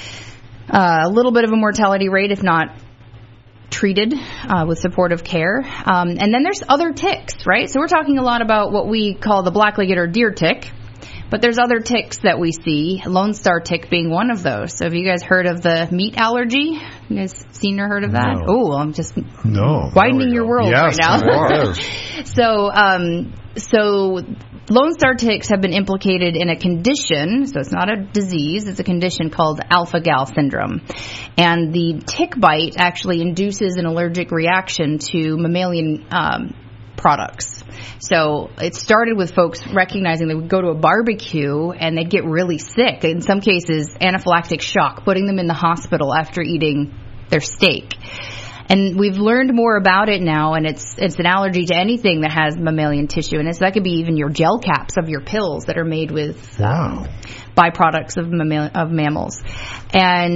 uh, a little bit of a mortality rate, if not treated uh, with supportive care. Um, and then there's other ticks, right? So we're talking a lot about what we call the black-legged or deer tick, but there's other ticks that we see, Lone Star tick being one of those. So have you guys heard of the meat allergy? You guys seen or heard of that? No. Oh, I'm just No. widening your world Yes, right you now. are. So, um, so Lone Star ticks have been implicated in a condition, so it's not a disease, it's a condition called alpha-gal syndrome. And the tick bite actually induces an allergic reaction to mammalian um, products. So it started with folks recognizing they would go to a barbecue and they'd get really sick. In some cases, anaphylactic shock, putting them in the hospital after eating their steak. And we've learned more about it now, and it's it's an allergy to anything that has mammalian tissue. And it's, that could be even your gel caps of your pills that are made with Wow. um, byproducts of, mammal, of mammals. And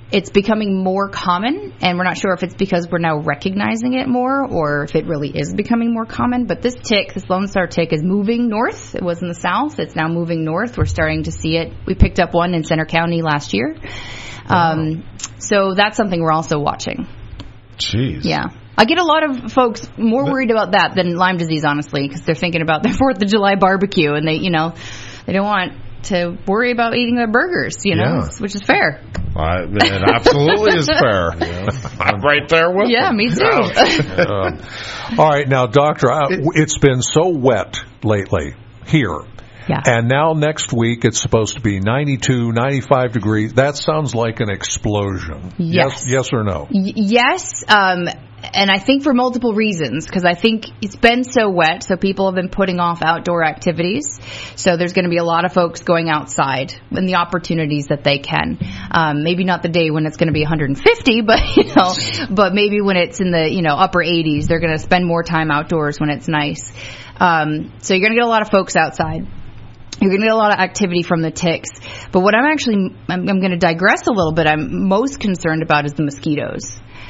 it's becoming more common, and we're not sure if it's because we're now recognizing it more or if it really is becoming more common. But this tick, this Lone Star tick, is moving north. It was in the south. It's now moving north. We're starting to see it. We picked up one in Center County last year. Wow. Um, so that's something we're also watching. Jeez. Yeah. I get a lot of folks more worried about that than Lyme disease, honestly, because they're thinking about their fourth of July barbecue, and they, you know, they don't want to worry about eating their burgers, you know, Yeah. which is fair. I, it absolutely is fair. I'm right there with Yeah, them. me too. Uh, all right, now, Doctor, I, it's been so wet lately here. Yeah. And now next week it's supposed to be ninety-two, ninety-five degrees. That sounds like an explosion. Yes. Yes, yes or no? Y- yes, um, and I think for multiple reasons, because I think it's been so wet, so people have been putting off outdoor activities. So there's going to be a lot of folks going outside and the opportunities that they can. Um, maybe not the day when it's going to be one hundred fifty, but you know, but maybe when it's in the you know upper eighties, they're going to spend more time outdoors when it's nice. Um, so you're going to get a lot of folks outside. You're going to get a lot of activity from the ticks. But what I'm actually, I'm, I'm going to digress a little bit, I'm most concerned about is the mosquitoes.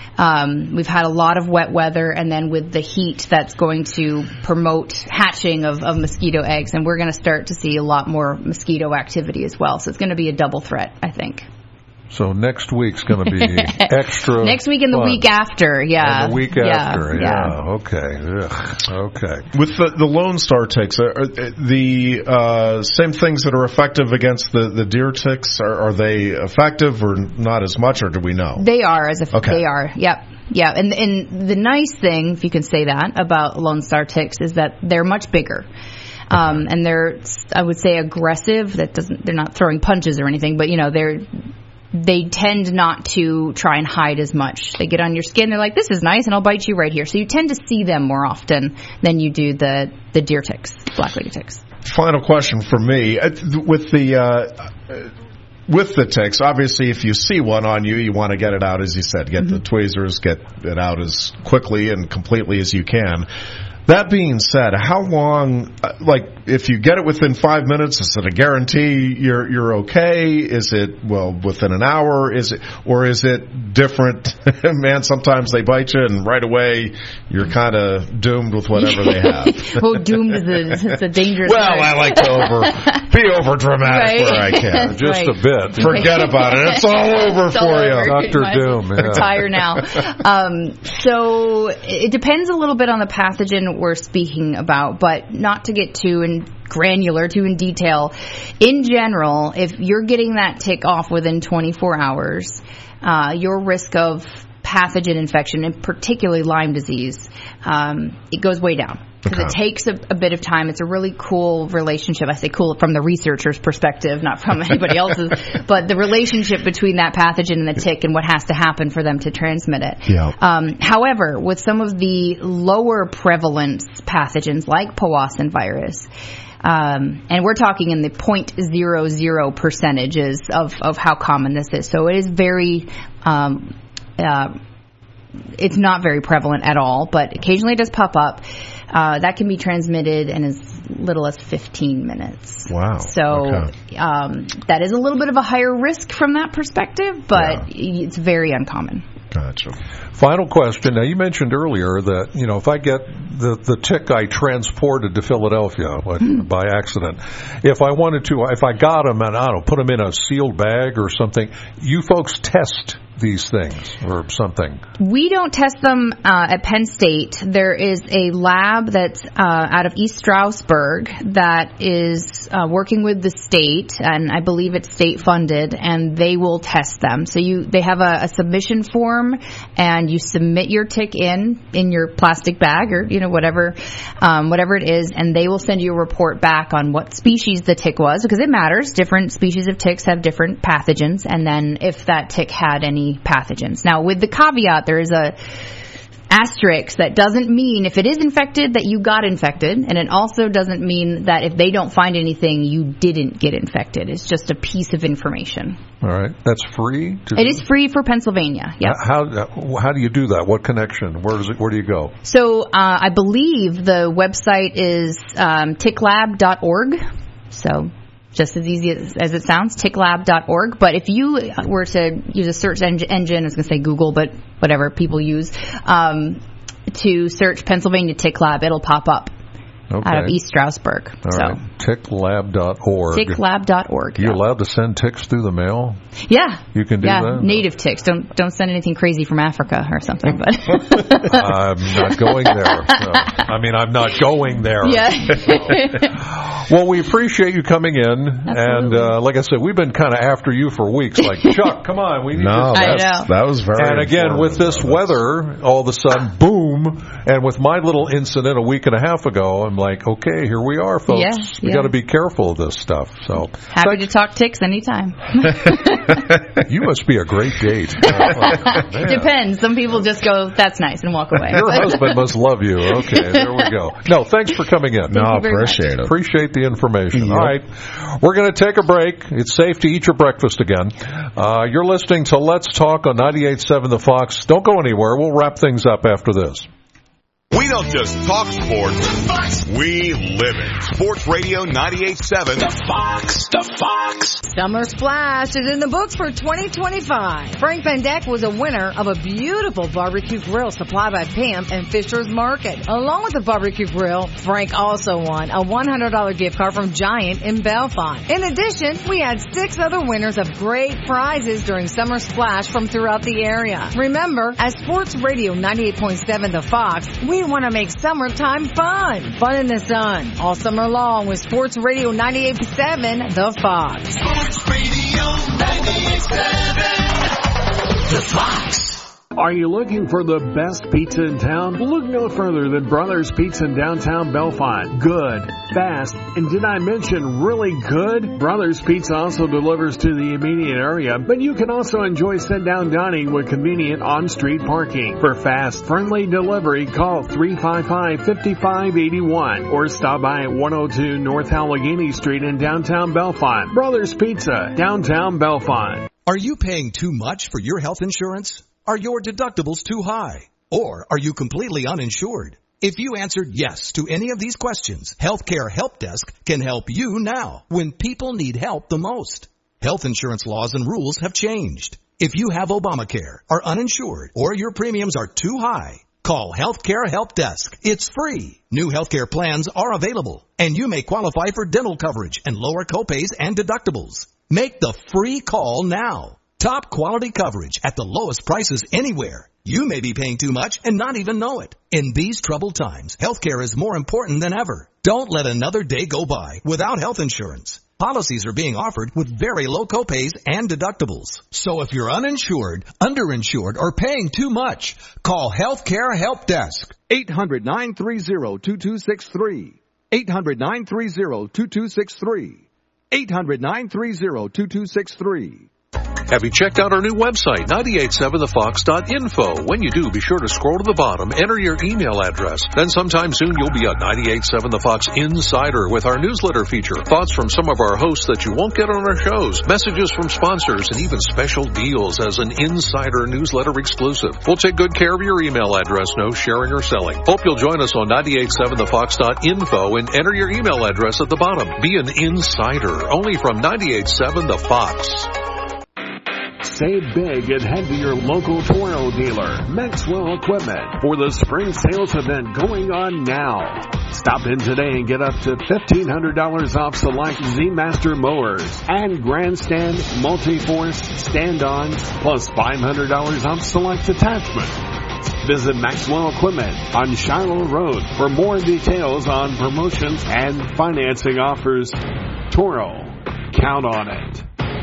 Um, we've had a lot of wet weather, and then with the heat, that's going to promote hatching of, of mosquito eggs, and we're going to start to see a lot more mosquito activity as well. So it's going to be a double threat, I think. So next week's going to be extra Next week and the fun. week after, yeah. And the week yeah, after, yeah. yeah. Okay. Ugh. Okay. With the, the Lone Star ticks, are, are the uh, same things that are effective against the, the deer ticks, are, are they effective or not as much, or do we know? They are, as if Okay. they are, yep. Yeah, and and the nice thing, if you can say that, about Lone Star ticks is that they're much bigger. Um, and they're, I would say, aggressive. That doesn't, they're not throwing punches or anything, but, you know, they're, they tend not to try and hide as much. They get on your skin. They're like, this is nice, and I'll bite you right here. So you tend to see them more often than you do the, the deer ticks, black-legged ticks. Final question for me. Uh, With the... Uh, With the ticks, obviously, if you see one on you, you want to get it out, as you said. Get mm-hmm. the tweezers, get it out as quickly and completely as you can. That being said, how long, like, if you get it within five minutes, is it a guarantee you're you're okay? Is it, well, within an hour? Is it, or is it different? Man, sometimes they bite you and right away you're kind of doomed with whatever they have. Well, doomed is a, it's a dangerous Well, word. I like to over, be over dramatic Right. where I can. Just Right. a bit. Forget about it. It's all over It's for all you. over. Doctor Might as well Doom, yeah. Retire now. Um, so it depends a little bit on the pathogen we're speaking about, but not to get too in granular, too in detail. In general, if you're getting that tick off within twenty-four hours, uh, your risk of pathogen infection, and particularly Lyme disease, um, it goes way down. Because Okay. it takes a, a bit of time. It's a really cool relationship. I say cool from the researcher's perspective, not from anybody else's. But the relationship between that pathogen and the tick and what has to happen for them to transmit it. Yeah. Um, however, with some of the lower prevalence pathogens like Powassan virus, um, and we're talking in the zero point zero zero percentages of, of how common this is. So it is very... Um, uh, it's not very prevalent at all, but occasionally it does pop up. Uh, that can be transmitted in as little as fifteen minutes. Wow. So Okay. um, that is a little bit of a higher risk from that perspective, but it's very uncommon. Gotcha. Final question. Now, you mentioned earlier that, you know, if I get the, the tick I transported to Philadelphia what, by accident, if I wanted to, if I got them and, I don't know, put them in a sealed bag or something, you folks test these things or something? We don't test them uh, at Penn State. There is a lab that's uh, out of East Stroudsburg that is uh, working with the state, and I believe it's state funded, and they will test them. So you, they have a, a submission form, and you submit your tick in in your plastic bag or you know whatever, um, whatever it is, and they will send you a report back on what species the tick was, because it matters. Different species of ticks have different pathogens, and then if that tick had any pathogens. Now, with the caveat, there is a asterisk that doesn't mean if it is infected that you got infected, and it also doesn't mean that if they don't find anything you didn't get infected. It's just a piece of information. All right, that's free. To It is free for Pennsylvania. Yeah. How how do you do that? What connection? Where does it? Where do you go? So uh, I believe the website is um, tick lab dot org. So just as easy as, as it sounds, tick lab dot org. But if you were to use a search en- engine, I was going to say Google, but whatever people use, um, to search Pennsylvania Tick Lab, it'll pop up. Okay. Out of East Stroudsburg. All so. right. tick lab dot org. tick lab dot org. You're allowed to send ticks through the mail? Yeah. You can do yeah, that? Native ticks. Don't don't send anything crazy from Africa or something. But I'm not going there. No. I mean, I'm not going there. Yeah. Well, we appreciate you coming in. Absolutely. And uh, like I said, we've been kind of after you for weeks. Like, Chuck, come on. We need no, to... I that's, know. that was very And again, with this weather, all of a sudden, boom. And with my little incident a week and a half ago, I'm like, okay, here we are, folks. Yeah, we yeah. got to be careful of this stuff. So happy to talk ticks anytime. You must be a great date. Oh, Depends. Some people just go, that's nice, and walk away. Your husband must love you. Okay, there we go. No, thanks for coming in. Thank no, you very appreciate much. it. Appreciate the information. Yep. All right. We're going to take a break. It's safe to eat your breakfast again. Uh, you're listening to Let's Talk on ninety-eight point seven The Fox. Don't go anywhere. We'll wrap things up after this. We don't just talk sports, we live it. Sports Radio ninety-eight point seven. The Fox, the Fox. Summer Splash is in the books for twenty twenty-five. Frank Van Dyke was a winner of a beautiful barbecue grill supplied by Pam and Fisher's Market. Along with the barbecue grill, Frank also won a one hundred dollars gift card from Giant in Bellefonte. In addition, we had six other winners of great prizes during Summer Splash from throughout the area. Remember, at Sports Radio ninety-eight point seven The Fox, we want to make summertime fun. Fun in the sun. All summer long with Sports Radio ninety-eight point seven The Fox. Sports Radio ninety-eight point seven. The Fox. Are you looking for the best pizza in town? Look no further than Brothers Pizza in downtown Bellefonte. Good, fast, and did I mention really good? Brothers Pizza also delivers to the immediate area, but you can also enjoy sit-down dining with convenient on-street parking. For fast, friendly delivery, call three five five, five five eight one or stop by at one oh two North Allegheny Street in downtown Bellefonte. Brothers Pizza, downtown Bellefonte. Are you paying too much for your health insurance? Are your deductibles too high? Or are you completely uninsured? If you answered yes to any of these questions, Healthcare Help Desk can help you now when people need help the most. Health insurance laws and rules have changed. If you have Obamacare, are uninsured, or your premiums are too high, call Healthcare Help Desk. It's free. New healthcare plans are available, and you may qualify for dental coverage and lower copays and deductibles. Make the free call now. Top quality coverage at the lowest prices anywhere. You may be paying too much and not even know it. In these troubled times, healthcare is more important than ever. Don't let another day go by without health insurance. Policies are being offered with very low copays and deductibles. So if you're uninsured, underinsured, or paying too much, call Healthcare Help Desk. eight hundred, nine three zero, two two six three. eight hundred, nine three zero, two two six three. eight hundred, nine three zero, two two six three. Have you checked out our new website, ninety-eight seven the fox dot info? When you do, be sure to scroll to the bottom, enter your email address. Then sometime soon you'll be a ninety-eight seven The Fox Insider with our newsletter feature. Thoughts from some of our hosts that you won't get on our shows, messages from sponsors, and even special deals as an Insider newsletter exclusive. We'll take good care of your email address, no sharing or selling. Hope you'll join us on ninety-eight seven the fox dot info and enter your email address at the bottom. Be an Insider, only from ninety-eight seven The Fox. Save big and head to your local Toro dealer, Maxwell Equipment, for the spring sales event going on now. Stop in today and get up to fifteen hundred dollars off select Z-Master mowers and Grandstand Multi-Force stand-on, plus five hundred dollars off select attachments. Visit Maxwell Equipment on Shiloh Road for more details on promotions and financing offers. Toro, count on it.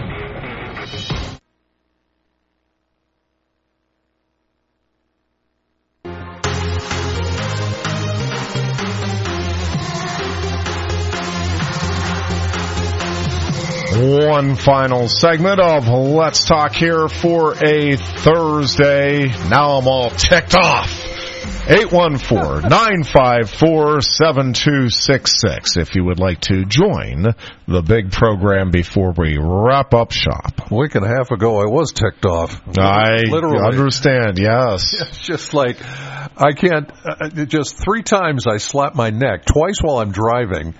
One final segment of Let's Talk here for a Thursday. Now I'm all ticked off. eight one four, nine five four, seven two six six if you would like to join the big program before we wrap up shop. A week and a half ago, I was ticked off. I Literally. understand, yes. It's just like, I can't, uh, just three times I slapped my neck, twice while I'm driving.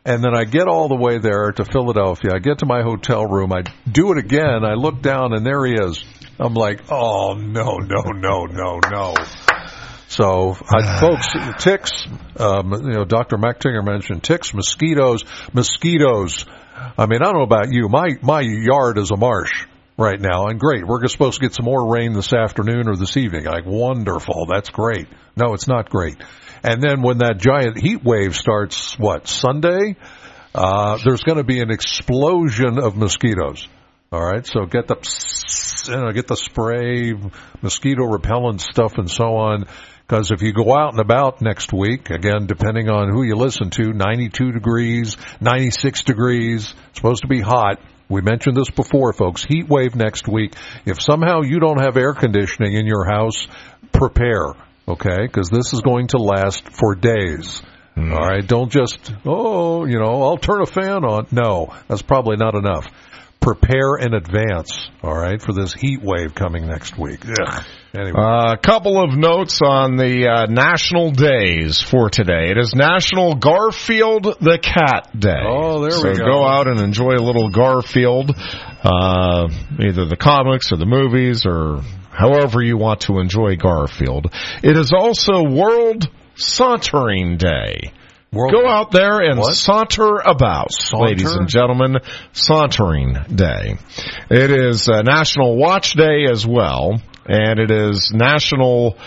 And then I get all the way there to Philadelphia. I get to my hotel room. I do it again. I look down, and there he is. I'm like, oh, no, no, no, no, no. So, I, folks, ticks, um, you know, Doctor McTinger mentioned ticks, mosquitoes, mosquitoes. I mean, I don't know about you. My, my yard is a marsh right now, and great. We're supposed to get some more rain this afternoon or this evening. Like, wonderful. That's great. No, it's not great. And then when that giant heat wave starts, what, Sunday, uh, there's going to be an explosion of mosquitoes. All right, so get the, you know, get the spray, mosquito repellent stuff and so on. Because if you go out and about next week, again, depending on who you listen to, ninety-two degrees, ninety-six degrees, supposed to be hot. We mentioned this before, folks. Heat wave next week. If somehow you don't have air conditioning in your house, prepare. Okay, because this is going to last for days. Mm. All right, don't just, oh, you know, I'll turn a fan on. No, that's probably not enough. Prepare in advance, all right, for this heat wave coming next week. Ugh. Anyway. Uh, a couple of notes on the uh, national days for today. It is National Garfield the Cat Day. Oh, there so we go. So go out and enjoy a little Garfield, uh, either the comics or the movies or however you want to enjoy Garfield. It is also World Sauntering Day. World Go out there and what? saunter about, saunter? Ladies and gentlemen. Sauntering Day. It is uh, National Watch Day as well, and it is National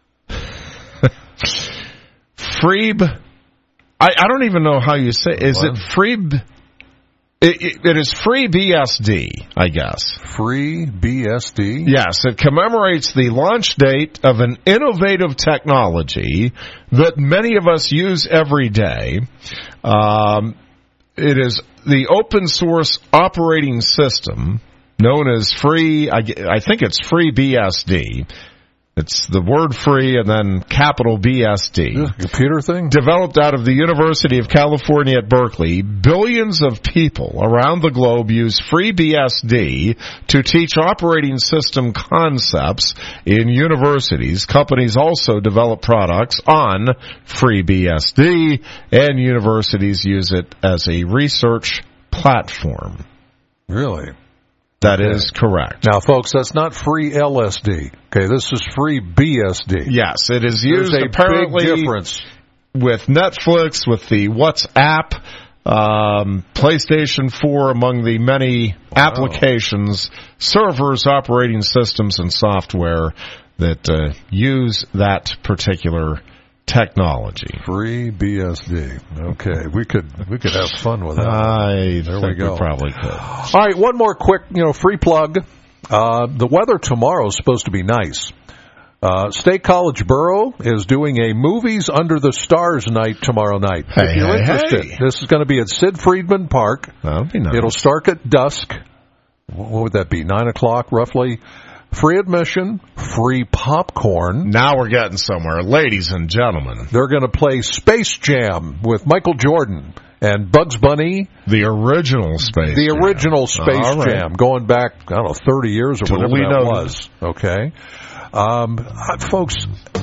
Freeb. I, I don't even know how you say. Is what? it Freeb? It, it, it is Free B S D, I guess. Free B S D? Yes, it commemorates the launch date of an innovative technology that many of us use every day. Um, it is the open source operating system known as Free, I, I think it's Free B S D. It's the word free and then capital B S D. Yeah, computer thing? Developed out of the University of California at Berkeley, billions of people around the globe use Free B S D to teach operating system concepts in universities. Companies also develop products on Free B S D, and universities use it as a research platform. Really? That okay. is correct. Now, folks, that's not free L S D. Okay, this is free B S D. Yes, it is used There's a apparently big difference. With Netflix, with the WhatsApp, um, PlayStation four, among the many wow. applications, servers, operating systems, and software that uh, use that particular technology. Free B S D. Okay, we could we could have fun with that. I there think we go. We probably could. All right, one more quick, you know, free plug. Uh, the weather tomorrow is supposed to be nice. Uh, State College Borough is doing a Movies Under the Stars night tomorrow night. Hey, if you're hey, interested, hey. this is going to be at Sid Friedman Park. That'll be nice. It'll start at dusk. What would that be? Nine o'clock, roughly. Free admission, free popcorn. Now we're getting somewhere. Ladies and gentlemen. They're going to play Space Jam with Michael Jordan and Bugs Bunny. The original Space The Jam. original Space right. Jam, going back, I don't know, thirty years or totally whatever that noted. was. Okay. Um, folks,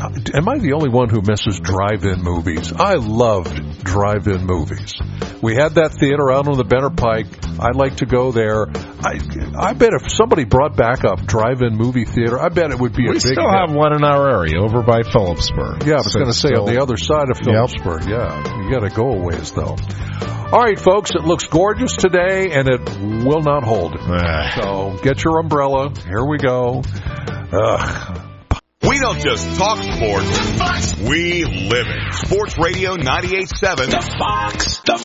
am I the only one who misses drive-in movies? I loved drive-in movies. We had that theater out on the Benner Pike. I like to go there. I, I bet if somebody brought back a drive-in movie theater, I bet it would be we a big We still hit. have one in our area over by Phillipsburg. Yeah, I was so going to say still... on the other side of Phillipsburg. Yep. Yeah, you got to go a ways though. All right, folks, it looks gorgeous today, and it will not hold. So get your umbrella. Here we go. Ugh. We don't just talk sports, we live it. Sports Radio ninety-eight point seven. The Fox. The